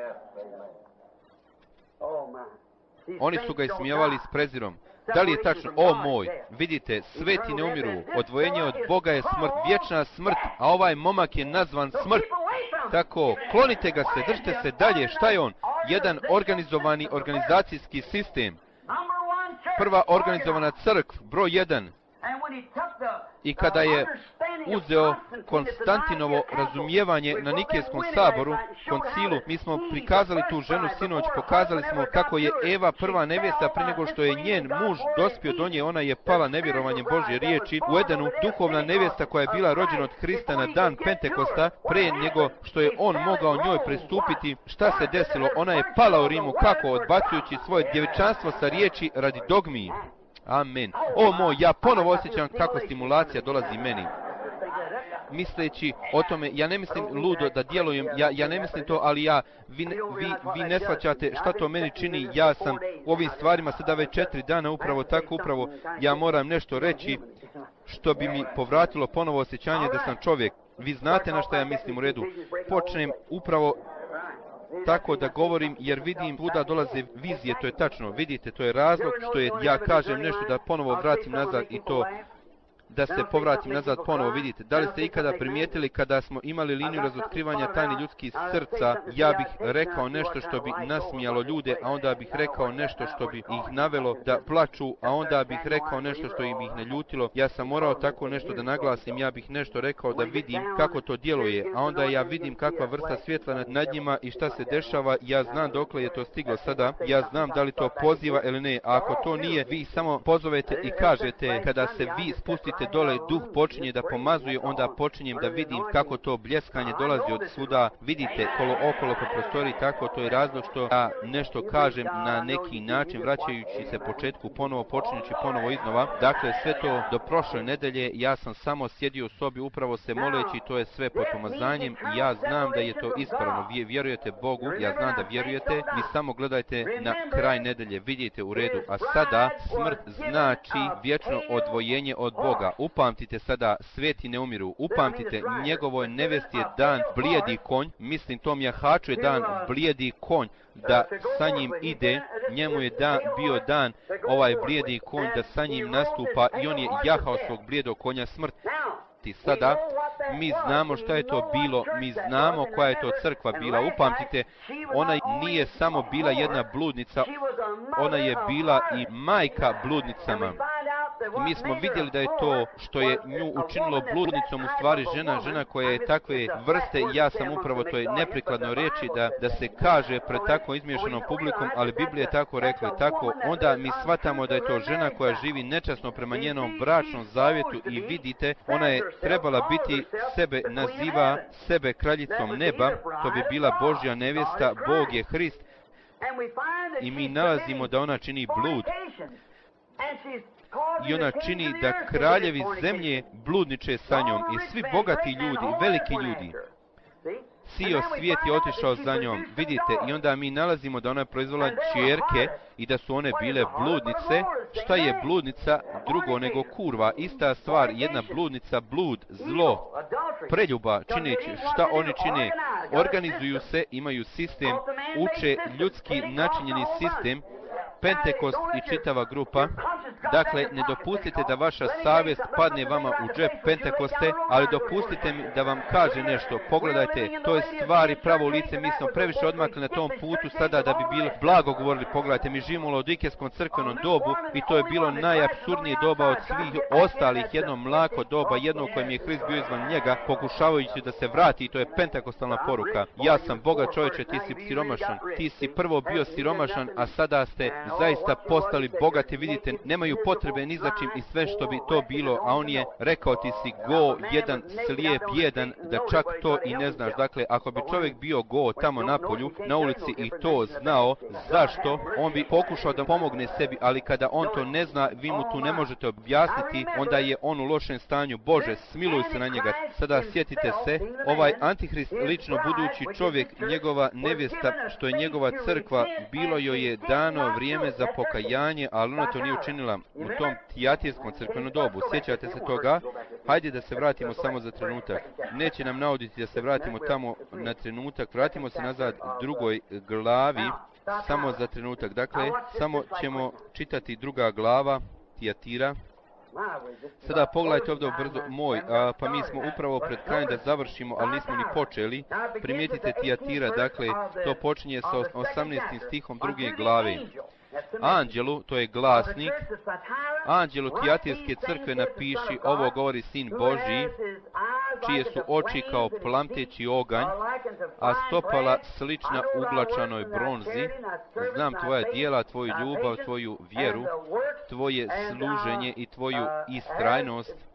Oni su ga ismijavali s prezirom. Da li je tačno? O moj, vidite, sveti ne umiru, odvojenje od Boga je smrt, vječna smrt, a ovaj momak je nazvan smrt. Tako, klonite ga se, držite se dalje, šta je on? Jedan organizovani organizacijski sistem. Prva organizovana crkva, broj jedan. I kada je uzeo Konstantinovo razumijevanje na Nikejskom saboru, koncilu, mi smo prikazali tu ženu sinoć, pokazali smo kako je Eva prva nevjesta prije nego što je njen muž dospio do nje, ona je pala nevjerovanjem Božje riječi u Edenu, duhovna nevjesta koja je bila rođena od Hrista na dan Pentekosta, prije nego što je on mogao njoj pristupiti. Šta se desilo? Ona je pala u Rimu, kako? Odbacujući svoje djevičanstvo sa riječi radi dogmi. Amen. O moj, ja ponovo osjećam kako stimulacija dolazi meni. Misleći o tome, ja ne mislim ludo da djelujem, ja, ja ne mislim to, ali ja, vi, vi, vi ne shvaćate šta to meni čini, ja sam u ovim stvarima sada već četiri dana, upravo tako, upravo ja moram nešto reći što bi mi povratilo ponovo osjećanje da sam čovjek. Vi znate na što ja mislim, u redu. Počnem upravo tako da govorim, jer vidim svuda dolaze vizije, to je tačno. Vidite, to je razlog što je, ja kažem nešto da ponovo vratim nazad i to da se povratim nazad ponovo. Vidite, da li ste ikada primijetili kada smo imali liniju razotkrivanja tajni ljudskih srca, ja bih rekao nešto što bi nasmijalo ljude, a onda bih rekao nešto što bi ih navelo da plaču, a onda bih rekao nešto što im ih naljutilo. Ja sam morao tako nešto da naglasim, ja bih nešto rekao da vidim kako to djeluje, a onda ja vidim kakva vrsta svjetla nad njima i šta se dešava. Ja znam dokle je to stiglo sada, ja znam da li to poziva ili ne, a ako to nije, vi samo pozovete i kažete, kada se vi spustite dole, duh počinje da pomazuje, onda počinjem da vidim kako to bljeskanje dolazi od svuda. Vidite, kolo okolo po prostoriji, tako to je razlog što ja nešto kažem na neki način, vraćajući se početku ponovo, počinjući ponovo iznova. Dakle, sve to do prošle nedelje, ja sam samo sjedio u sobi, upravo se moleći, to je sve pod pomazanjem. Ja znam da je to ispravno, vi vjerujete Bogu, ja znam da vjerujete, vi samo gledajte na kraj nedelje, vidite, u redu. A sada, smrt znači vječno odvojenje od Boga. Upamtite sada, sveti ne umiru, upamtite, njegovoj nevesti je dan blijedi konj, mislim tom jahaču je dan blijedi konj, da sa njim ide, njemu je dan, bio dan ovaj blijedi konj da sa njim nastupa i on je jahao svog blijedog konja smrt. Sada, mi znamo šta je to bilo, mi znamo koja je to crkva bila, upamtite, ona nije samo bila jedna bludnica, ona je bila i majka bludnicama. Mi smo vidjeli da je to što je nju učinilo bludnicom u stvari žena, žena koja je takve vrste, ja sam upravo, to je neprikladno reći da, da se kaže pred tako izmiješanom publikom, ali Biblija je tako rekla, tako, onda mi shvatamo da je to žena koja živi nečasno prema njenom bračnom zavjetu i vidite, ona je trebala biti, sebe naziva sebe kraljicom neba, to bi bila Božja nevjesta, Bog je Hrist i mi nalazimo da ona čini blud. I ona čini da kraljevi zemlje bludniče sa njom i svi bogati ljudi, veliki ljudi. Cijeli svijet je otišao za njom, vidite, i onda mi nalazimo da ona je proizvela ćerke i da su one bile bludnice. Šta je bludnica drugo nego kurva? Ista stvar, jedna bludnica, blud, zlo, preljuba, čineći šta oni čine. Organizuju se, imaju sistem, uče ljudski načinjeni sistem, Pentekost i čitava grupa. Dakle, ne dopustite da vaša savjest padne vama u džep Pentekoste, ali dopustite mi da vam kaže nešto. Pogledajte, to je stvari pravo u lice, mi smo previše odmakli na tom putu sada da bi bili blago govorili. Pogledajte, mi živimo u Laodikejskom crkvenom dobu i to je bilo najapsurdnije doba od svih ostalih, jedno mlako doba, jedno u kojem je Hrist bio izvan njega, pokušavajući da se vrati, i to je pentakostalna poruka. Ja sam bogat čovječe, ti si siromašan, ti si prvo bio siromašan, a sada ste zaista postali bogati, vidite, nemaju potrebe ni za čim i sve što bi to bilo, a on je rekao, ti si go, jedan slijep, jedan, da čak to i ne znaš. Dakle, ako bi čovjek bio go tamo na polju, na ulici i to znao, zašto? On bi pokušao da pomogne sebi, ali kada on to ne zna, vi mu tu ne možete objasniti, onda je on u lošem stanju. Bože, smiluj se na njega. Sada sjetite se, ovaj Antihrist, lično budući čovjek, njegova nevjesta, što je njegova crkva, bilo joj je dano vrijeme za pokajanje, ali ona to nije učinila u tom tijatirskom crkvenom dobu. Sjećate se toga? Hajde da se vratimo samo za trenutak. Neće nam nauditi da se vratimo tamo na trenutak. Vratimo se nazad drugoj glavi, samo za trenutak. Dakle, samo ćemo čitati druga glava Tijatira. Sada pogledajte ovdje brzo, moj, a, pa mi smo upravo pred krajem da završimo, ali nismo ni počeli. Primijetite Tijatira, dakle, to počinje sa osamnaestim stihom druge glave. Anđelu, to je glasnik, anđelu Tijatirske crkve napiši, ovo govori Sin Božji, čije su oči kao plamteći oganj, a stopala slična uglačanoj bronzi. Znam tvoja djela, tvoju ljubav, tvoju vjeru, tvoje služenje i tvoju istrajnost,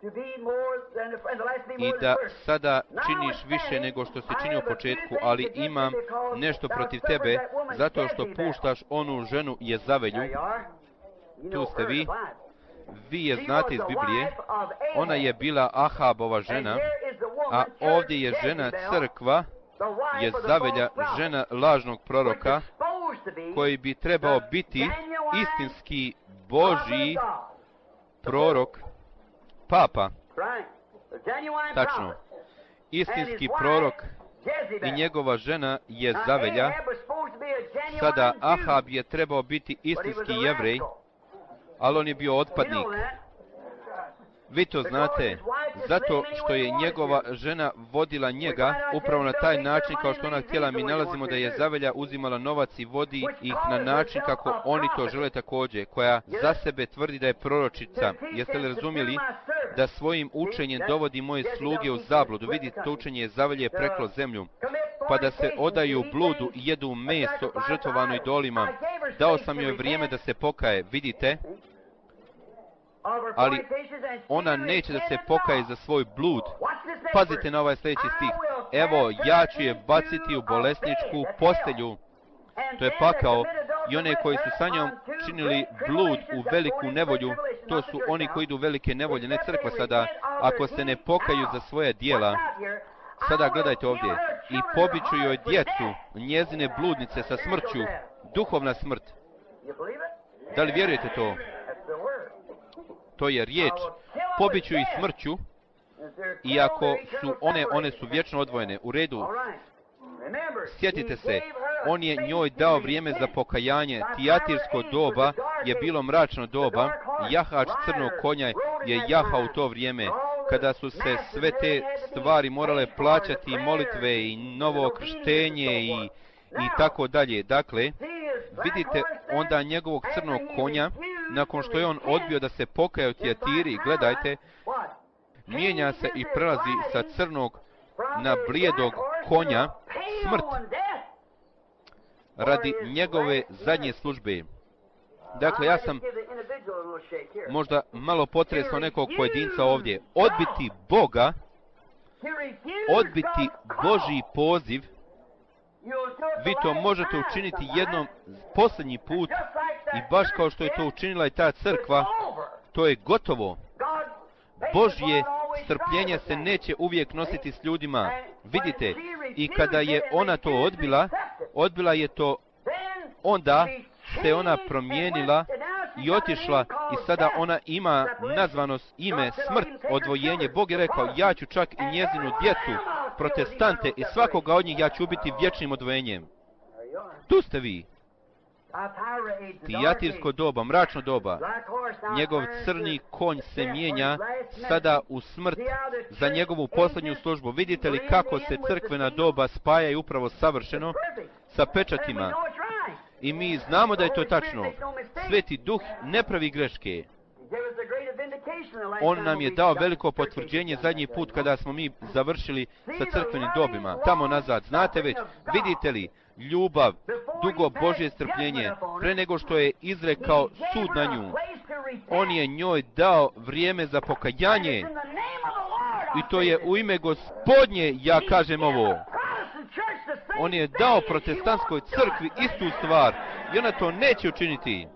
i da sada činiš više nego što si činio u početku, ali imam nešto protiv tebe, zato što puštaš onu ženu Jezavelju. Tu ste vi. Vi je znate iz Biblije. Ona je bila Ahabova žena, a ovdje je žena crkva, Jezavelja, žena lažnog proroka, koji bi trebao biti istinski Božji prorok, papa. Tačno. Istinski prorok i njegova žena je Zavelja. Sada Ahab je trebao biti istinski Jevrej, ali on je bio otpadnik. Vi to znate, zato što je njegova žena vodila njega upravo na taj način kao što ona htjela. Mi nalazimo da je Zavelja uzimala novac i vodi ih na način kako oni to žele također, koja za sebe tvrdi da je proročica. Jeste li razumjeli da svojim učenjem dovodi moje sluge u zabludu? Vidite, to učenje je Zavelje preklo zemlju, pa da se odaju bludu i jedu meso žrtvovano idolima. Dao sam joj vrijeme da se pokaje, vidite, ali ona neće da se pokaje za svoj blud. Pazite na ovaj sljedeći stih. Evo, ja ću je baciti u bolesničku postelju. To je pakao. I one koji su sa njom činili blud u veliku nevolju, to su oni koji idu u velike nevolje, ne crkva sada, ako se ne pokaju za svoje dijela. Sada gledajte ovdje. I pobiću joj djecu, njezine bludnice sa smrću, duhovna smrt. Da li vjerujete to? To je riječ. Pobiću ih smrću, iako su one, one su vječno odvojene. U redu. Sjetite se, on je njoj dao vrijeme za pokajanje. Tijatirsko doba je bilo mračno doba. Jahač crnog konja je jahao u to vrijeme, kada su se sve te stvari morale plaćati, i molitve i novo krštenje i, i tako dalje. Dakle, vidite onda njegovog crnog konja, nakon što je on odbio da se pokaje u Tijatiri, gledajte, mijenja se i prelazi sa crnog na blijedog konja, smrt, radi njegove zadnje službe. Dakle, ja sam možda malo potresao nekog pojedinca ovdje. Odbiti Boga, odbiti Božji poziv, vi to možete učiniti jednom posljednji put, i baš kao što je to učinila i ta crkva, to je gotovo. Božje strpljenje se neće uvijek nositi s ljudima. Vidite, i kada je ona to odbila, odbila je to, onda se ona promijenila i otišla, i sada ona ima nazvano ime smrt, odvojenje. Bog je rekao, ja ću čak i njezinu djecu, protestante i svakoga od njih, ja ću ubiti vječnim odvojenjem. Tu ste vi. Tijatirsko doba, mračno doba. Njegov crni konj se mijenja sada u smrt za njegovu posljednju službu. Vidite li kako se crkvena doba spajaju upravo savršeno sa pečatima? I mi znamo da je to tačno. Sveti Duh ne pravi greške. On nam je dao veliko potvrđenje zadnji put kada smo mi završili sa crkvenim dobima. Tamo nazad, znate već, vidite li, ljubav, dugo Božje strpljenje, pre nego što je izrekao sud na nju, on je njoj dao vrijeme za pokajanje. I to je u ime Gospodnje, ja kažem ovo. On je dao protestantskoj crkvi istu stvar i ona to neće učiniti.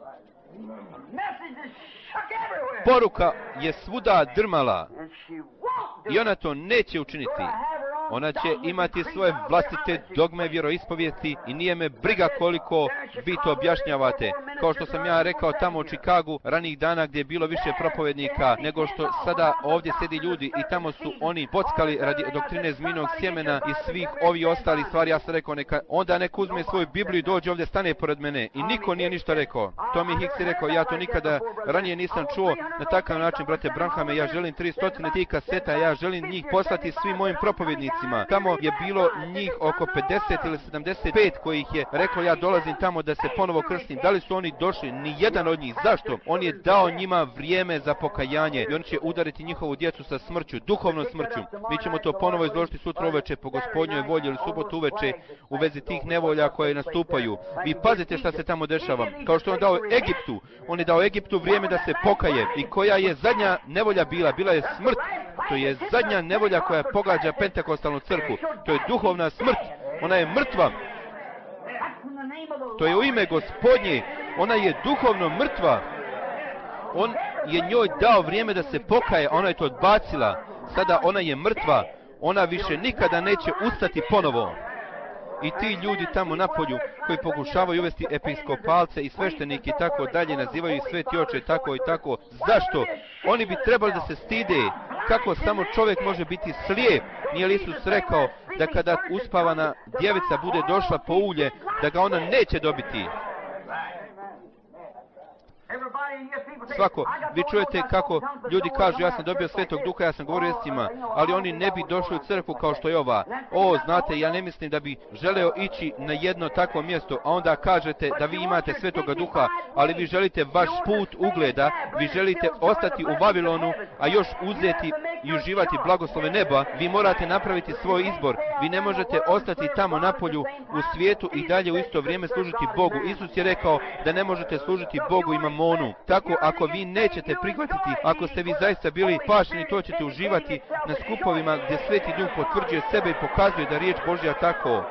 Poruka je svuda drmala i ona to neće učiniti. Ona će imati svoje vlastite dogme vjeroispovijesti i nije me briga koliko vi to objašnjavate. Kao što sam ja rekao tamo u Čikagu ranih dana gdje je bilo više propovednika nego što sada ovdje sjedi ljudi, i tamo su oni pockali radi doktrine zmijnog sjemena i svih ovih ostalih stvari. Ja sam rekao, neka onda neko uzme svoju Bibliju i dođe ovdje, stane pored mene, i niko nije ništa rekao. Tommy Hicks je rekao, ja to nikada ranije nisam čuo na takav način, brate Branhame, ja želim tristo tih kaseta, ja želim njih poslati svim mojim propovednicima. Tamo je bilo njih oko pedeset ili sedamdeset pet kojih je reklo, ja dolazim tamo da se ponovo krstim. Da li su oni došli? Ni jedan od njih. Zašto? On je dao njima vrijeme za pokajanje i on će udariti njihovu djecu sa smrću, duhovnom smrću. Mi ćemo to ponovo izložiti sutra uveče po Gospodnjoj volji ili subotu uveče u vezi tih nevolja koje nastupaju. Vi pazite šta se tamo dešava. Kao što on dao Egiptu, on je dao Egiptu vrijeme da se pokaje. I koja je zadnja nevolja bila? Bila je smrt. To je zadnja nevolja koja pogađa pentekostalnu crkvu. To je duhovna smrt. Ona je mrtva. To je u ime Gospodnje. Ona je duhovno mrtva. On je njoj dao vrijeme da se pokaje, ona je to odbacila. Sada ona je mrtva. Ona više nikada neće ustati ponovo. I ti ljudi tamo napolju koji pokušavaju uvesti episkopalce i sveštenike i tako dalje, nazivaju ih sveti oče tako i tako. Zašto? Oni bi trebali da se stide. Kako samo čovjek može biti slijep? Nije li Isus rekao da kada uspavana djevica bude došla po ulje, da ga ona neće dobiti? Svako, vi čujete kako ljudi kažu ja sam dobio Svetog Duha, ja sam govorio jezicima, ali oni ne bi došli u crkvu kao što je ova. O, znate, ja ne mislim da bi želeo ići na jedno takvo mjesto, a onda kažete da vi imate Svetoga Duha, ali vi želite vaš put ugleda, vi želite ostati u Vavilonu, a još uzeti i uživati blagoslove neba. Vi morate napraviti svoj izbor. Vi ne možete ostati tamo napolju u svijetu i dalje u isto vrijeme služiti Bogu. Isus je rekao da ne možete služiti Bogu i mamonu. Tako, ako vi nećete prihvatiti, ako ste vi zaista bili spašeni, to ćete uživati na skupovima gdje Sveti Duh potvrđuje sebe i pokazuje da riječ Božja tako.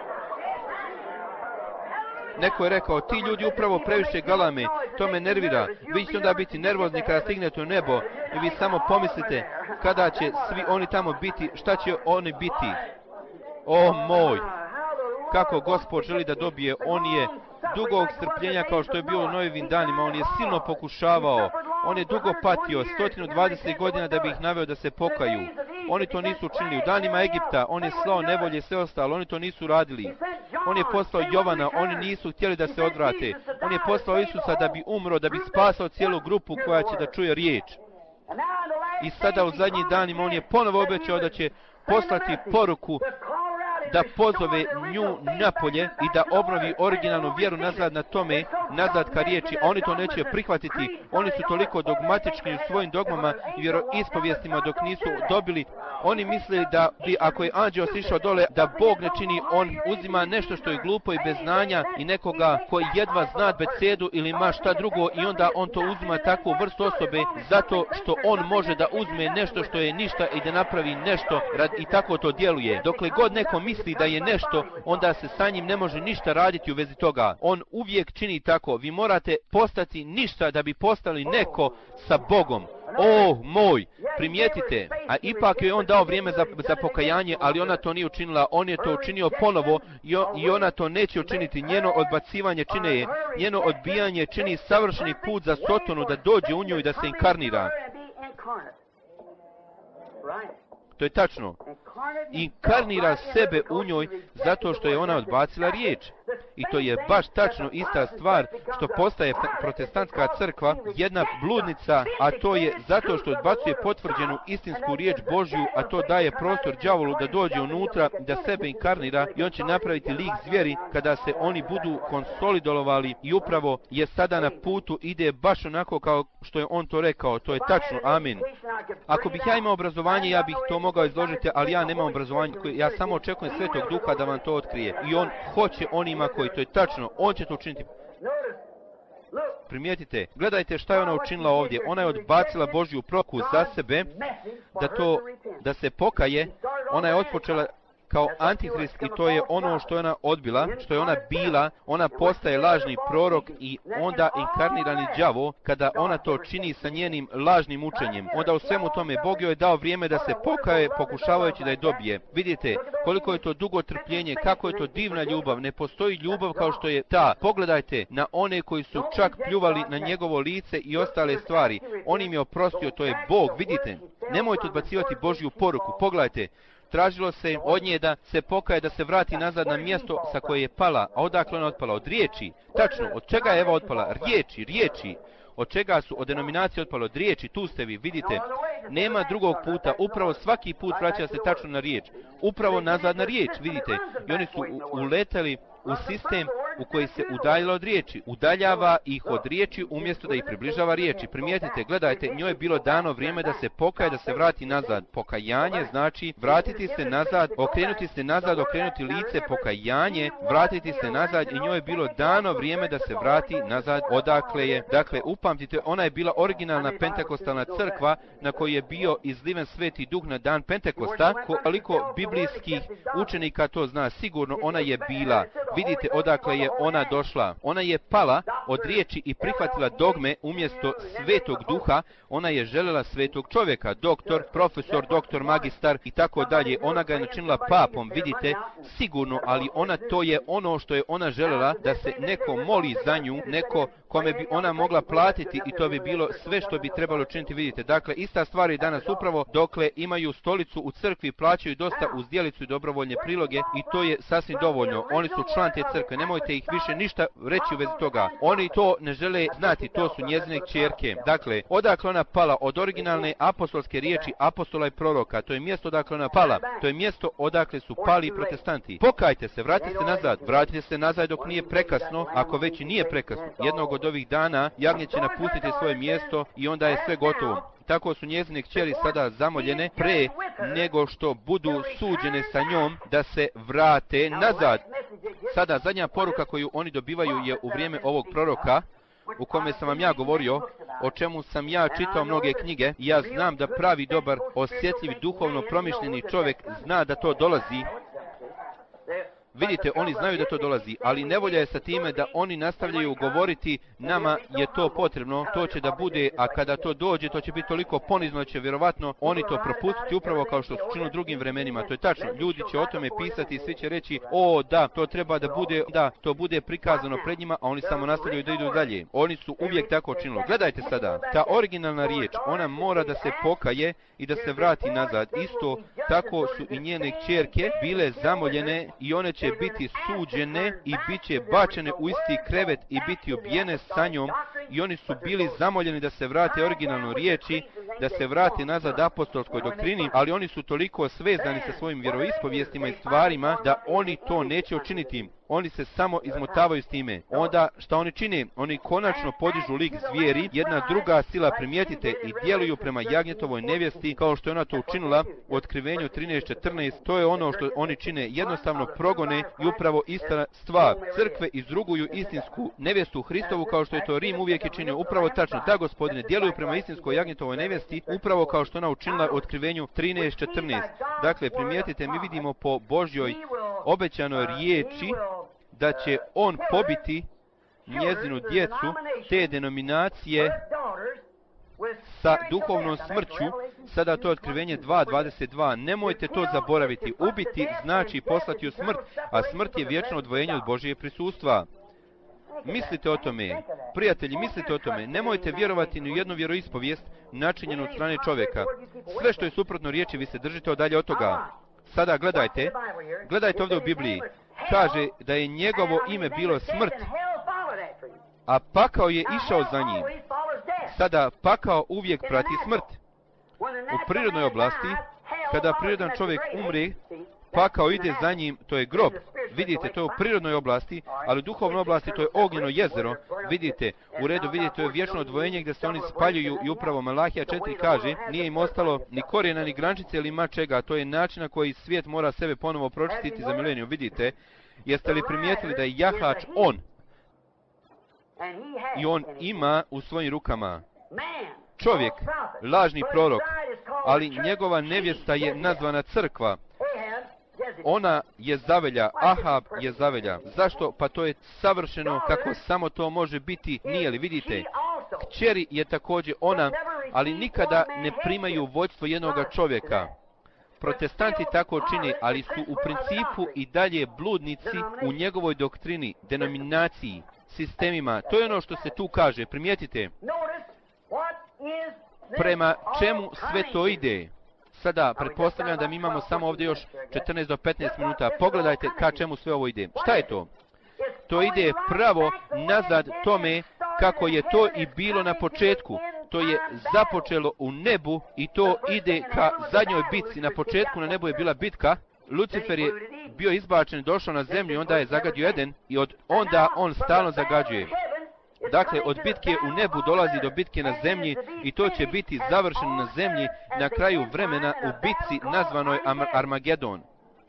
Neko je rekao, ti ljudi upravo previše galame, to me nervira. Vi ćete onda biti nervozni kada stignete u nebo i vi samo pomislite kada će svi oni tamo biti, šta će oni biti. O moj, kako Gospod želi da dobije, on je dugog strpljenja kao što je bilo u Nojevim danima, on je silno pokušavao, on je dugo patio, sto dvadeset godina da bi ih naveo da se pokaju. Oni to nisu učinili. U danima Egipta, on je slao nevolje i sve ostalo, oni to nisu radili. On je poslao Jovana, oni nisu htjeli da se odvrate. On je poslao Isusa da bi umro, da bi spasao cijelu grupu koja će da čuje riječ. I sada u zadnjim danima on je ponovo obećao da će poslati poruku da pozove nju napolje i da obnovi originalnu vjeru nazad na tome, nazad ka riječi, a oni to neće prihvatiti. Oni su toliko dogmatični u svojim dogmama i vjeroispovijestima dok nisu dobili. Oni misle da bi, ako je anđeo sišao dole, da Bog ne čini, on uzima nešto što je glupo i bez znanja i nekoga koji jedva zna becedu ili ima šta drugo i onda on to uzima takvu vrstu osobe zato što on može da uzme nešto što je ništa i da napravi nešto rad, i tako to djeluje. Dokle god neko misli da je nešto, onda se sa njim ne može ništa raditi u vezi toga. On uvijek čini tako. Vi morate postati ništa da bi postali neko sa Bogom. O moj, primijetite, a ipak je on dao vrijeme za, za pokajanje, ali ona to nije učinila, on je to učinio ponovo i, on, i ona to neće učiniti. Njeno odbacivanje čine je, njeno odbijanje čini savršeni put za Sotonu da dođe u nju i da se inkarnira. To je tačno. Inkarnira sebe u njoj zato što je ona odbacila riječ. I to je baš tačno ista stvar što postaje protestantska crkva jedna bludnica, a to je zato što odbacuje potvrđenu istinsku riječ Božju, a to daje prostor đavolu da dođe unutra, da sebe inkarnira i on će napraviti lik zvijeri kada se oni budu konsolidovali i upravo je sada na putu, ide baš onako kao što je on to rekao. To je tačno. Amin. Ako bih ja imao obrazovanje, ja bih to mogao izložiti, ali ja nemam obrazovanje. Ja samo očekujem Svetog Duha da vam to otkrije. I on hoće onima koji, to je tačno, on će to učiniti. Primijetite, gledajte šta je ona učinila ovdje. Ona je odbacila Božju proroku za sebe, da to, da se pokaje. Ona je otpočela kao antihrist i to je ono što je ona odbila, što je ona bila. Ona postaje lažni prorok i onda inkarnirani đavo kada ona to čini sa njenim lažnim učenjem. Onda u svemu tome Bog joj je dao vrijeme da se pokaje pokušavajući da je dobije. Vidite koliko je to dugo trpljenje, kako je to divna ljubav. Ne postoji ljubav kao što je ta. Pogledajte na one koji su čak pljuvali na njegovo lice i ostale stvari. On im je oprostio, to je Bog. Vidite, nemojte odbacivati Božju poruku. Pogledajte. Tražilo se od nje da se pokaje, da se vrati nazad na mjesto sa koje je pala. A odakle ona otpala? Od riječi. Tačno, od čega je Eva otpala? Riječi, riječi. Od čega su? Od denominacije otpalo? Od riječi. Tu ste vi, vidite. Nema drugog puta. Upravo svaki put vraća se tačno na riječ. Upravo nazad na riječ, vidite. I oni su uletali u sistem u koji se udaljila od riječi. Udaljava ih od riječi umjesto da ih približava riječi. Primijetite, gledajte, njoj je bilo dano vrijeme da se pokaje, da se vrati nazad. Pokajanje znači vratiti se nazad, okrenuti se nazad, okrenuti lice, pokajanje, vratiti se nazad i njoj je bilo dano vrijeme da se vrati nazad odakle je. Dakle, upamtite, ona je bila originalna pentekostalna crkva na kojoj je bio izliven Sveti Duh na dan Pentekosta. Koliko biblijskih učenika to zna, sigurno ona je bila. Vidite odakle je ona došla. Ona je pala od riječi i prihvatila dogme umjesto svetog duha, ona je željela svetog čovjeka, doktor, profesor, doktor, magistar i tako dalje. Ona ga je načinila papom, vidite, sigurno, ali ona to je ono što je ona željela, da se neko moli za nju, neko kome bi ona mogla platiti i to bi bilo sve što bi trebalo činiti, vidite. Dakle, ista stvar je danas upravo dokle imaju stolicu u crkvi, plaćaju dosta uz djelicu i dobrovoljne priloge i to je sasvim dovoljno. Oni su član te crkve, nemojte ih više ništa reći u vezi toga. Oni to ne žele znati, to su njezine kćerke. Dakle, odakle ona pala? Od originalne apostolske riječi apostola i proroka. To je mjesto odakle ona pala. To je mjesto odakle su pali protestanti. Pokajte se, vratite se nazad. Vratite se nazad dok nije prekasno, ako već i nije prekasno. Jednog od ovih dana jagnje će napustiti svoje mjesto i onda je sve gotovo. Tako su njezine kćeri sada zamoljene pre nego što budu suđene sa njom da se vrate nazad. Sada zadnja poruka koju oni dobivaju je u vrijeme ovog proroka u kome sam vam ja govorio, o čemu sam ja čitao mnoge knjige i ja znam da pravi, dobar, osjetljiv, duhovno promišljeni čovjek zna da to dolazi. Vidite, oni znaju da to dolazi, ali nevolja je sa time da oni nastavljaju govoriti nama je to potrebno, to će da bude, a kada to dođe, to će biti toliko ponizno da će vjerovatno oni to propustiti upravo kao što su činili u drugim vremenima. To je tačno, ljudi će o tome pisati i svi će reći, o da, to treba da bude, da, to bude prikazano pred njima, a oni samo nastavljaju da idu dalje. Oni su uvijek tako činili. Gledajte sada, ta originalna riječ, ona mora da se pokaje i da se vrati nazad. Isto tako su i njene kćerke bile zamoljene i one će biti suđene i bit će bačene u isti krevet i biti ubijene sa njom i oni su bili zamoljeni da se vrate originalnoj riječi, da se vrate nazad apostolskoj doktrini, ali oni su toliko svezani sa svojim vjeroispovijestima i stvarima da oni to neće učiniti. Oni se samo izmotavaju s time. Onda šta oni čine? Oni konačno podižu lik zvijeri, jedna druga sila, primijetite, i djeluju prema jagnjetovoj nevjesti kao što je ona to učinila u Otkrivenju trinaest četrnaest. To je ono što oni čine, jednostavno progone i upravo ista stvar. Crkve izruguju istinsku nevjestu Hristovu kao što je to Rim uvijek je činio. Upravo tačno, da gospodine, djeluju prema istinskoj jagnjetovoj nevjesti upravo kao što ona učinila u Otkrivenju trinaest četrnaest. Dakle, primijetite, mi vidimo po Božjoj obećanoj riječi da će on pobiti njezinu djecu, te denominacije sa duhovnom smrću. Sada to je Otkrivenje dva dvadeset dva. Nemojte to zaboraviti. Ubiti znači poslati u smrt, a smrt je vječno odvojenje od Božjeg prisustva. Mislite o tome, prijatelji, mislite o tome. Nemojte vjerovati ni u jednu vjeroispovijest načinjenu od strane čovjeka. Sve što je suprotno riječi, vi se držite dalje od toga. Sada gledajte, gledajte ovdje u Bibliji. Kaže da je njegovo ime bilo smrt, a pakao je išao za njim. Sada pakao uvijek prati smrt. U prirodnoj oblasti, kada prirodan čovjek umre, pakao ide za njim, to je grob. Vidite, to je u prirodnoj oblasti, ali u duhovnoj oblasti to je ognjeno jezero. Vidite, u redu vidite, to je vječno odvojenje gdje se oni spaljuju i upravo Malahija četiri kaže, nije im ostalo ni korijena, ni grančice ili ma čega. To je način na koji svijet mora sebe ponovo pročistiti za mileniju. Vidite, jeste li primijetili da je jahač on? I on ima u svojim rukama čovjek, lažni prorok, ali njegova nevjesta je nazvana crkva. Ona je zavelja, Ahab je zavelja. Zašto? Pa to je savršeno kako samo to može biti, nije li vidite? Kćeri je također ona, ali nikada ne primaju vođstvo jednoga čovjeka. Protestanti tako čine, ali su u principu i dalje bludnici u njegovoj doktrini, denominaciji, sistemima. To je ono što se tu kaže, primijetite. Prema čemu sve to ide? Sada, pretpostavljam da mi imamo samo ovdje još četrnaest do petnaest minuta. Pogledajte ka čemu sve ovo ide. Šta je to? To ide pravo nazad tome kako je to i bilo na početku. To je započelo u nebu i to ide ka zadnjoj bitci. Na početku na nebu je bila bitka. Lucifer je bio izbačen, došao na zemlju i onda je zagadio Eden i od onda on stalno zagađuje. Dakle, od bitke u nebu dolazi do bitke na zemlji i to će biti završeno na zemlji na kraju vremena u bitci nazvanoj Armagedon.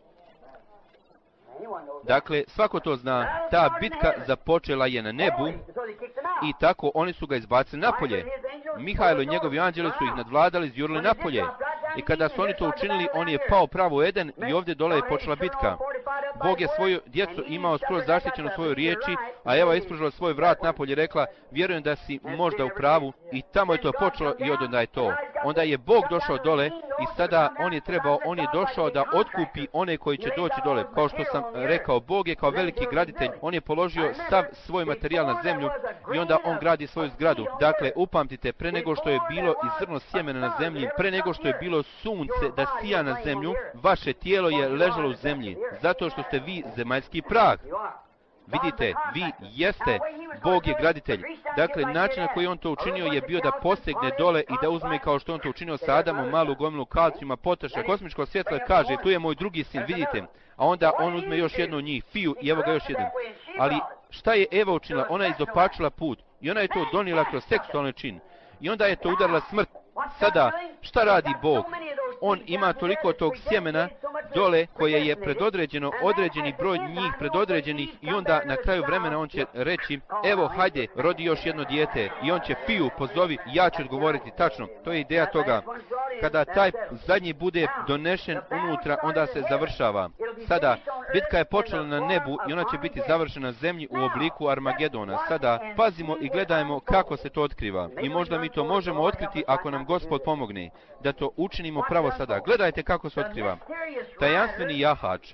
Dakle, svako to zna, ta bitka započela je na nebu i tako oni su ga izbacili napolje. Mihajlo i njegovi anđeli su ih nadvladali, izjurili napolje. I kada su oni to učinili, on je pao pravo u Eden i ovdje dole je počela bitka. Bog je svoju djecu imao skroz zaštićenu svoju riječi, a Eva ispružila svoj vrat napolje i rekla, vjerujem da si možda u pravu, i tamo je to počelo i od onda je to. Onda je Bog došao dole i sada on je trebao, on je došao da otkupi one koji će doći dole. Kao što sam rekao, Bog je kao veliki graditelj, on je položio sav svoj materijal na zemlju i onda on gradi svoju zgradu. Dakle, upamtite, pre nego što je bilo i zrno sjemena na zemlji, pre nego što je bilo sunce da sija na zemlju, vaše tijelo je ležalo u zemlji, zato što ste vi zemaljski prah. Vidite, vi jeste, Bog je graditelj. Dakle, način na koji on to učinio je bio da postegne dole i da uzme, kao što on to učinio sa Adamom, malu gomilu kalcijuma, potaša, kosmičko svjetlo, kaže, tu je moj drugi sin, vidite. A onda on uzme još jednu od njih, Fiju, i evo ga još jedan. Ali šta je Eva učinila? Ona je izopačila put i ona je to donijela kroz seksualni čin. I onda je to udarila smrt. Sada, šta radi Bog? On ima toliko tog sjemena dole koje je predodređeno, određeni broj njih predodređenih, i onda na kraju vremena on će reći, evo hajde, rodi još jedno dijete, i on će Fiju pozovi, ja ću odgovoriti tačno. To je ideja toga. Kada taj zadnji bude donešen unutra, onda se završava. Sada, bitka je počela na nebu i ona će biti završena na zemlji u obliku Armagedona. Sada, pazimo i gledajmo kako se to otkriva. I možda mi to možemo otkriti ako nam Gospod pomogne da to učinimo pravo sada. Gledajte kako se otkriva. Tajanstveni jahač.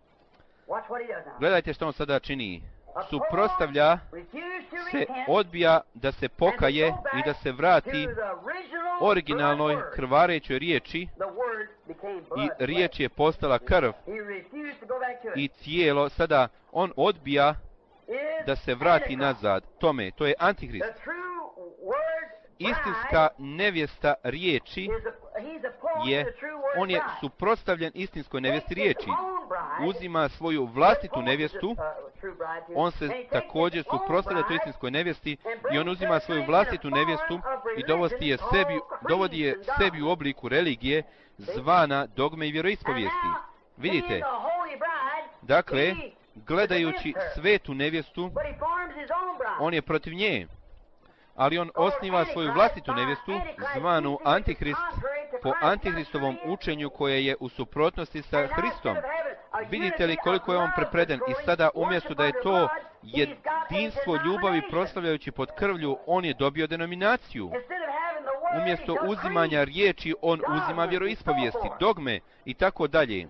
Gledajte što on sada čini. Suprotstavlja se, odbija da se pokaje i da se vrati originalnoj krvarećoj riječi, i riječ je postala krv i tijelo. Sada on odbija da se vrati nazad tome. To je Antihrist. Istinska nevjesta riječi je, on je suprotstavljen istinskoj nevjesti riječi. Uzima svoju vlastitu nevjestu, on se također suprotstavlja toj istinskoj nevjesti i on uzima svoju vlastitu nevjestu i dovodi je sebi, dovodi je sebi u obliku religije zvana dogme i vjeroispovijesti. Vidite, dakle, gledajući svetu nevjestu, on je protiv nje. Ali on osniva svoju vlastitu nevjestu, zvanu Antihrist, po Antihristovom učenju koje je u suprotnosti sa Hristom. Vidite li koliko je on prepreden? I sada, umjesto da je to jedinstvo ljubavi proslavljajući pod krvlju, on je dobio denominaciju. Umjesto uzimanja riječi, on uzima vjeroispovijesti, dogme i tako dalje.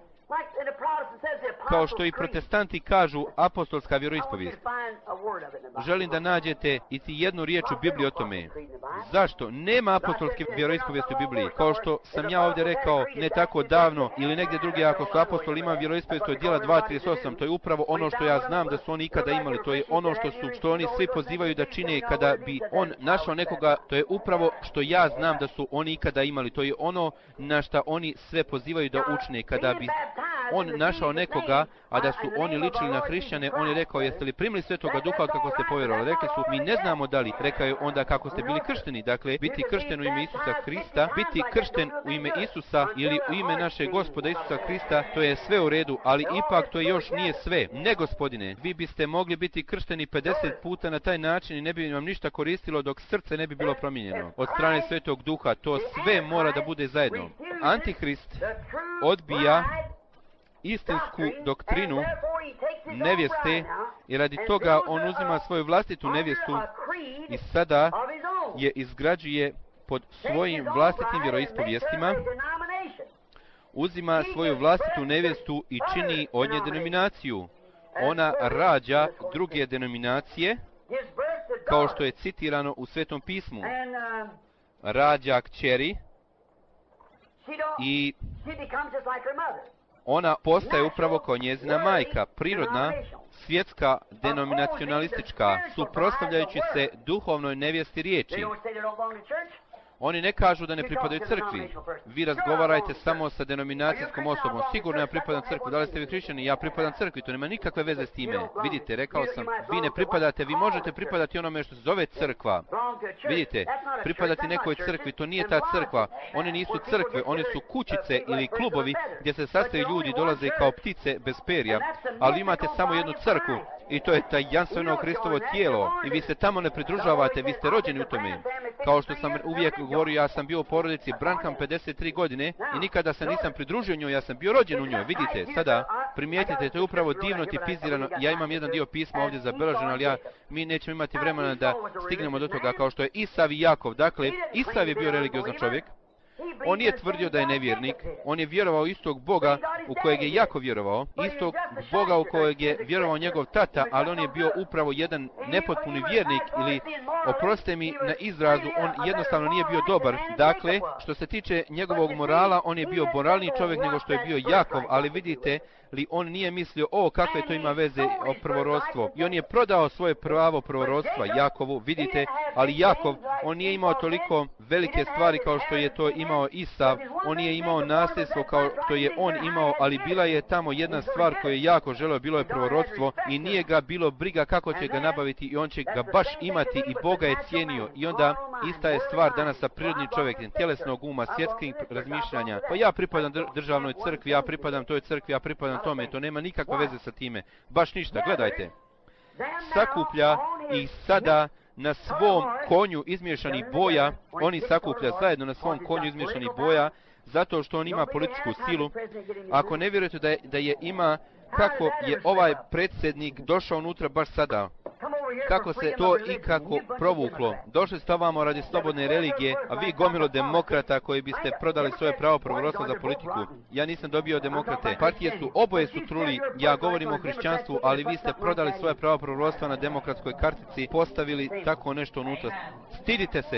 Kao što i protestanti kažu, apostolska vjeroispovijest. Želim da nađete i ti jednu riječ u Bibliji o tome. Zašto? Nema apostolske vjeroispovijesti u Bibliji. Kao što sam ja ovdje rekao ne tako davno, ili negdje drugdje, ako su apostoli imali vjeroispovijest, to je djela dva trideset osam. To je upravo ono što ja znam da su oni ikada imali. To je ono što su, što oni svi pozivaju da čine kada bi on našao nekoga. To je upravo što ja znam da su oni ikada imali. To je ono na što oni sve pozivaju da učine kada bi on našao nekoga, a da su oni ličili na hrišćane. On je rekao, jeste li primili Svetoga Duha kako ste povjerovali? Rekli su, mi ne znamo da li. Rekao je onda kako ste bili kršteni. Dakle, biti kršten u ime Isusa Hrista, biti kršten u ime Isusa ili u ime našeg Gospoda Isusa Hrista, to je sve u redu, ali ipak to još nije sve. Ne, gospodine, vi biste mogli biti kršteni pedeset puta na taj način i ne bi vam ništa koristilo dok srce ne bi bilo promijenjeno. Od strane Svetog Duha, to sve mora da bude zajedno. Antihrist odbija istinsku doktrinu nevjeste i radi toga on uzima svoju vlastitu nevjestu i sada je izgrađuje pod svojim vlastitim vjeroispovijestima, uzima svoju vlastitu nevjestu i čini od nje denominaciju. Ona rađa druge denominacije, kao što je citirano u Svetom pismu. Rađa kćeri i ona postaje upravo kao njezina majka, prirodna, svjetska, denominacionalistička, suprotstavljajući se duhovnoj nevjesti riječi. Oni ne kažu da ne pripadaju crkvi. Vi razgovarajte samo sa denominacijskom osobom. Sigurno ja pripadam crkvi. Da li ste vi hrišćani? Ja pripadam crkvi. To nema nikakve veze s time. Vidite, rekao sam, vi ne pripadate, vi možete pripadati onome što se zove crkva. Vidite, pripadati nekoj crkvi, to nije ta crkva. Oni nisu crkve, oni su kućice ili klubovi gdje se sastaju ljudi, dolaze kao ptice bez perja. Ali imate samo jednu crkvu i to je tajanstveno Hristovo tijelo. I vi se tamo ne pridružavate, vi ste rođeni u tome. Kao što sam uvijek govorio, ja sam bio u porodici Branham pedeset tri godine i nikada se nisam pridružio njoj, ja sam bio rođen u njoj. Vidite, sada Primijetite, to je upravo divno tipizirano. Ja imam jedan dio pisma ovdje zabeleženo, ali ja, mi nećemo imati vremena da stignemo do toga, kao što je Isav i Jakov. Dakle, Isav je bio religiozan čovjek. On nije tvrdio da je nevjernik, on je vjerovao istog Boga u kojeg je Jakov vjerovao, istog Boga u kojeg je vjerovao njegov tata, ali on je bio upravo jedan nepotpuni vjernik, ili, oprostite mi na izrazu, on jednostavno nije bio dobar. Dakle, što se tiče njegovog morala, on je bio moralniji čovjek nego što je bio Jakov, ali vidite li, on nije mislio, o, kakve to ima veze o prvorodstvo. I on je prodao svoje pravo prvorodstva Jakovu, vidite, ali Jakov, on nije imao toliko velike stvari kao što je to imao Isav, on nije imao nasljedstvo kao što je on imao, ali bila je tamo jedna stvar koju je jako želeo, bilo je prvorodstvo i nije ga bilo briga kako će ga nabaviti i on će ga baš imati i Boga je cijenio. I onda ista je stvar danas sa prirodnim čovjekom, tjelesnog uma, svjetskih razmišljanja. Pa ja pripadam državnoj crkvi, ja pripadam toj crkvi, ja pripadam tome, to nema nikakve veze sa time. Baš ništa, gledajte. Sakuplja ih sada na svom konju izmiješanih boja, oni sakuplja zajedno na svom konju izmiješanih boja, zato što on ima političku silu. Ako ne vjerujete da je, da je ima, kako je ovaj predsjednik došao unutra baš sada? Kako se to ikako provuklo? Došli ste ovamo radi slobodne religije, a vi gomilo demokrata koji biste prodali svoje pravo prvorodstva za politiku. Ja nisam dobio demokrate. Partije su, oboje su truli, ja govorim o hrišćanstvu, ali vi ste prodali svoje pravo prvorodstva na demokratskoj kartici, postavili tako nešto unutra. Stidite se!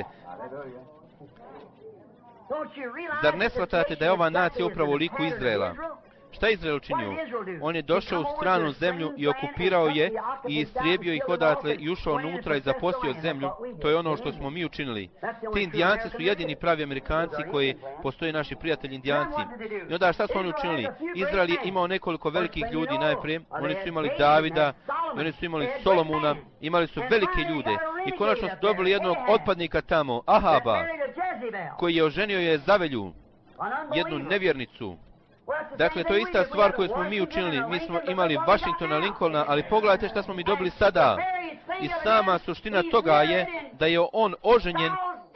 Zar ne shvatate da je ova nacija upravo u liku Izraela? Šta je Izrael učinio? On je došao u stranu zemlju i okupirao je i istrijebio ih odatle i ušao unutra i zaposio zemlju. To je ono što smo mi učinili. Ti Indijanci su jedini pravi Amerikanci koji postoje naši prijatelji Indijanci. I onda šta su oni učinili? Izrael je imao nekoliko velikih ljudi najprije. Oni su imali Davida, oni su imali Solomuna, imali su velike ljude. I konačno su dobili jednog otpadnika tamo, Ahaba, koji je oženio je Zavelju, jednu nevjernicu. Dakle, to je ista stvar koju smo mi učinili. Mi smo imali Washingtona, Lincolna, ali pogledajte šta smo mi dobili sada. I sama suština toga je da je on oženjen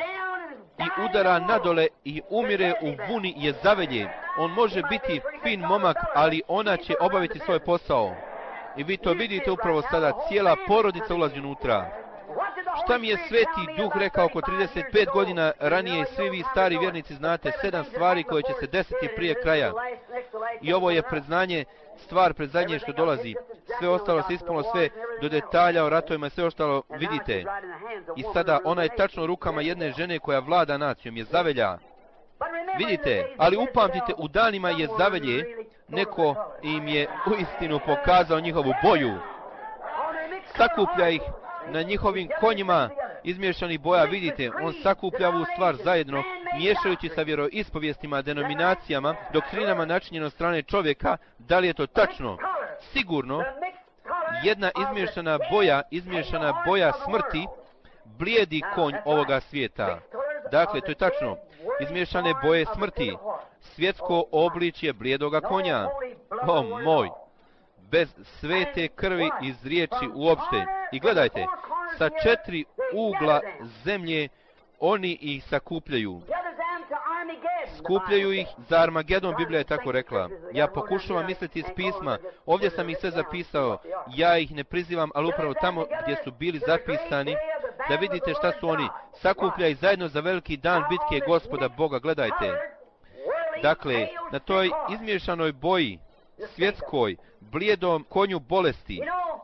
i udara nadole i umire u vuni Jezavelje. On može biti fin momak, ali ona će obaviti svoj posao. I vi to vidite upravo sada, cijela porodica ulazi unutra. Šta mi je Sveti Duh rekao oko trideset pet godina ranije i svi vi stari vjernici znate sedam stvari koje će se desiti prije kraja. I ovo je predznanje, stvar predzadnje što dolazi. Sve ostalo se ispunilo, sve do detalja o ratovima, sve ostalo vidite. I sada ona je tačno u rukama jedne žene koja vlada nacijom, Jezavelja. Vidite, ali upamtite, u danima Jezavelje neko im je uistinu pokazao njihovu boju. Sakuplja ih na njihovim konjima izmiješanih boja, vidite, on sakuplja ovu stvar zajedno, miješajući sa vjeroispovijestima, denominacijama, doktrinama načinjeno od strane čovjeka. Da li je to tačno? Sigurno, jedna izmiješana boja, izmiješana boja smrti, blijedi konj ovoga svijeta. Dakle, to je tačno. Izmiješane boje smrti, svjetsko obličje blijedoga konja. O moj! Bez svete krvi iz riječi uopšte. I gledajte, sa četiri ugla zemlje oni ih sakupljaju. Skupljaju ih za Armagedon, Biblija je tako rekla. Ja pokušavam misliti iz pisma, ovdje sam ih sve zapisao, ja ih ne prizivam, ali upravo tamo gdje su bili zapisani, da vidite šta su oni. Sakupljaju zajedno za veliki dan bitke Gospoda Boga, gledajte. Dakle, na toj izmiješanoj boji, svjetskoj, blijedom konju bolesti.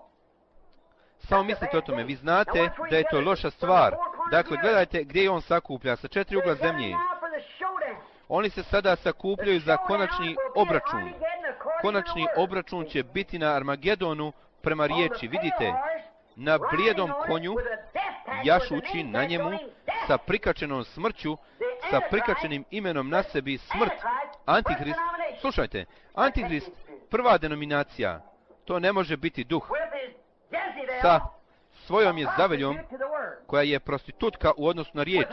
Samo mislite o tome, vi znate da je to loša stvar. Dakle, gledajte gdje je on sakuplja, sa četiri ugla zemlje. Oni se sada sakupljaju za konačni obračun. Konačni obračun će biti na Armagedonu prema riječi, vidite, na blijedom konju, jašući na njemu, sa prikačenom smrću, sa prikačenim imenom na sebi, smrt, Antihrist. Slušajte, Antihrist, prva denominacija, to ne može biti duh. Sa svojom Jezaveljom, koja je prostitutka u odnosu na riječ,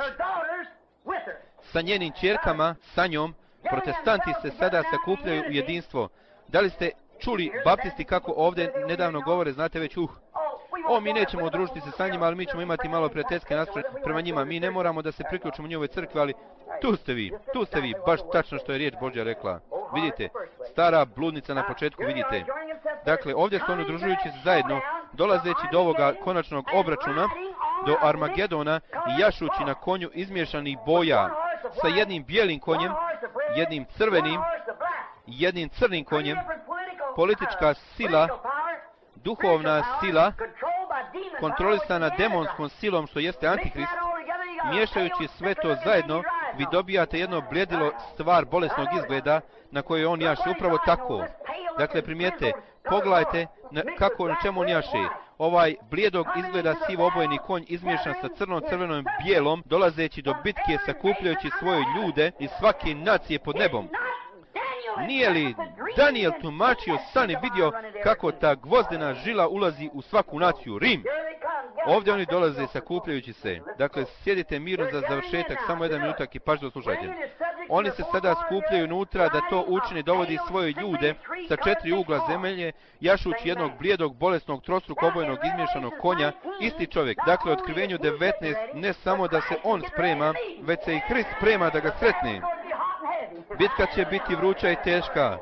sa njenim ćerkama, sa njom, protestanti se sada sakupljaju u jedinstvo. Da li ste čuli baptisti kako ovdje nedavno govore, znate već, uh, o, mi nećemo udružiti se sa njima, ali mi ćemo imati malo prijateljske nastroje prema njima. Mi ne moramo da se priključimo njovoj crkvi, ali tu ste vi, tu ste vi, baš tačno što je riječ Božja rekla. Vidite, stara bludnica na početku, vidite. Dakle, ovdje su oni udružujući se zajedno, dolazeći do ovoga konačnog obračuna, do Armagedona i jašući na konju izmiješanih boja, sa jednim bijelim konjem, jednim crvenim, jednim crnim konjem, politička sila, duhovna sila, kontrolisana demonskom silom, što jeste Antikrist. Miješajući sve to zajedno, vi dobijate jedno bljedilo stvar bolesnog izgleda na kojoj on jaše. Upravo tako. Dakle, primijete, pogledajte na, kako, na čemu on jaše. Ovaj blijedog izgleda sivo obojeni konj izmiješan sa crnom, crvenom, bijelom, dolazeći do bitke, sakupljajući svoje ljude iz svake nacije pod nebom. Nije li Daniel tumačio san i vidio kako ta gvozdena žila ulazi u svaku naciju, Rim? Ovdje oni dolaze sakupljajući se. Dakle, sjedite mirno za završetak, samo jedan minutak i pažljivo slušajte. Oni se sada skupljaju unutra da to učine, dovodi svoje ljude sa četiri ugla zemlje, jašući jednog blijedog, bolesnog, trostruko obojenog, izmiješanog konja, isti čovjek. Dakle, u Otkrivenju devetnaest, ne samo da se on sprema, već se i Hrist sprema da ga sretne. Bitka će biti vruća i teška.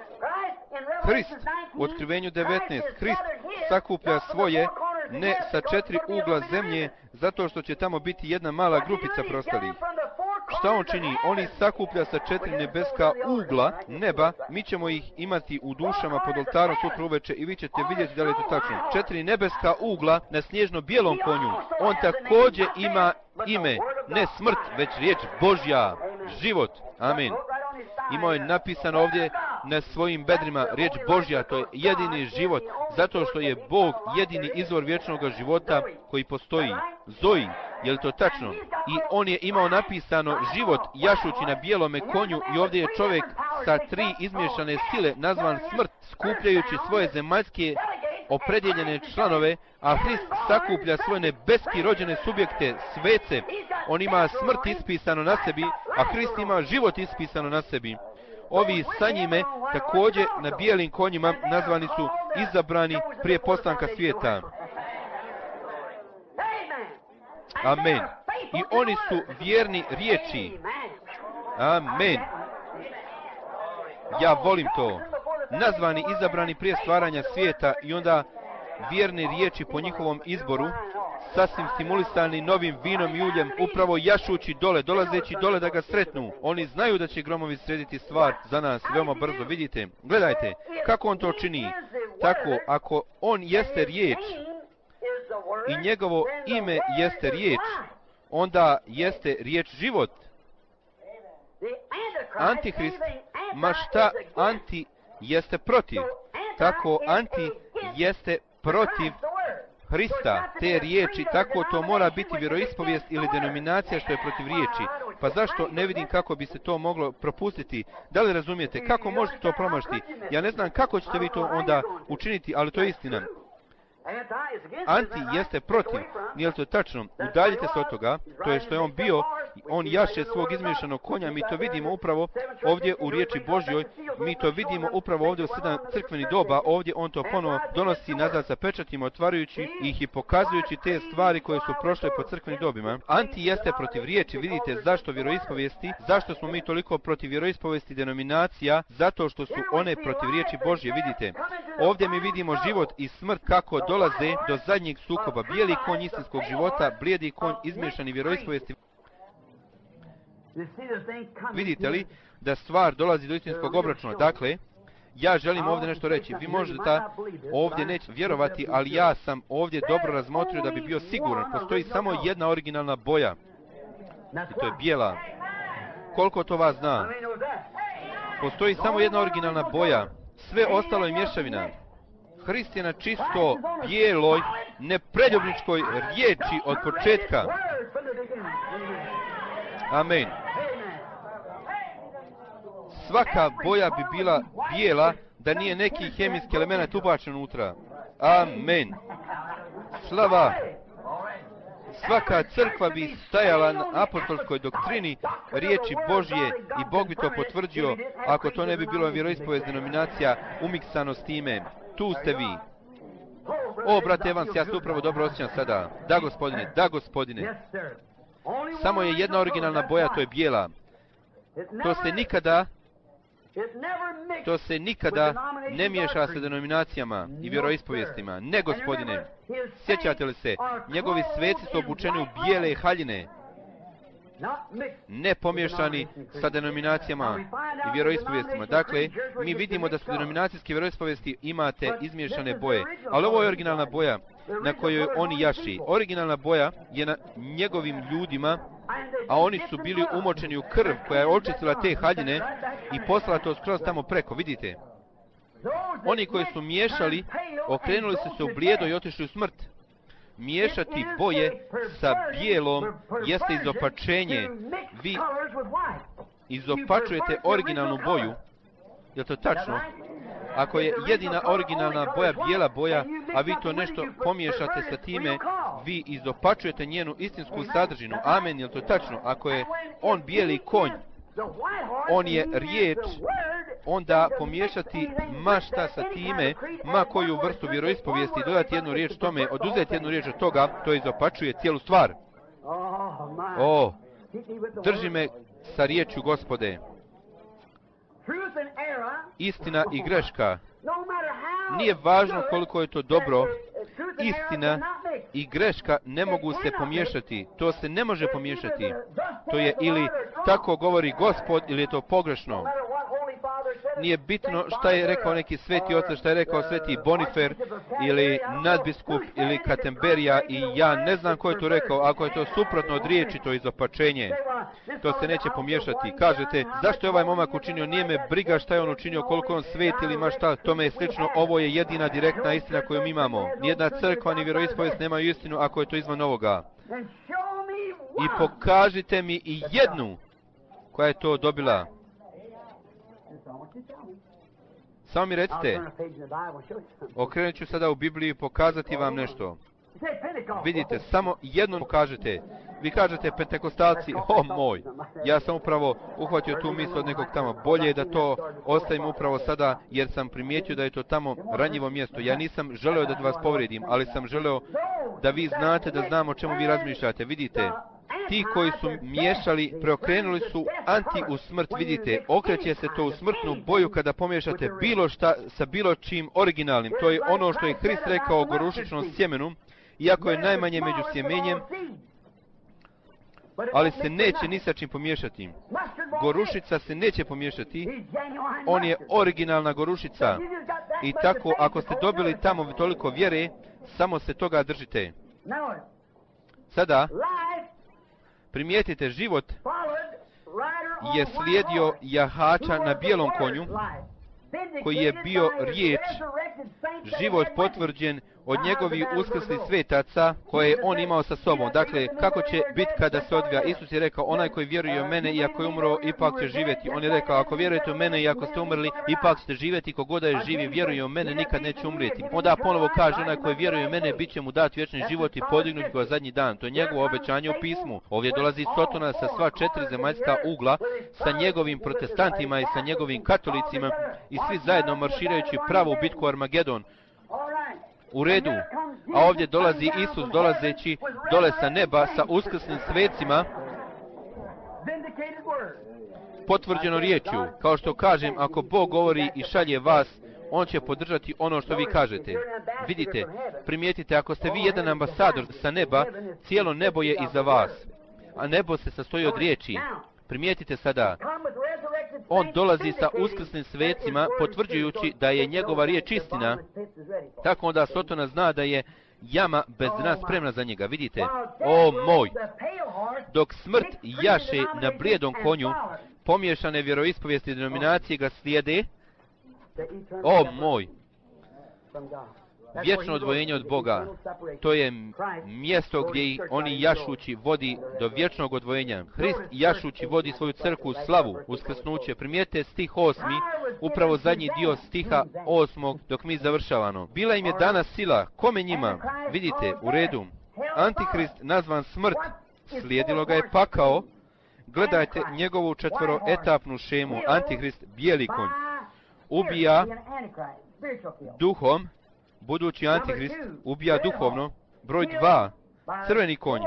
Hrist, u Otkrivenju devetnaest, Hrist sakuplja svoje, ne sa četiri ugla zemlje, zato što će tamo biti jedna mala grupica prostalih. Šta on čini? On ih sakuplja sa četiri nebeska ugla neba, mi ćemo ih imati u dušama pod oltarom sutra uveče i vi ćete vidjeti da li je to tačno. Četiri nebeska ugla na snježno bijelom konju. On također ima ime, ne smrt, već riječ Božja, život. Amen. Imao je napisano ovdje na svojim bedrima riječ Božja, to je jedini život, zato što je Bog jedini izvor vječnog života koji postoji. Zoji, je li to tačno? I on je imao napisano život jašući na bijelome konju i ovdje je čovjek sa tri izmiješane sile nazvan smrt, skupljajući svoje zemaljske opredjeljene članove, a Hrist sakuplja svoje nebeski rođene subjekte, svece. On ima smrt ispisano na sebi, a Hrist ima život ispisano na sebi. Ovi sa njime također na bijelim konjima nazvani su izabrani prije postanka svijeta. Amen. I oni su vjerni riječi. Amen. Ja volim to. Nazvani, izabrani prije stvaranja svijeta i onda vjerne riječi po njihovom izboru, sasvim stimulisani novim vinom i uljem, upravo jašući dole, dolazeći dole da ga sretnu. Oni znaju da će gromovi srediti stvar za nas veoma brzo. Vidite, gledajte, kako on to čini. Tako, ako on jeste riječ i njegovo ime jeste riječ, onda jeste riječ život. Antihrist, ma šta anti jeste protiv, tako anti jeste protiv Hrista, te riječi, tako to mora biti vjeroispovijest ili denominacija što je protiv riječi. Pa zašto ne vidim kako bi se to moglo propustiti? Da li razumijete? Kako možete to promašiti? Ja ne znam kako ćete vi to onda učiniti, ali to je istina. Anti jeste protiv, nije li to tačno? Udaljite se od toga, to je što je on bio, on jaše svog izmiješanog konja, mi to vidimo upravo ovdje u riječi Božjoj, mi to vidimo upravo ovdje u sedam crkvenih doba, ovdje on to ponovo donosi nazad sa pečatima, otvarajući ih i pokazujući te stvari koje su prošle po crkvenim dobima. Anti jeste protiv riječi, vidite zašto vjeroispovijesti, zašto smo mi toliko protiv vjeroispovijesti denominacija, zato što su one protiv riječi Božje, vidite. Ovdje mi vidimo život i smrt kako dolaze do zadnjeg sukoba. Bijeli konj istinskog života, blijedi konj izmiješani vjeroispovijesti. Vidite li da stvar dolazi do istinskog obračuna? Dakle, ja želim ovdje nešto reći. Vi možete ovdje neće vjerovati, ali ja sam ovdje dobro razmotrio da bi bio siguran. Postoji samo jedna originalna boja. I to je bijela. Koliko to vas zna? Postoji samo jedna originalna boja. Sve ostalo je mješavina. Hrist je na čisto, bijeloj, nepreljubničkoj riječi od početka. Amen. Svaka boja bi bila bijela da nije neki hemijski element ubačen unutra. Amen. Slava. Svaka crkva bi stajala na apostolskoj doktrini riječi Božje i Bog bi to potvrđio ako to ne bi bilo vjeroispovijest denominacija umiksano s time. Tu ste vi. O, brate Evans, ja se upravo dobro osjećam sada. Da, gospodine, da, gospodine. Samo je jedna originalna boja, to je bijela. To se nikada To se nikada ne miješa sa denominacijama i vjeroispovijestima. Ne, Gospodine, sjećate li se, njegovi sveci su obučeni u bijele haljine, ne pomiješani sa denominacijama i vjeroispovijestima. Dakle, mi vidimo da su denominacijske vjeroispovijesti imate izmiješane boje, ali ovo je originalna boja na kojoj oni jaši. Originalna boja je na njegovim ljudima, a oni su bili umočeni u krv koja je očistila te haljine i poslala to skroz tamo preko, vidite. Oni koji su miješali, okrenuli su se u blijedo i otišli u smrt. Miješati boje sa bijelom jeste izopačenje. Vi izopačujete originalnu boju. Je li to tačno? Ako je jedina originalna boja bijela boja, a vi to nešto pomiješate sa time, vi izopačujete njenu istinsku sadržinu. Amen, je li to tačno? Ako je on bijeli konj, on je riječ, onda pomiješati ma šta sa time, ma koju vrstu vjeroispovijesti i dodati jednu riječ tome, oduzeti jednu riječ od toga, to izopačuje cijelu stvar. O, drži me sa riječju, Gospode. Istina i greška. Nije važno koliko je to dobro, istina i greška ne mogu se pomiješati. To se ne može pomiješati. To je ili tako govori Gospod ili je to pogrešno. Nije bitno šta je rekao neki sveti otac, šta je rekao sveti Bonifer ili nadbiskup ili Katemberija i ja ne znam ko je to rekao. Ako je to suprotno od riječi, to je izopačenje. To se neće pomiješati. Kažete, zašto je ovaj momak učinio? Nije me briga šta je on učinio, koliko on svet ili ma šta. Tome je slično. Ovo je jedina direktna istina koju mi imamo. Nijedna crkva ni vjeroispovijest nemaju istinu ako je to izvan ovoga. I pokažite mi i jednu koja je to dobila. Samo mi recite, okrenut ću sada u Bibliji i pokazati vam nešto. Vidite, samo jedno pokažete. Vi kažete pentekostalci, o moj, ja sam upravo uhvatio tu misl od nekog tamo. Bolje je da to ostavim upravo sada, jer sam primijetio da je to tamo ranjivo mjesto. Ja nisam želeo da vas povredim, ali sam želeo da vi znate da znam o čemu vi razmišljate. Vidite, ti koji su miješali, preokrenuli su anti u smrt, vidite, okreće se to u smrtnu boju kada pomiješate bilo šta sa bilo čim originalnim. To je ono što je Hrist rekao o gorušičnom sjemenu, iako je najmanje među sjemenjem, ali se neće ni sa čim pomiješati. Gorušica se neće pomiješati, on je originalna gorušica. I tako, ako ste dobili tamo toliko vjere, samo se toga držite. Sada, primijetite, život je slijedio jahača na bijelom konju, koji je bio riječ, život potvrđen od njegovih uskrslih svetaca koje je on imao sa sobom. Dakle, kako će biti kada se odvija? Isus je rekao, onaj koji vjeruje u mene i ako je umro, ipak će živjeti. On je rekao, ako vjerujete u mene i ako ste umrli, ipak ćete živjeti. Kogoda je živi, vjeruje u mene, nikad neće umrijeti. Onda ponovo kaže, onaj koji vjeruje u mene, bit će mu dat vječni život i podignuti ga zadnji dan. To je njegovo obećanje u pismu. Ovdje dolazi Sotona sa sva četiri zemaljska ugla, sa njegovim protestantima i sa njegovim katolicima i svi zajedno marširajući pravu bitku Armagedon. U redu, a ovdje dolazi Isus dolazeći dole sa neba sa uskrsnim svecima, potvrđeno riječju. Kao što kažem, ako Bog govori i šalje vas, on će podržati ono što vi kažete. Vidite, primijetite, ako ste vi jedan ambasador sa neba, cijelo nebo je iza vas, a nebo se sastoji od riječi. Primijetite sada, on dolazi sa uskrsnim svecima, potvrđujući da je njegova riječ istina. Tako onda Sotona zna da je jama bez dna spremna za njega. Vidite, o moj, dok smrt jaše na blijedom konju, pomiješane vjeroispovijesti i denominacije ga slijede, o moj, vječno odvojenje od Boga, to je mjesto gdje oni jašući vodi do vječnog odvojenja. Hrist jašući vodi svoju crkvu u slavu, uskrsnuće. Primijete stih osmi, upravo zadnji dio stiha osmog, dok mi završavano. Bila im je dana sila, kome njima? Vidite, u redu. Antihrist nazvan smrt, slijedilo ga je pakao. Gledajte njegovu četvoroetapnu šemu. Antihrist, bijeli konj, ubija duhom. Budući Antihrist ubija duhovno. Broj dva, crveni konj,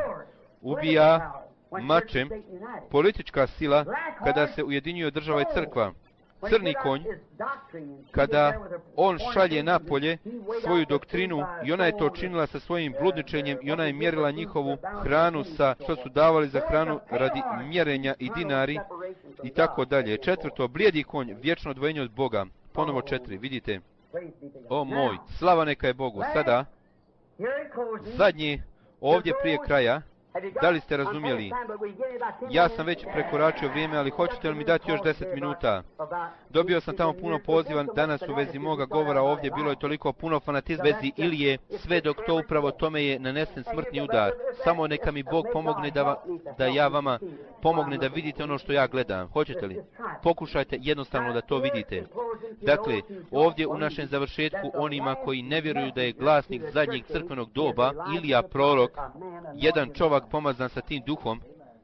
ubija mačem. Politička sila kada se ujedinjuje država i crkva. crni konj, kada on šalje napolje svoju doktrinu i ona je to činila sa svojim bludničenjem i ona je mjerila njihovu hranu sa što su davali za hranu radi mjerenja i dinari i tako dalje. Četvrto, blijedi konj, vječno odvojenje od Boga. Ponovo četiri, vidite. O moj, slava neka je Bogu. Sada, zadnji, ovdje prije kraja, da li ste razumjeli? Ja sam već prekoračio vrijeme, ali hoćete li mi dati još deset minuta? Dobio sam tamo puno poziva danas u vezi moga govora ovdje, bilo je toliko puno fanatizma u vezi Ilije, sve dok to upravo tome je nanesen smrtni udar. Samo neka mi Bog pomogne da, va, da ja vama pomogne da vidite ono što ja gledam. Hoćete li? Pokušajte jednostavno da to vidite. Dakle, ovdje u našem završetku onima koji ne vjeruju da je glasnik zadnjeg crkvenog doba, Ilija prorok, jedan čovjek pomazan sa tim duhom,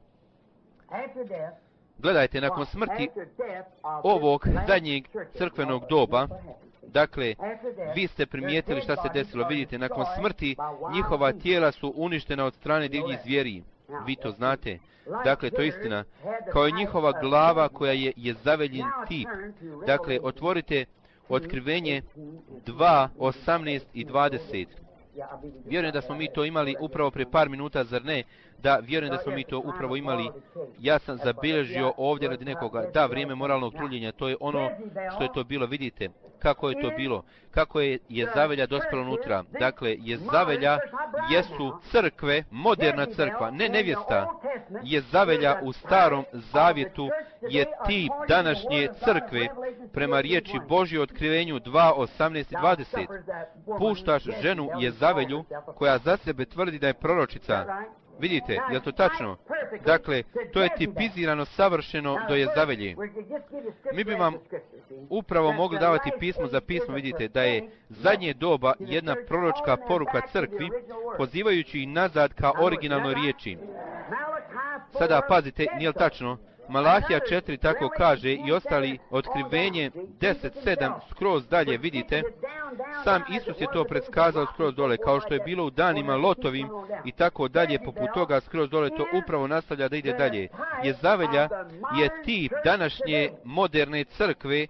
gledajte, nakon smrti ovog zadnjeg crkvenog doba, dakle, vi ste primijetili šta se desilo, vidite, nakon smrti njihova tijela su uništena od strane divljih zvijeri, vi to znate, dakle, to je istina, kao i njihova glava koja je Jezavelin tip, dakle, otvorite Otkrivenje dva, osamnaest i dvadeset. Vjerujem da smo mi to imali upravo pre par minuta, zar ne? Da, vjerujem da smo mi to upravo imali. Ja sam zabilježio ovdje radi nekoga. Da, vrijeme moralnog truljenja, to je ono što je to bilo. Vidite kako je to bilo. Kako je Jezavelja dospjela unutra. Dakle, Jezavelja jesu crkve, moderna crkva, ne nevjesta. Jezavelja u starom zavjetu je tip današnje crkve prema riječi Božje u Otkrivenju dva, osamnaest i dvadeset. Puštaš ženu Jezavelju koja za sebe tvrdi da je proročica. Vidite, je li to tačno? Dakle, to je tipizirano savršeno do Jezavelje. Mi bi vam upravo mogli davati pismo za pismo, vidite, da je zadnje doba jedna proročka poruka crkvi, pozivajući nazad ka originalnoj riječi. Sada pazite, nije li tačno? Malahija četiri tako kaže i ostali Otkrivenje deset sedam skroz dalje, vidite, sam Isus je to predskazao skroz dole, kao što je bilo u danima Lotovim i tako dalje, poput toga skroz dole to upravo nastavlja da ide dalje. Jezavelja je tip današnje moderne crkve,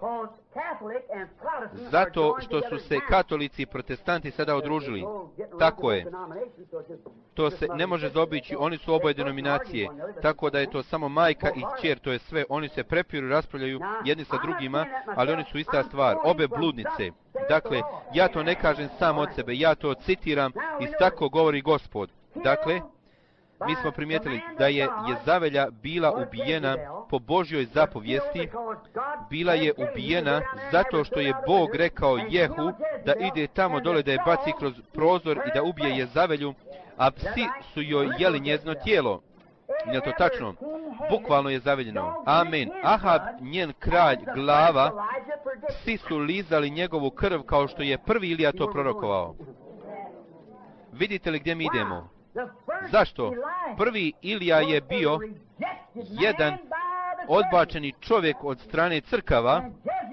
zato što su se katolici i protestanti sada udružili. Tako je. To se ne može zaobići, oni su oboje denominacije, tako da je to samo majka i kćer, to je sve. Oni se prepiru i raspravljaju jedni sa drugima, ali oni su ista stvar, obe bludnice. Dakle, ja to ne kažem sam od sebe, ja to citiram i tako govori Gospod. Dakle, mi smo primijetili da je Jezavelja bila ubijena po Božjoj zapovijesti, bila je ubijena zato što je Bog rekao Jehu da ide tamo dole da je baci kroz prozor i da ubije Jezavelju, a psi su joj jeli njezino tijelo. Nije to tačno? Bukvalno je zaveljeno. Amen. Ahab, njen kralj, glava, psi su lizali njegovu krv kao što je prvi Ilija to prorokovao. Vidite li gdje mi idemo? Zašto? Prvi Ilija je bio jedan odbačeni čovjek od strane crkava,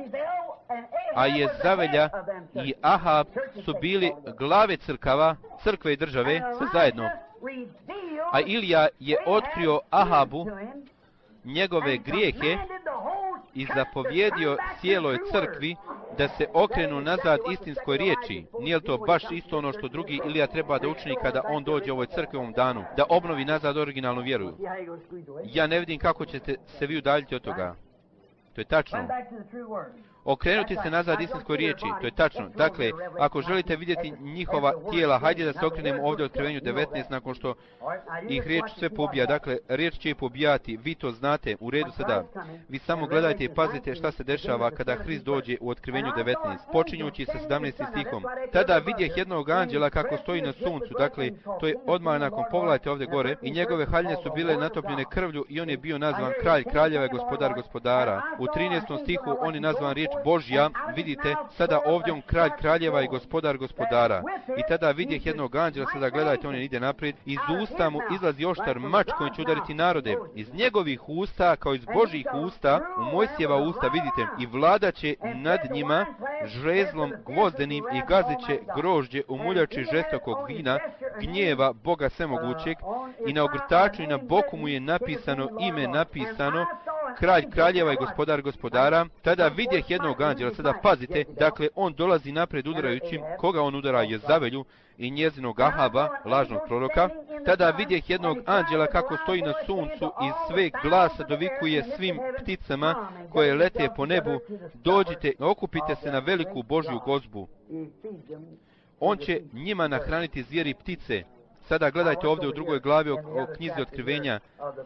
a Jezavelja i Ahab su bili glave crkava, crkve i države, sve zajedno. A Ilija je otkrio Ahabu njegove grijehe i zapovjedio cijeloj crkvi da se okrenu nazad istinskoj riječi. Nije li to baš isto ono što drugi Ilija treba da učini kada on dođe u ovoj crkvi ovom danu? Da obnovi nazad originalnu vjeru. Ja ne vidim kako ćete se vi udaljiti od toga. To je tačno. Okrenuti se nazad istinskoj riječi, to je tačno. Dakle, ako želite vidjeti njihova tijela, hajde da se okrenemo ovdje u Otkrivenju devetnaest nakon što ih riječ sve pobija. Dakle, riječ će ih pobijati, vi to znate, u redu sada. Vi samo gledajte i pazite šta se dešava kada Hrist dođe u Otkrivenju devetnaest, počinjući sa sedamnaestim stihom. Tada vidjeh jednog anđela kako stoji na suncu, dakle, to je odmah nakon, pogledajte ovdje gore, i njegove haljine su bile natopljene krvlju i on je bio nazvan kralj kraljeva i gospodar gospodara. U trinaestom stihu on je nazvan riječ Božja, vidite, sada ovdje on kralj kraljeva i gospodar gospodara. I tada vidjeh jednog anđela, sada gledajte, on je ide naprijed, iz usta mu izlazi oštar mač koji će udariti narode. Iz njegovih usta, kao iz Božjih usta, u Mojsijeva usta, vidite, i vlada će nad njima žrezlom gvozdenim i gazit će grožđe u muljači žestokog vina, gnjeva Boga svemogućeg, i na ogrtaču i na boku mu je napisano ime napisano, kralj kraljeva i gospodar gospodara, tada vidjeh jednog anđela, sada pazite, dakle on dolazi napred udarajući, koga on udara, Jezavelju i njezinog Ahaba, lažnog proroka, tada vidjeh jednog anđela kako stoji na suncu i sve glasa dovikuje svim pticama koje lete po nebu, dođite, okupite se na veliku Božju gozbu. On će njima nahraniti zvijeri i ptice. Sada gledajte ovdje u drugoj glavi o, o knjizi Otkrivenja.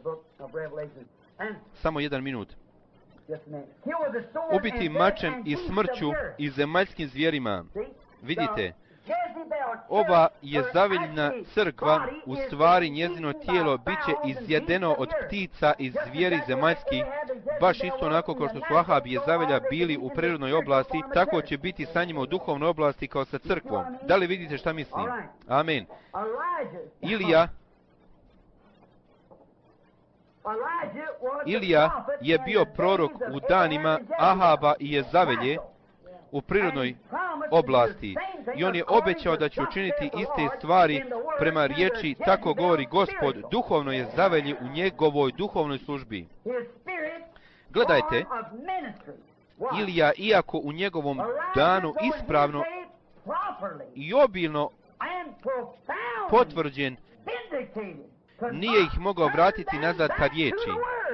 Samo jedan minut. Ubiti mačem i smrću i zemaljskim zvijerima. Vidite, ova Jezaveljina crkva, u stvari njezino tijelo, bit će izjedeno od ptica i zvijeri zemaljskih, baš isto onako kao što su Ahab i Jezavelja bili u prirodnoj oblasti, tako će biti sa njima u duhovnoj oblasti kao sa crkvom. Da li vidite šta mislim? Amen. Ilija, Ilija je bio prorok u danima Ahaba i Jezavelje u prirodnoj oblasti i on je obećao da će učiniti iste stvari prema riječi, tako govori Gospod, duhovno je Jezavelji u njegovoj duhovnoj službi. Gledajte, Ilija, iako u njegovom danu ispravno i obilno potvrđen, nije ih mogao vratiti nazad ka riječi.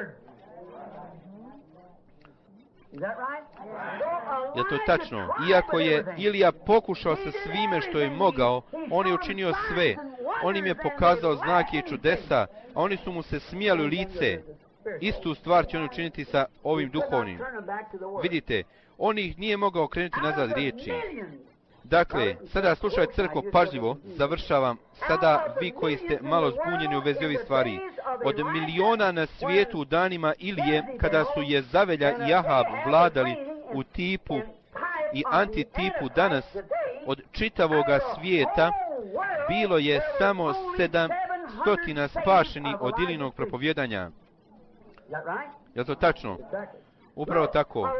Je to tačno? Iako je Ilija pokušao sa svime što je mogao, on je učinio sve. On im je pokazao znake i čudesa, a oni su mu se smijali u lice. Istu stvar će on učiniti sa ovim duhovnim. Vidite, on ih nije mogao okrenuti nazad riječi. Dakle, sada slušaj crkvo pažljivo, završavam, sada vi koji ste malo zbunjeni u vezi ovih stvari. Od miliona na svijetu u danima Ilije, kada su Jezavelja i Ahab vladali u tipu i antitipu danas, od čitavoga svijeta, bilo je samo sedamstotina spašeni od Ilijinog propovjedanja. Je li to tačno? Upravo tako.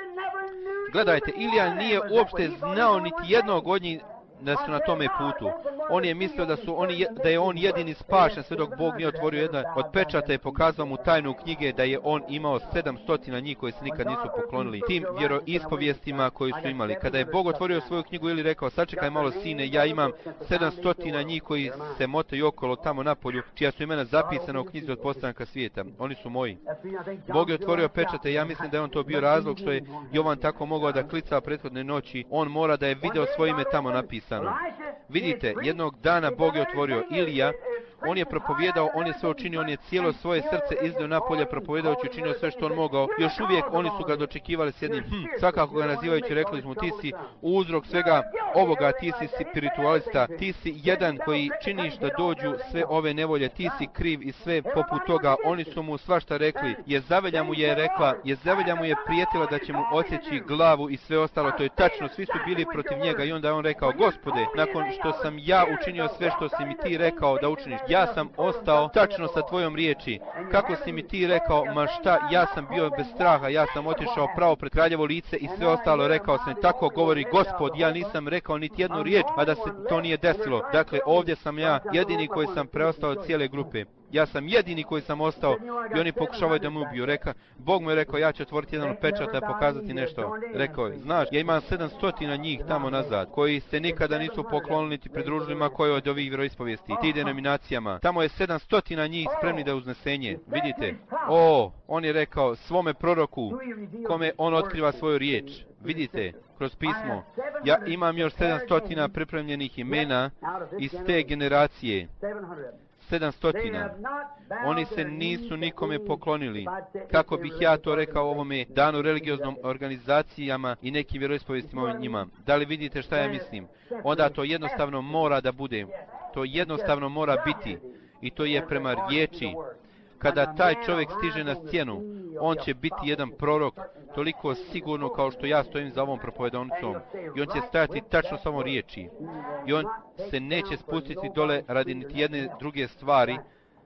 Gledajte, Ilija nije uopšte znao niti jednog od njih da su na tome putu. On je mislio da, su oni, da je on jedini spašen sve dok Bog nije otvorio jedan od pečata i pokazao mu tajnu knjige da je on imao sedamstotina njih koji se nikad nisu poklonili tim vjeroispovijestima koji su imali. Kada je Bog otvorio svoju knjigu ili rekao, sačekaj malo sine, ja imam sedamstotina njih koji se motaju okolo tamo na polju, čija su imena zapisana u knjizi od postanka svijeta. Oni su moji. Bog je otvorio pečate i ja mislim da je on to bio razlog što je Jovan tako mogao da klica prethodne noći. On mora da je video svoje ime tamo napisano. Vidite, jednog dana Bog je otvorio Ilija, on je propovjedao, on je sve učinio, on je cijelo svoje srce izdao napolje propovjedajući, učinio sve što on mogao. Još uvijek oni su ga dočekivali s jednim, hm, svakako ga nazivajući, rekli smo, ti si uzrok svega ovoga, ti si spiritualista, ti si jedan koji činiš da dođu sve ove nevolje, ti si kriv i sve poput toga. Oni su mu svašta rekli. Jezavelja mu je rekla, Jezavelja mu je prijetila da će mu odsjeći glavu i sve ostalo, to je tačno, svi su bili protiv njega i onda je on rekao, Gospode, nakon što sam ja učinio sve što si mi ti rekao da učiniš, ja sam ostao tačno sa tvojom riječi. Kako si mi ti rekao, ma šta, ja sam bio bez straha, ja sam otišao pravo pred kraljevo lice i sve ostalo rekao sam, tako govori Gospod, ja nisam rekao niti jednu riječ, a da se to nije desilo. Dakle, ovdje sam ja jedini koji sam preostao od cijele grupe. Ja sam jedini koji sam ostao i oni pokušavaju da mu ubiju. Reka, Bog mu je rekao, ja ću otvoriti jedan od pečata i pokazati nešto. Rekao je, znaš, ja imam sedamstotina njih tamo nazad, koji se nikada nisu poklonili niti pridružili ma koje od ovih vjeroispovijesti, ti denominacijama. Tamo je sedamstotina njih spremni da uznesenje. Vidite, o, on je rekao svome proroku, kome on otkriva svoju riječ. Vidite, kroz pismo, ja imam još sedamstotina pripremljenih imena iz te generacije. sedamstotina. Oni se nisu nikome poklonili. Kako bih ja to rekao ovome danu religioznom organizacijama i nekim vjeroispovijestima njima. Da li vidite šta ja mislim? Onda to jednostavno mora da bude. To jednostavno mora biti. I to je prema riječi. Kada taj čovjek stiže na scenu, on će biti jedan prorok, toliko sigurno kao što ja stojim za ovom propovedanicom. I on će stajati tačno samo riječi. I on se neće spustiti dole radi niti jedne druge stvari,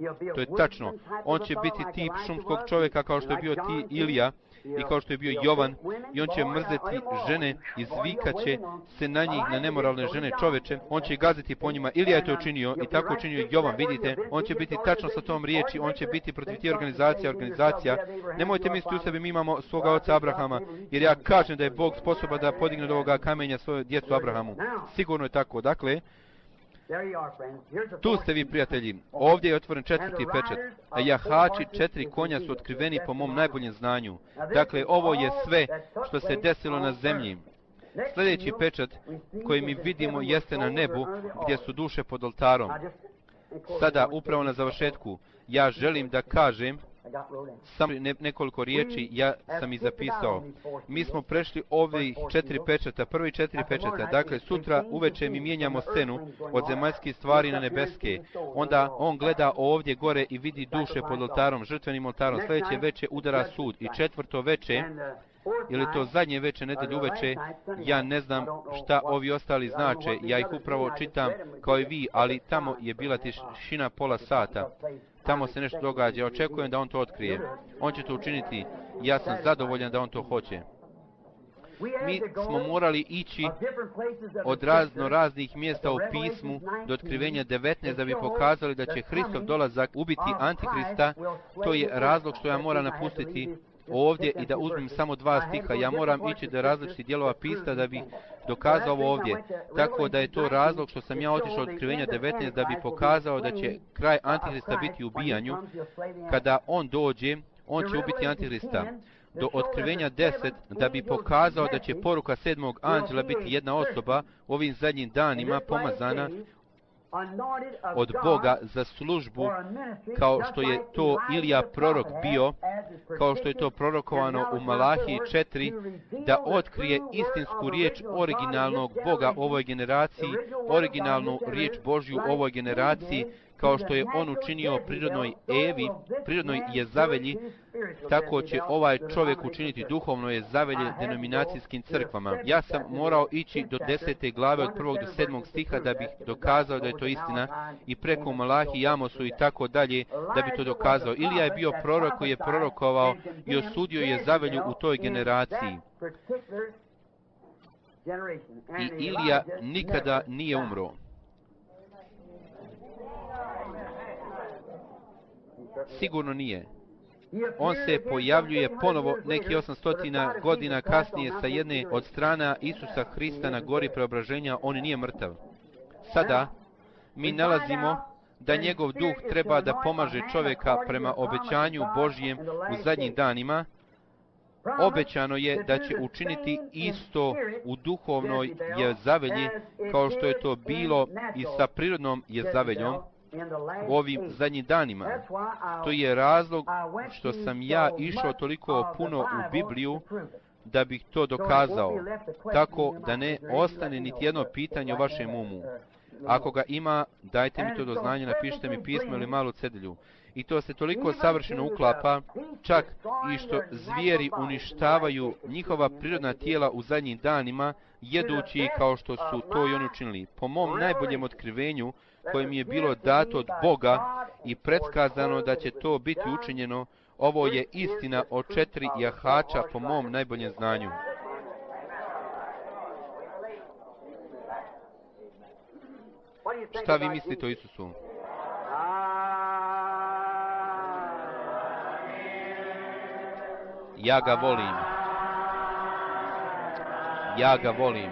To je tačno. On će biti tip šumskog čovjeka kao što je bio ti Ilija i kao što je bio Jovan, i on će mrzeti žene i zvikaće se na njih, na nemoralne žene čoveče. On će gaziti po njima. Ilija je to učinio i tako učinio Jovan, vidite. On će biti tačno sa tom riječi, on će biti protiv tih organizacija, organizacija. Nemojte misliti u sebi, mi imamo svoga oca Abrahama, jer ja kažem da je Bog sposoban da podigne do ovoga kamenja svoju djecu Abrahamu. Sigurno je tako. Dakle, tu ste vi, prijatelji. Ovdje je otvoren četvrti pečat, a jahači četiri konja su otkriveni po mom najboljem znanju. Dakle, ovo je sve što se desilo na zemlji. Sljedeći pečat koji mi vidimo jeste na nebu, gdje su duše pod oltarom. Sada, upravo na završetku, ja želim da kažem samo ne, nekoliko riječi, ja sam ih zapisao. Mi smo prešli ovih četiri pečata, prvi četiri pečata. Dakle, sutra uveče mi mijenjamo scenu od zemaljskih stvari na nebeske. Onda on gleda ovdje gore i vidi duše pod oltarom, žrtvenim oltarom. Sljedeće veče udara sud i četvrto veče, ili to zadnje veče, nedelju uveče, ja ne znam šta ovi ostali znače, ja ih upravo čitam kao i vi, ali tamo je bila tišina pola sata. Tamo se nešto događa, očekujem da on to otkrije. On će to učiniti, ja sam zadovoljan da on to hoće. Mi smo morali ići od razno raznih mjesta u pismu do otkrivenja devetnaest da bi pokazali da će Hristov dolazak ubiti Antihrista. To je razlog što ja moram napustiti ovdje i da uzmem samo dva stiha. Ja moram ići do različitih dijelova pista da bi dokazao ovo ovdje. Tako da je to razlog što sam ja otišao od otkrivenja devetnaest da bi pokazao da će kraj Antihrista biti u ubijanju. Kada on dođe, on će ubiti Antihrista. Do otkrivenja deset da bi pokazao da će poruka sedmog anđela biti jedna osoba u ovim zadnjim danima pomazana od Boga za službu, kao što je to Ilija prorok bio, kao što je to prorokovano u Malahiji četiri, da otkrije istinsku riječ originalnog Boga u ovoj generaciji, originalnu riječ Božju u ovoj generaciji, kao što je on učinio prirodnoj Evi, prirodnoj Jezavelji, tako će ovaj čovjek učiniti duhovno Jezavelje denominacijskim crkvama. Ja sam morao ići do desete glave od prvog do sedmog stiha da bih dokazao da je to istina, i preko Malahi, Amosu i tako dalje da bi to dokazao. Ilija je bio prorok koji je prorokovao i osudio Jezavelju u toj generaciji. I Ilija nikada nije umro. Sigurno nije. On se pojavljuje ponovo neki osamsto godina kasnije sa jedne od strana Isusa Hrista na gori preobraženja. On nije mrtav. Sada mi nalazimo da njegov duh treba da pomaže čovjeka prema obećanju Božjem u zadnjim danima. Obećano je da će učiniti isto u duhovnoj Jezavelji kao što je to bilo i sa prirodnom Jezaveljom u ovim zadnjim danima. To je razlog što sam ja išao toliko puno u Bibliju da bih to dokazao, tako da ne ostane niti jedno pitanje u vašem umu. Ako ga ima, dajte mi to do znanja, napišite mi pismo ili malu cedilju. I to se toliko savršeno uklapa, čak i što zvijeri uništavaju njihova prirodna tijela u zadnjim danima, jedući kao što su to i oni učinili. Po mom najboljem otkrivenju, koje mi je bilo dato od Boga i predskazano da će to biti učinjeno, ovo je istina o četiri jahača po mom najboljem znanju. Šta vi mislite o Isusu? Ja ga volim. Ja ga volim.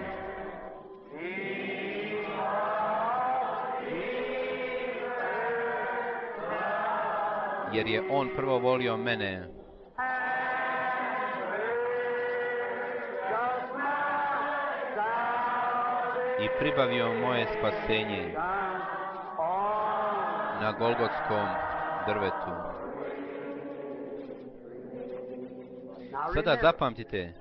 Jer je on prvo volio mene. I pribavio moje spasenje na Golgotskom drvetu. Sada zapamtite,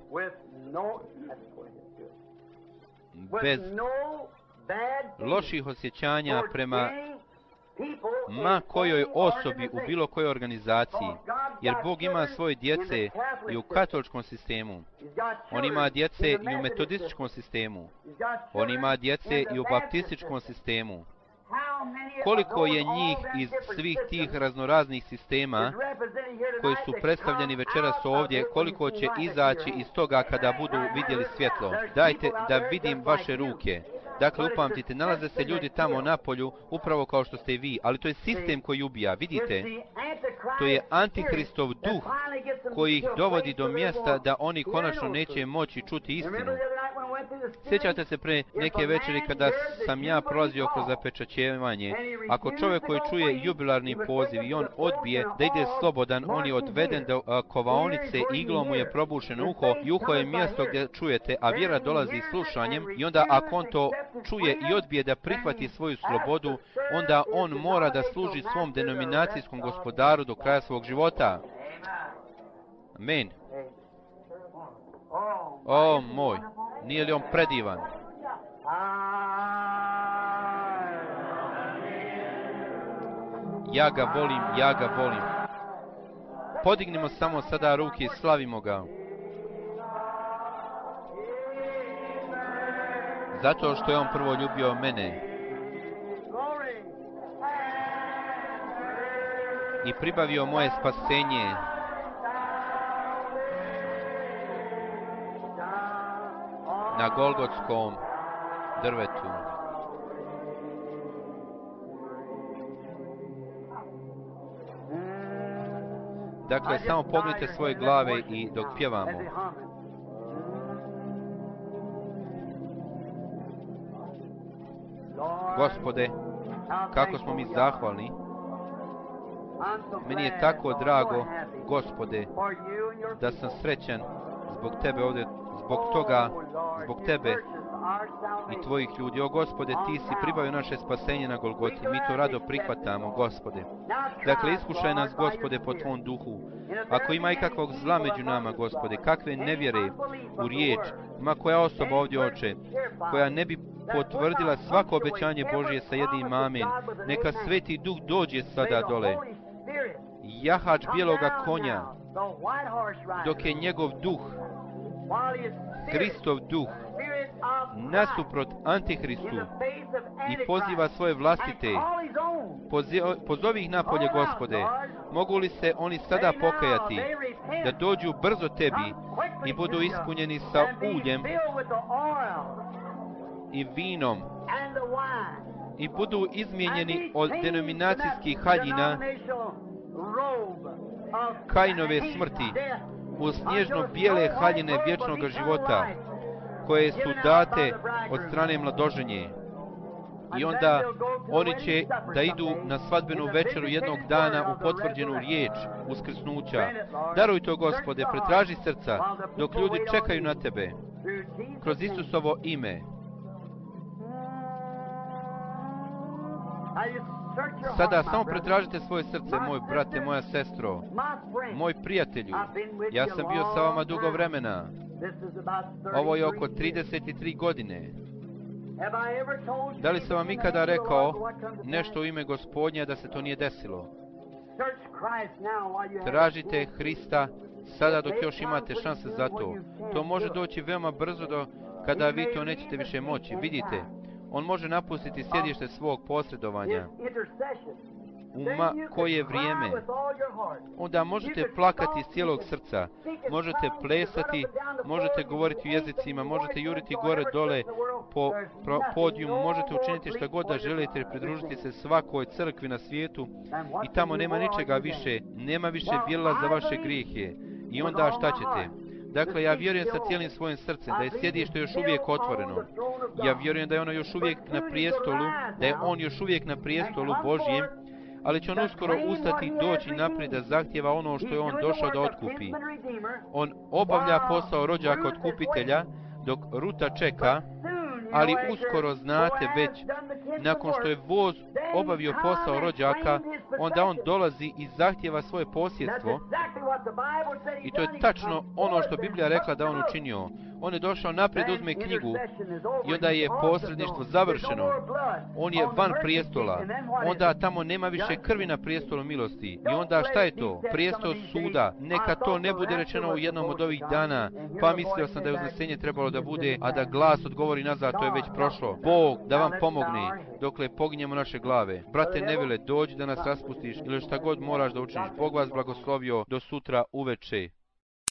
bez loših osjećanja prema ma kojoj osobi u bilo kojoj organizaciji, jer Bog ima svoje djece i u katoličkom sistemu, on ima djece i u metodističkom sistemu, on ima djece i u baptističkom sistemu. koliko je njih iz svih tih raznoraznih sistema koji su predstavljeni večeras ovdje, koliko će izaći iz toga kada budu vidjeli svjetlo. Dajte da vidim vaše ruke. Dakle, upamtite, nalaze se ljudi tamo na polju, upravo kao što ste i vi, ali to je sistem koji ubija, vidite? To je Antihristov duh koji ih dovodi do mjesta da oni konačno neće moći čuti istinu. Sjećate se pre neke večeri kada sam ja prolazio kroz zapečaćevanje, ako čovjek koji čuje jubilarni poziv i on odbije da ide slobodan, on je odveden do a, kovaonice, iglom mu je probušeno uho i uho je mjesto gdje čujete, a vjera dolazi slušanjem i onda ako on to čuje i odbije da prihvati svoju slobodu, onda on mora da služi svom denominacijskom gospodaru do kraja svog života. Amen. O moj, nije li on predivan? Ja ga volim, ja ga volim. Podignimo samo sada ruke i slavimo ga. Zato što je on prvo ljubio mene. I pribavio moje spasenje. Na Golgotskom drvetu. Dakle, samo pognite svoje glave i dok pjevamo. Gospode, kako smo mi zahvalni. Meni je tako drago, Gospode, da sam srećan zbog Tebe ovdje, zbog toga, zbog Tebe i Tvojih ljudi. O Gospode, Ti si pribavio naše spasenje na Golgoti. Mi to rado prihvatamo, Gospode. Dakle, iskušaj nas, Gospode, po Tvom duhu. Ako ima ikakvog zla među nama, Gospode, kakve nevjere u riječ, ima koja osoba ovdje, Oče, koja ne bi potvrdila svako obećanje Božje sa jednim amen, neka Sveti Duh dođe sada dole. Jahač bijeloga konja, dok je njegov duh, Hristov duh, nasuprot Antihristu i poziva svoje vlastite. Pozovi ih napolje, Gospode. Mogu li se oni sada pokajati, da dođu brzo Tebi i budu ispunjeni sa uljem i vinom i budu izmijenjeni od denominacijskih haljina Kainove smrti u snježno bijele haljine vječnog života, koje su date od strane mladoženje. I onda oni će da idu na svadbenu večeru jednog dana u potvrđenu riječ uskrsnuća. Daruj to, Gospode, pretraži srca dok ljudi čekaju na Tebe. Kroz Isusovo ime. Sada samo pretražite svoje srce, moj brate, moja sestro, moj prijatelju. Ja sam bio sa vama dugo vremena. Ovo je oko trideset tri godine. Da li sam vam ikada rekao nešto u ime Gospodnja da se to nije desilo? Tražite Hrista sada dok još imate šanse za to. To može doći veoma brzo do kada vi to nećete više moći. Vidite, on može napustiti sjedište svog posredovanja. U ma koje vrijeme. Onda možete plakati iz cijelog srca, možete plesati, možete govoriti u jezicima, možete juriti gore dole po podijumu, možete učiniti što god da želite, pridružiti se svakoj crkvi na svijetu i tamo nema ničega više, nema više bijela za vaše grijehe. I onda šta ćete? Dakle, ja vjerujem sa cijelim svojim srcem da je sjedište još uvijek otvoreno. Ja vjerujem da je ono još uvijek na prijestolu, da je on još uvijek na prijestolu Božjem, ali će on uskoro ustati i doći naprijed da zahtjeva ono što je on došao da otkupi. On obavlja posao rođaka otkupitelja dok Ruta čeka, ali uskoro znate već, nakon što je voz obavio posao rođaka, onda on dolazi i zahtjeva svoje posjedstvo. I to je tačno ono što Biblija rekla da on učinio. On je došao naprijed, uzme knjigu i onda je posredništvo završeno. On je van prijestola. Onda tamo nema više krvi na prijestolu milosti. I onda šta je to? Prijestol suda. Neka to ne bude rečeno u jednom od ovih dana. Pa mislio sam da je uznesenje trebalo da bude, a da glas odgovori nazad, to je već prošlo. Bog da vam pomogne dokle poginjemo naše glave. Brate Nevile, dođi da nas raspustiš ili šta god moraš da učiniš. Bog vas blagoslovio do sutra uveče.